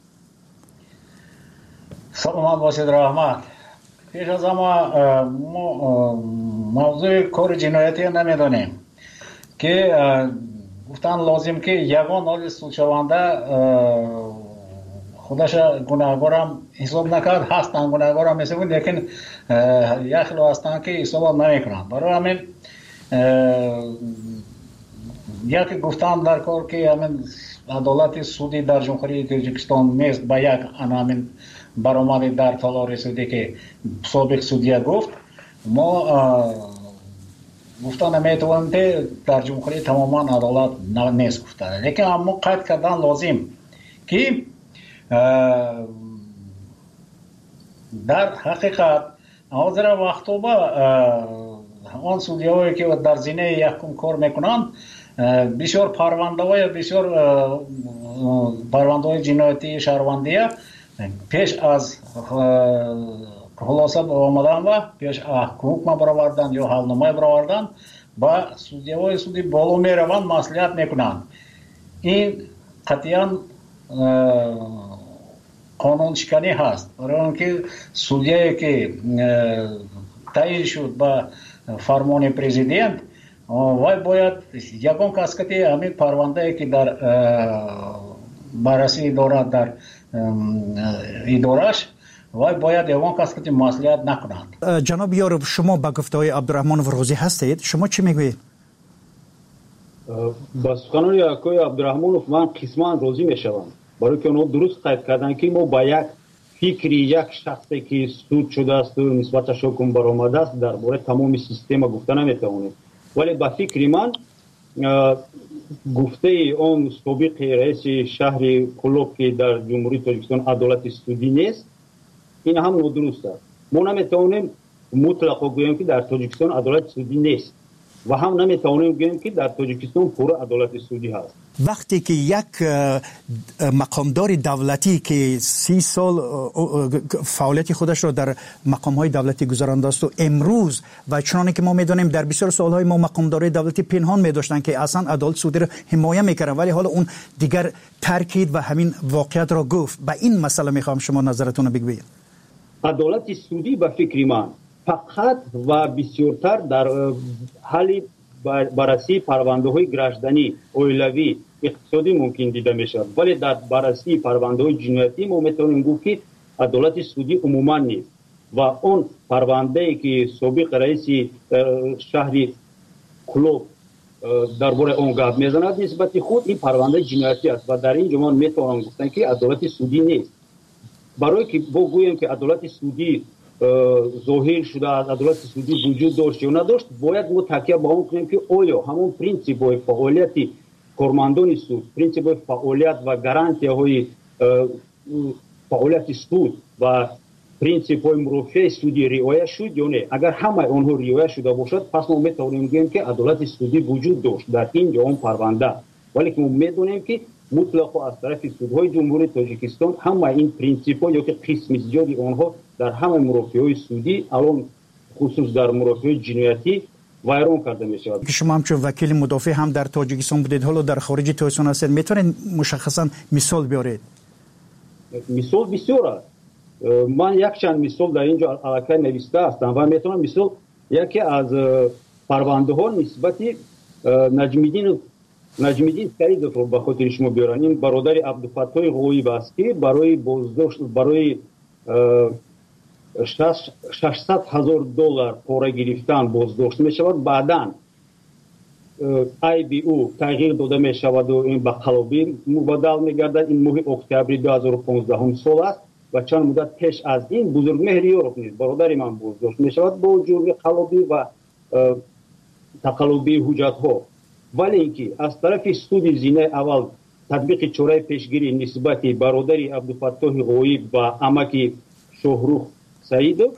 سلامت باشید رحمت. پیش از ما موضوع کار جنایتی نمیدانیم که گفتن لازم که یگان حال سودشونده خودش گناهگارم حساب نکرد، هستن گناهگارم حساب کنید، لیکن یک خیلی هستن که حساب نمیکنن. برای همین یک گفتن در کار که همین عدالت سودی در جمهوری تاجیکستان نیست با یک همین برآمد در تالار سودی که سابق سودیه گفت. ما گفتن نمیتوانیم که در جمهوری تماما عدالت نیست گفتن، لیکن اما قید کردن لازم که در حقیقت حاضر وقتا با آن سودیایی که در زینه یکم کار میکنند بسیار پرونده جنایتی شهروندیه پیش از خلاصه آمدن و پیش حکم برآوردن یا حلنامه برآوردن با سودیای سودی بالا میروند، مصلحت میکنند. این قطعاً قانون شکنی هست. برای اینکه سودیایی که تعیین شد با فرمان پرزیدنت وای باید یگان کس که همین پرونده که در بررسی دارد در ادارش و باید ایوان کس که مصلحت نکنند. جناب یارب، شما با گفته‌های عبدالرحمن ورغوزی هستید، شما چی میگویید؟ با سخنان آقای عبدالرحمن من قسما راضی میشوم، برای که اونها درست قید کردن که ما با یک فکری یک شخصی که سود شده است و نسبتش حکم برآمده است درباره تمام سیستم گفته نمیتوانیم، ولی با فکر من گفته اون سابق رئیس شهر کلوب که در جمهوری تاجیکستان عدالت سودی نیست، این هم نادرست است. ما نمیتوانیم مطلق بگوییم که در تاجیکستان عدالت سودی نیست و هم نمیتوانیم بگوییم که در تاجیکستان پور عدالت سودی هست. وقتی که یک مقامدار دولتی که 30 سال فعالیت خودش را در مقام‌های دولتی گذرانده است و امروز و چنانه که ما می‌دانیم در بسیار سال‌های ما مقامدارای دولتی پنهان می‌داشتند که اصلا عدالت سودی را حمایت می‌کردند، ولی حالا اون دیگر ترکید و همین واقعیت را گفت. به این مسئله می‌خوام شما نظرتون رو بگویید. عدالت سودی به فکر من فقط و بسیارتر در حال بررسی پرونده‌های گردشدنی، اولیوی، اقتصادی ممکن دیده میشود، ولی در بررسی پرونده‌های جنایتی ما میتونیم گفت که عدالت سودی عموما نیست و اون پرونده‌ای که سابق رئیس شهر کلوب درباره اون گپ میزند نسبت خود این پرونده جنایتی است و در این جمله میتونم گفتن که عدالت سودی نیست. برای که بگوییم که عدالت سودی ظاهر شده از عدالت سودی وجود داشت یا نداشت، باید ما تکیه به اون کنیم که آیا همون پرینسیپ‌های فعالیت کارمندان سود، پرینسیپ‌های فعالیت و گارانتی‌های فعالیت سود و پرینسیپ‌های مرافع سودی رعایت شد یا نه. اگر همه اونها رعایت شده باشد، پس ما میتوانیم بگیم که عدالت سودی وجود داشت در اینجا اون پرونده، ولی که ما میدونیم که مطلقا از طرف سودهای جمهوری تاجیکستان همه این پرینسیپ‌ها یا که قسم زیادی آنها در همه مرافع‌های سودی الان خصوص در مرافع جنایتی ویران کرده می‌شود. که شما همچون وکیل مدافع هم در تاجیکستان بودید، حالا در خارج تاجیکستان هستید، میتونید مشخصا مثال بیارید؟ مثال بسیار است. من یک چند مثال در اینجا علاقه نوشته هستم و میتونم مثال یکی از پرونده ها نسبت نجمیدین سعیدов رو به خاطر شما بیارم. این برادر عبدالفتاح غویب است که برای بازداشت برای $600,000 پاره گرفتن بازداشت می شود. بعداً IBU تغییر داده می شود و این به قلابی مبادل می گردد. این ماه اکتبر 2015 سال است و چند مدت پیش از این بزرگمهر یورپ نیز برادر من بازداشت می شود با جرم قلابی و تقلبی حجت ها. ولی اینکه از طرف سود زینه اول تطبیق چاره پیشگیری نسبت برادر عبدالفتاح غویب و عمک شهروخ سعیدов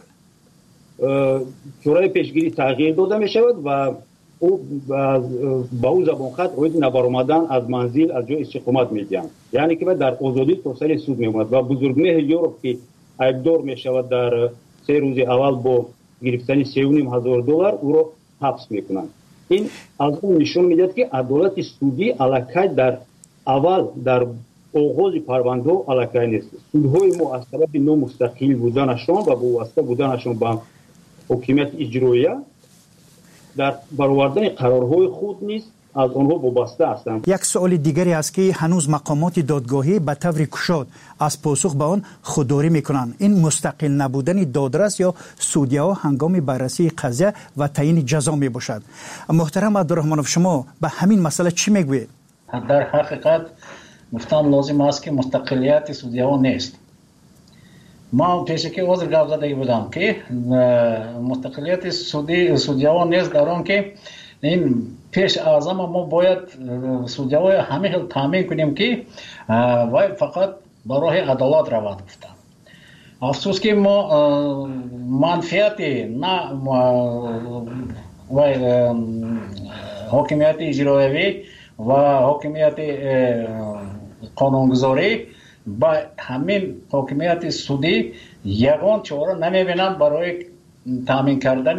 چاره پیشگیری تغییر داده می شود و او با او زبان خط اوید نبرآمدن از منزل از جای استقامت می دهند، یعنی که در آزادی تا سر سود می آمد و بزرگمهر یورپ که عیبدار می شود در 3 روز اول با گرفتن $3,500 او را حبس می کنند. این از اون نشون میدهد که عدالت سودی علاقه در اول در آغاز پرونده علاقه نیست. سودهای ما از طرف نامستقل بودنشان و وابسته بودنشان به حکومت اجراییه در برآوردن قرارهای خود نیست از آنها وابسته هستند. یک سوال دیگری است که هنوز مقامات دادگاهی به طور گشاد از پاسخ به آن خودداری میکنند. این مستقل نبودن دادرس یا سودیه ها هنگام بررسی قضیه و تعیین جزا می باشد. محترم عبدالرحمنов، شما به همین مسئله چی میگویید؟ در حقیقت گفتم لازم است که مستقلیت سودیه ها نیست. ما پیش که عذر گفت زده بودم که مستقلیت سودیه ها نیست، در آن که این پیش از همه ما باید سودیه های همه حال تامین کنیم که فقط برای عدالت رود گفتم. افسوس که ما منفعت نه حاکمیت اجرایی و حاکمیت قانونگذاری با همین حاکمیت سودی یگان چاره نمیبینم برای تامین کردن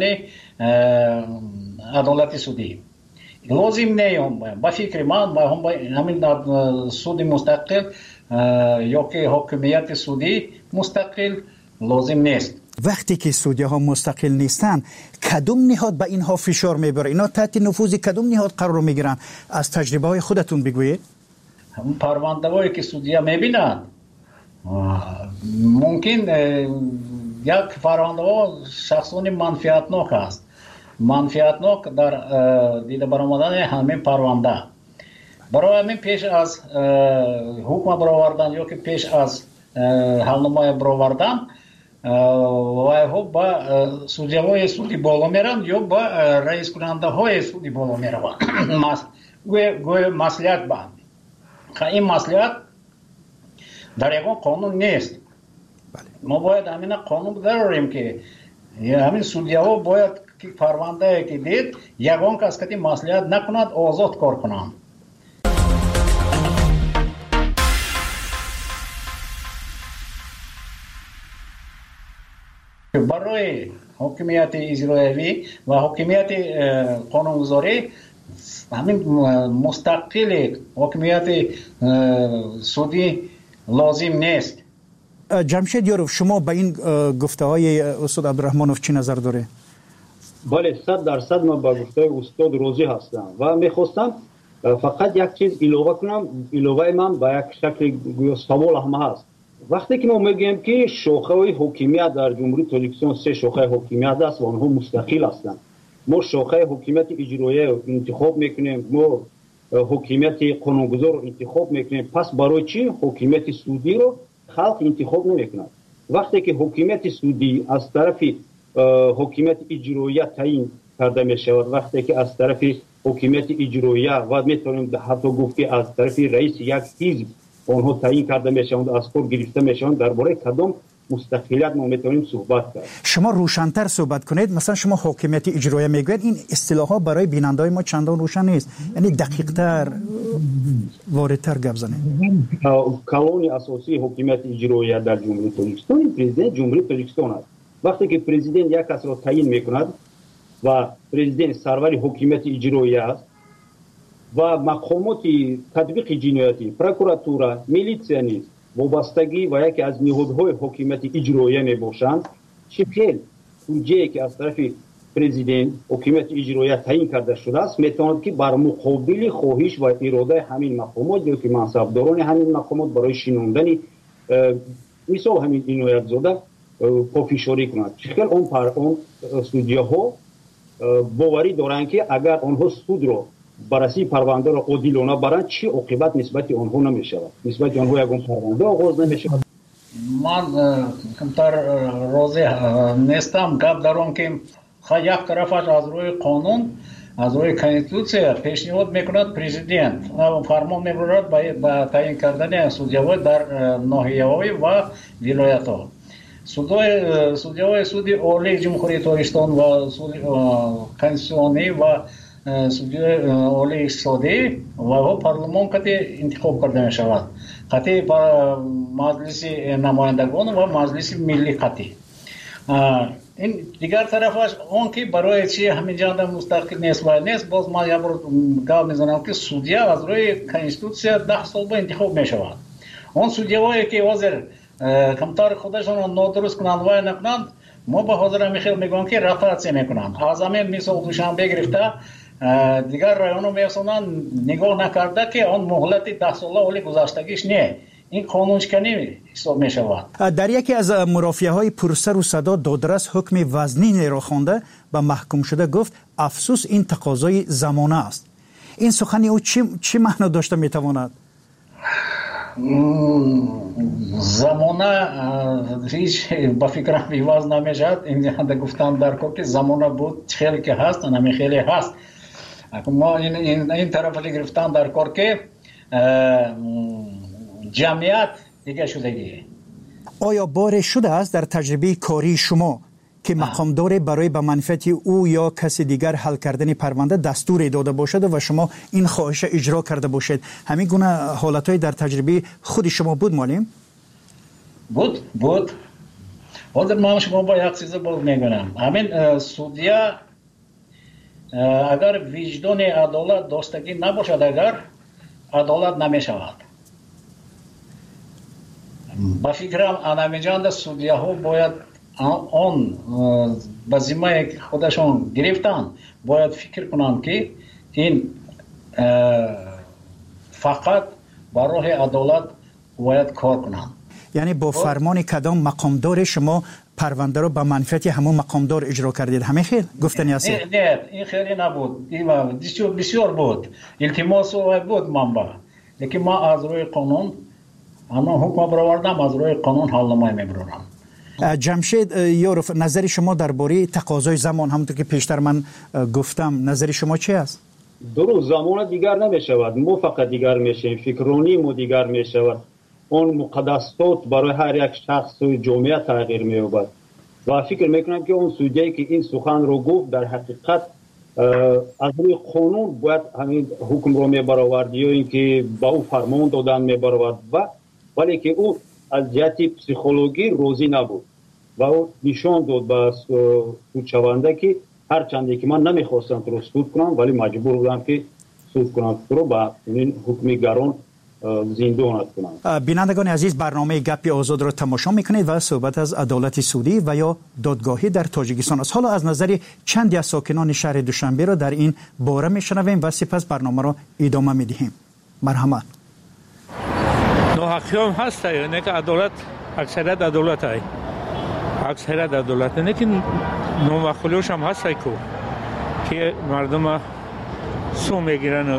عدالت سودی. لازم نیام با فکر من با همین سود مستقل یا که حاکمیت سودی مستقل لازم نیست. وقتی که سودیه ها مستقل نیستن، کدوم نهاد به اینها فشار میبره؟ اینا تحت نفوذ کدوم نهاد قرار میگیرن؟ از تجربه های خودتون بگویید. همون پرونده هایی که سودیه میبینند мумкин як фарвандаҳо шахсони манфиатнок аст, манфиатнок дар дида баромадани ҳамин парванда. барои ҳамин пеш аз ҳукма баровардан ё ки пеш аз ҳалномоя баровардан вайҳо ба судяҳои суди боло мераванд ё ба раискунандаҳои суди боло мераванд. гӯё маслиҳат банд. ин маслиҳат дар ягон қонун нест. мо бояд ҳамина қонун дарорем ки ҳамин судяҳо бояд ки парвандае ки дид ягон кас кати маслиҳат накунад, озод кор кунанд. барои ҳокимияти иҷроиявӣ ва ҳокимияти қонунгузорӣ ҳамин мустақили ҳокимияти судӣ лозим нест. ҷамшед ёров, шумо ба ин гуфтаҳои устод абдураҳмонов чӣ назар доред? бале 100% ман ба гуфтаи устод розӣ ҳастам ва мехостам фақат як чиз илова кунам. иловаи ман ба як шакли гӯё савол ҳам ҳаст. вақте ки мо мегӯем ки шохаҳои ҳокимият дар ҷумҳурии тоҷикистон се шохаи ҳокимият аст ва онҳо мустақил ҳастанд. мо шохаи ҳокимияти иҷроия интихоб мекунем, мо ҳокимияти қонунгузор интихоб мекунем. пас барои чӣ ҳокимияти судиро халқ интихоб намекунад? вақте ки ҳокимияти судӣ аз тарафи ҳокимияти иҷроия таъин карда мешавад, вақте ки аз тарафи ҳокимияти иҷроия ва метавонем ҳатто гуфт ки аз тарафи раиси як ҳизб онҳо таъин карда мешаванд, аз кор гирифта мешаванд, дар бораи кадом мустақилият мо метавонем суҳбат кард? шумо рӯшантар суҳбат кунед. масалан шумо ҳокимияти иҷроия мегӯед, ин истилоҳҳо барои бинандаҳои мо чандон рӯшан нест. яъне дақиқтар, воридтар гап занед. калони асосии ҳокимияти иҷроия дар ҷумҳурии тоҷикистон президент ҷумҳурии тоҷикистон аст. вақте ки президент як касро таъин мекунад ва президент сарвари ҳокимияти иҷроия аст ва мақомоти татбиқи ҷиноятӣ, прокуратура, милитсия низ вобастагӣ ва яке аз ниҳодҳои ҳокимияти иҷроия мебошанд, чӣ хел буҷае ки аз тарафи президент ҳокимияти иҷроия таъин карда шудааст метавонад ки бар муқобили хоҳиш ва иродаи ҳамин мақомот ё ки мансабдорони ҳамин мақомот барои шинондани мисол ҳамин иноятзода пофишорӣ кунад. чӣ хел он судяҳо боварӣ доранд ки агар онҳо судро баррасии парвандаро одилона баранд, чӣ оқибат нисбати онҳо намешавад? нисбати онҳо ягон парванда оғоз намешавад? ман камтар розӣ нестам гап дар он ки як тарафаш аз рӯи қонун, аз рӯи конститутсия пешниҳод мекунад президент, фармон мебарад ба таъин кардани судяҳо дар ноҳияҳои ва вилоятҳо. судяҳои суди олии ҷумҳурии тоҷикистон ва конститутсионӣ ва судяҳои олии иқтисодӣ ва парлумон кати интихоб карда мешавад. қати маҷлиси намояндагон ва маҷлиси миллӣ қати. ин дигар тарафаш он ки барои чи ҳаминҷанда мустақил нест ва нест, боз ман як бор гап мезанам ки судя аз рӯи конститутсия 10 сол ба интихоб мешавад. он судяҳое ки ҳозир камтари худашонро нодуруст кунанд ва накунанд, мо ба ҳозир ҳамихел мегӯям ки ротатсия мекунанд. аз ҳамин мисол душанбе гирифта дигар районҳо меосонанд, нигоҳ накарда ки он муҳлати 10 сола оли гузаштагиш не. ин қонуншиканӣ ҳисоб мешавад. дар яке аз мурофиаҳои пурсару садо додрас ҳукми вазнинеро хонда ба маҳкумшуда гуфт афсус ин тақозои замона аст. ин сухани ӯ чӣ маъно дошта метавонад? замона ҳеҷ ба фикрам иваз намешавад. инҷанда гуфтам дар кор ки замона буд чӣ хеле ки ҳаст намихеле ҳаст. мо ин тарафаи гирифтан дар кор ки ҷамъият дига шудагӣ. оё боре шудааст дар таҷрибаи кории шумо ки мақомдоре барои ба манфиати ӯ ё каси дигар ҳал кардани парванда дастуре дода бошад ва шумо ин хоҳиша иҷро карда бошед? ҳамин гуна ҳолатҳои дар таҷрибаи худи шумо буд молим? буд. ҳозир ман шумо бо як чиза боз мегӯям. ҳамин судя агар виҷдони адолат доштагӣ набошад, агар адолат намешавад. ба фикрам анамиҷанда судяҳо бояд он ба зиммаи худашон гирифтанд, бояд фикр кунанд ки ин фақат ба роҳи адолат бояд кор кунанд. یعنی با فرمان کدام مقامدار شما پرونده رو به منفعت همون مقامدار اجرا کردید؟ همه خیر گفتنی است؟ نه این خیلی نبود، بسیار بود، التماس بود منبع، لیکن ما از روی قانون اما حکم برآوردم، از روی قانون حل نمایی میبرم. جمشید یاروف، نظر شما درباره تقاضای زمان همونطور که پیشتر من گفتم نظر شما چی است؟ درست، زمان دیگر نمیشود، ما فقط دیگر میشیم، فکرانی ما دیگر میشود، اون مقدسات برای هر یک شخص و جامعه تغییر مییابد و فکر میکنم که اون سودیایی که این سخن رو گفت در حقیقت از روی قانون باید همین حکم رو میبرآورد یا اینکه با او فرمان دادن میبرآورد ولی که او از جهت پسیکولوژی راضی نبود و او نشان داد به سودشونده که هرچند که من نمیخواستم تو رو سود کنم ولی مجبور بودم که سود کنم تو رو با این حکم گران زندانت کنم. بینندگان عزیز، برنامه گپی آزاد را تماشا میکنید و صحبت از عدالت سودی و یا دادگاهی در تاجیکستان است. حالا از نظر چندی از ساکنان شهر دوشنبه را در این باره میشنویم و سپس برنامه را ادامه میدهیم. مرحمت. ناحقی هم هست، نه که عدالت اکثریت عدالت های اکثریت عدالت، نه که نامخولیوش هم هست که مردم سو میگیرن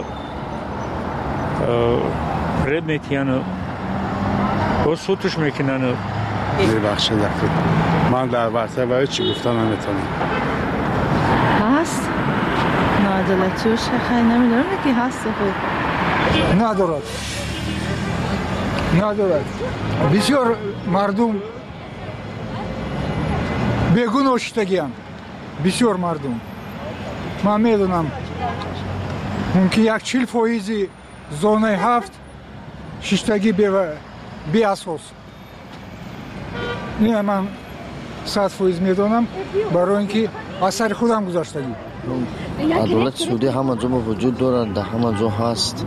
رد میتین و سوتش میکنن. ببخشید من در ورطه باید چی گفتم نمیتونم. هست ناعدالتیوش خیلی نمیدونم که هست خوب ندارد. بسیار مردم بیگناه شدگی‌اند، بسیار مردم. من میدونم ممکن 40% زونه 7 ششتگی بی اساس. نه من 100% میدونم برای اینکه اثر خودم گذاشتگی. عدالت سودی همه جا وجود دارد، همه جا هست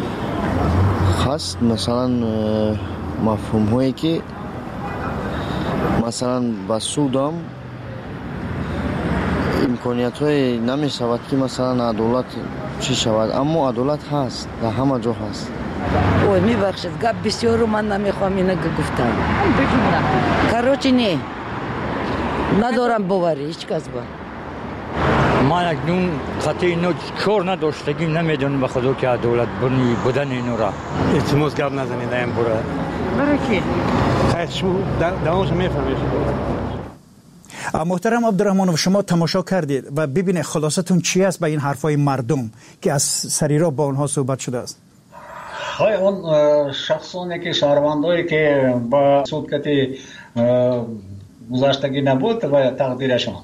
مثلا مفهوم هایی که مثلا با سودم امکانیت های نمی شود که مثلا عدالت چی شود، اما عدالت هست، در همه جا هست. اوه میبخشید گپ بسیار رو من نمیخوام اینه گفتم کاروچی نه ندارم باوری هیچ کس با من اکنون خطی اینو کار نداشتگیم، نمیدونم به خدا که عدالت بودن اینو را التماس گپ نزنید این بوره برای کی؟ خیلی شما دوامش میفهمید. محترم عبدالرحمنوف، شما تماشا کردید و ببینید خلاصتون چی است به این حرفای مردم که از سریرا با اونها صحبت شده است. های اون شخصانی که شهروندایی که با سودکتی گذاشتگی نبود و تقدیرشان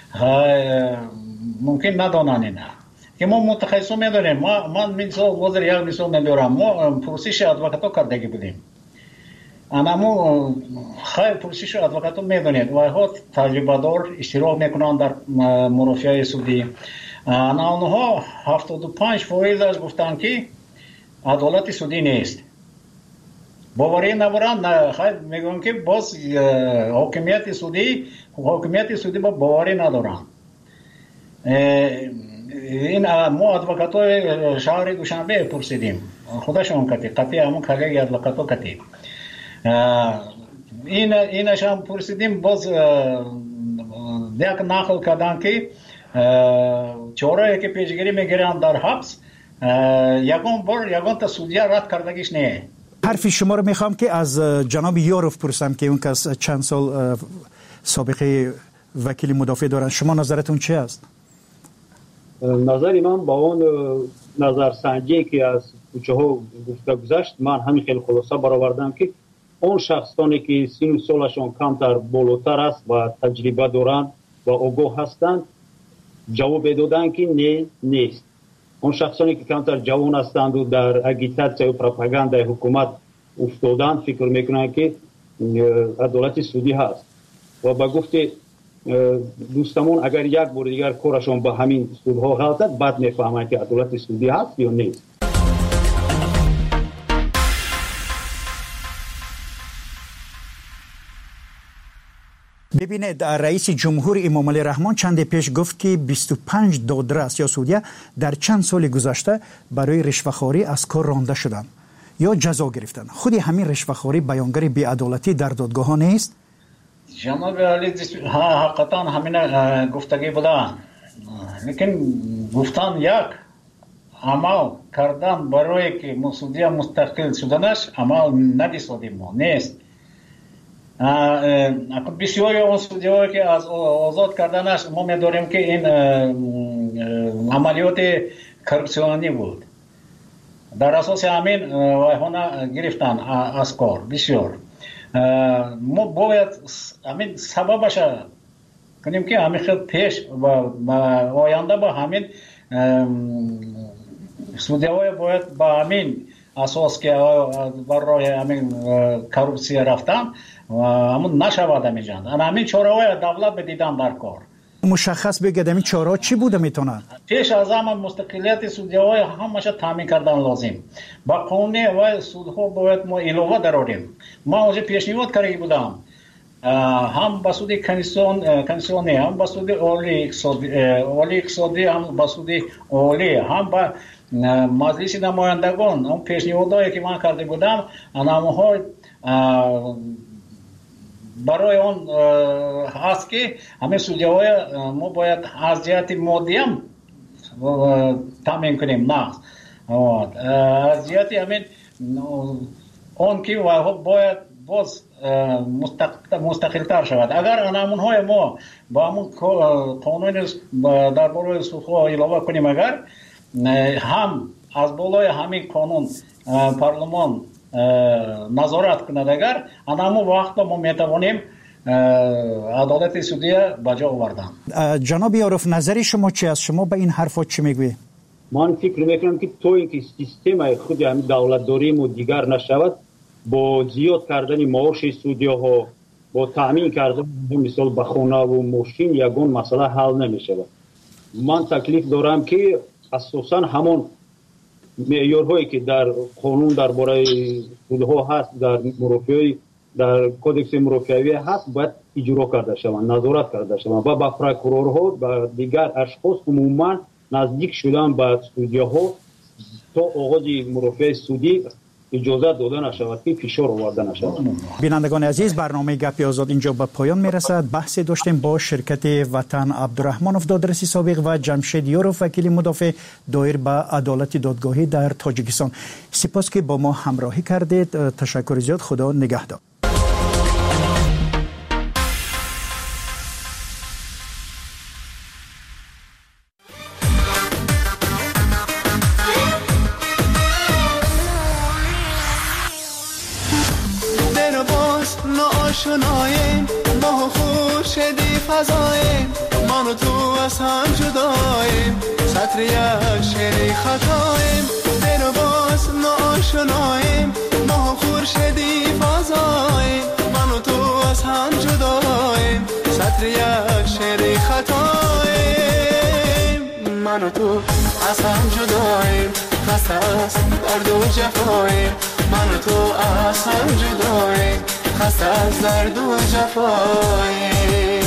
ممکن ندانن اینا که ما متخصص میدونیم. من مثال وزیر یک مثال میبرم، ما پروسش ادوکاتو کردگی بودیم. اما خیلی پروسش ادوکاتو میدونید و ها تجربه دار اشتراک میکنن در مرافعه سودی. آنها 75% گفتن که عدالت سودی نیست. باوری نبرند، خیلی میگن که باز حاکمیت سودی با باوری ندارن. این ما ادوکاتای شهر دوشنبه پرسیدیم، خودشون قطعی همون کلیگ ادوکاتو قطعی اینش هم پرسیدیم، باز یک نقل کردن که چهارایی که پیشگیری میگیرن در حبس یگان تا سودیه رد کردگیش نه. حرفی شما رو میخوام که از جناب یاروف پرسم که اون کس چند سال سابقه وکیل مدافع دارن. شما نظرتون چی است؟ نظری من با اون نظرسنجی که از کوچه ها گفته گذشت، من همین خیلی خلاصه برآوردم که اون شخصانی که سن و سالشان کمتر بالاتر است و تجربه دارند و آگاه هستند جواب دادن که نه نیست. اون شخصانی که کمتر جوان هستند و در اگیتاسیا و پروپاگاندای حکومت افتادند فکر میکنند که عدالت سودی هست و با گفته دوستمون اگر یک بار دیگر کارشون با همین سودها غلطه بعد میفهمند که عدالت سودی هست یا نیست. ببینید، رئیس جمهور امام علی رحمان چند پیش گفت که 25 دادرس یا سودیه در چند سال گذشته برای رشوه‌خواری از کار رانده شدند. یا جزا گرفتند. خود همین رشوه‌خواری بیانگر بی‌عدالتی در دادگاه ها نیست؟ جناب علی حقیقتا همین گفتگی بودن، لیکن گفتن یک عمل کردن برای که سودیا مستقل شدنش عمل ندیسادیم ما نیست. بسیاری اون سودیایی که از آزاد کردنش ما می‌داریم که این عملیات کرپسیونی بود. در اساس همین وایهانا گرفتن از کار بسیار. ما باید همین سببش کنیم که همین خیلی پیش و آینده با همین سودیای باید با همین اساس که برای همین کرپسی رفتن همون نشود همیجان. همین چاره‌های دولت بدیدن در کار. مشخص بگید همین چاره چی بوده میتونه؟ پیش از همه مستقلیت سودیای همش تامین کردن لازم. با قانون و سودها باید ما علاوه داریم. ما اوج پیشنهاد کرده بودم. هم با سود کنسیونی، هم با سود اولی اقتصادی، هم با سود اولی، هم با مجلس نمایندگان، هم پیشنهادایی که من کرده بودم، آنها برای اون هست که همه سودیای ما باید از جهت مادی هم تامین کنیم. نه از جهت همین اون که باید باز مستقل‌تر شود. اگر آنها ما با همون قانون درباره سودها علاوه کنیم، اگر هم از بالای همین قانون پارلمان نظارت کند، اگر همون وقت ما میتوانیم عدالت سودی به جا آوردن. جناب یاروف، نظر شما چی است؟ شما به این حرفات چی میگوی؟ من فکر میکنم که تو اینکه سیستم خود همین دولتداری و دیگر نشود، با زیاد کردن معاش سودی‌ها، با تامین کردن مثلا به خانه و ماشین یگان مسئله حل نمی‌شود. من تکلیف دارم که اساساً همون معیارهایی که در قانون درباره سودها هست، در مرافعی در کدکس مرافعی هست، باید اجرا کرده شوند، نظارت کرده شوند و با پروکورورها و دیگر اشخاص عموما نزدیک شدن به سودی‌ها تا آغاز مرافع سودی اجازه داده نشود که فشار آورده نشود. بینندگان عزیز، برنامه گپی آزاد اینجا به پایان میرسد. بحثی داشتیم با شرکت وطن عبدالرحمنوف دادرسی سابق و جمشید یاروف وکیل مدافع دایر به عدالت دادگاهی در تاجیکستان. سپاس که با ما همراهی کردید. تشکر زیاد. خدا نگهدار. آشناییم ما خورشیدی فضاییم، من و تو از هم جداییم، سطر یک شعری خطاییم. دل و باز ناآشناییم ما خورشیدی فضاییم، من و تو از هم جداییم، سطر یک شعری خطاییم. من و تو از هم جداییم، خسته است درد و جفاییم، من و تو از هم جداییم، خسته از درد و جفایی.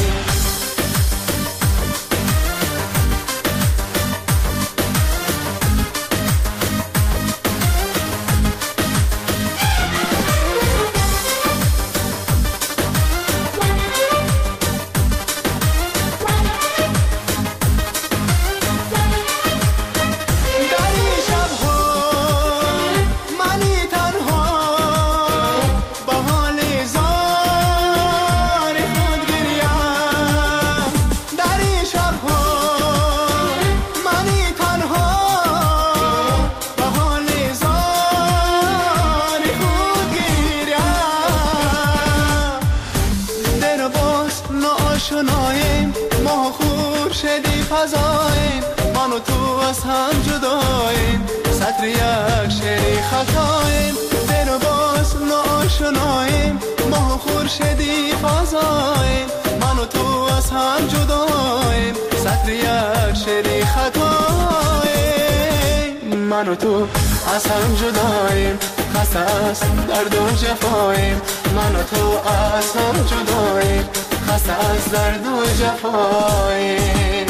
ما خورشیدی فضاییم، من و تو از هم جداییم، سطر یک شعری خطاییم. دل و باز ناآشناییم ما خورشیدی فضاییم، من و تو از هم جداییم، سطر یک شعری خطاییم. من و تو از هم جداییم، خسته است درد و جفاییم، من و تو از هم جداییم، خسته از درد و جفاییم.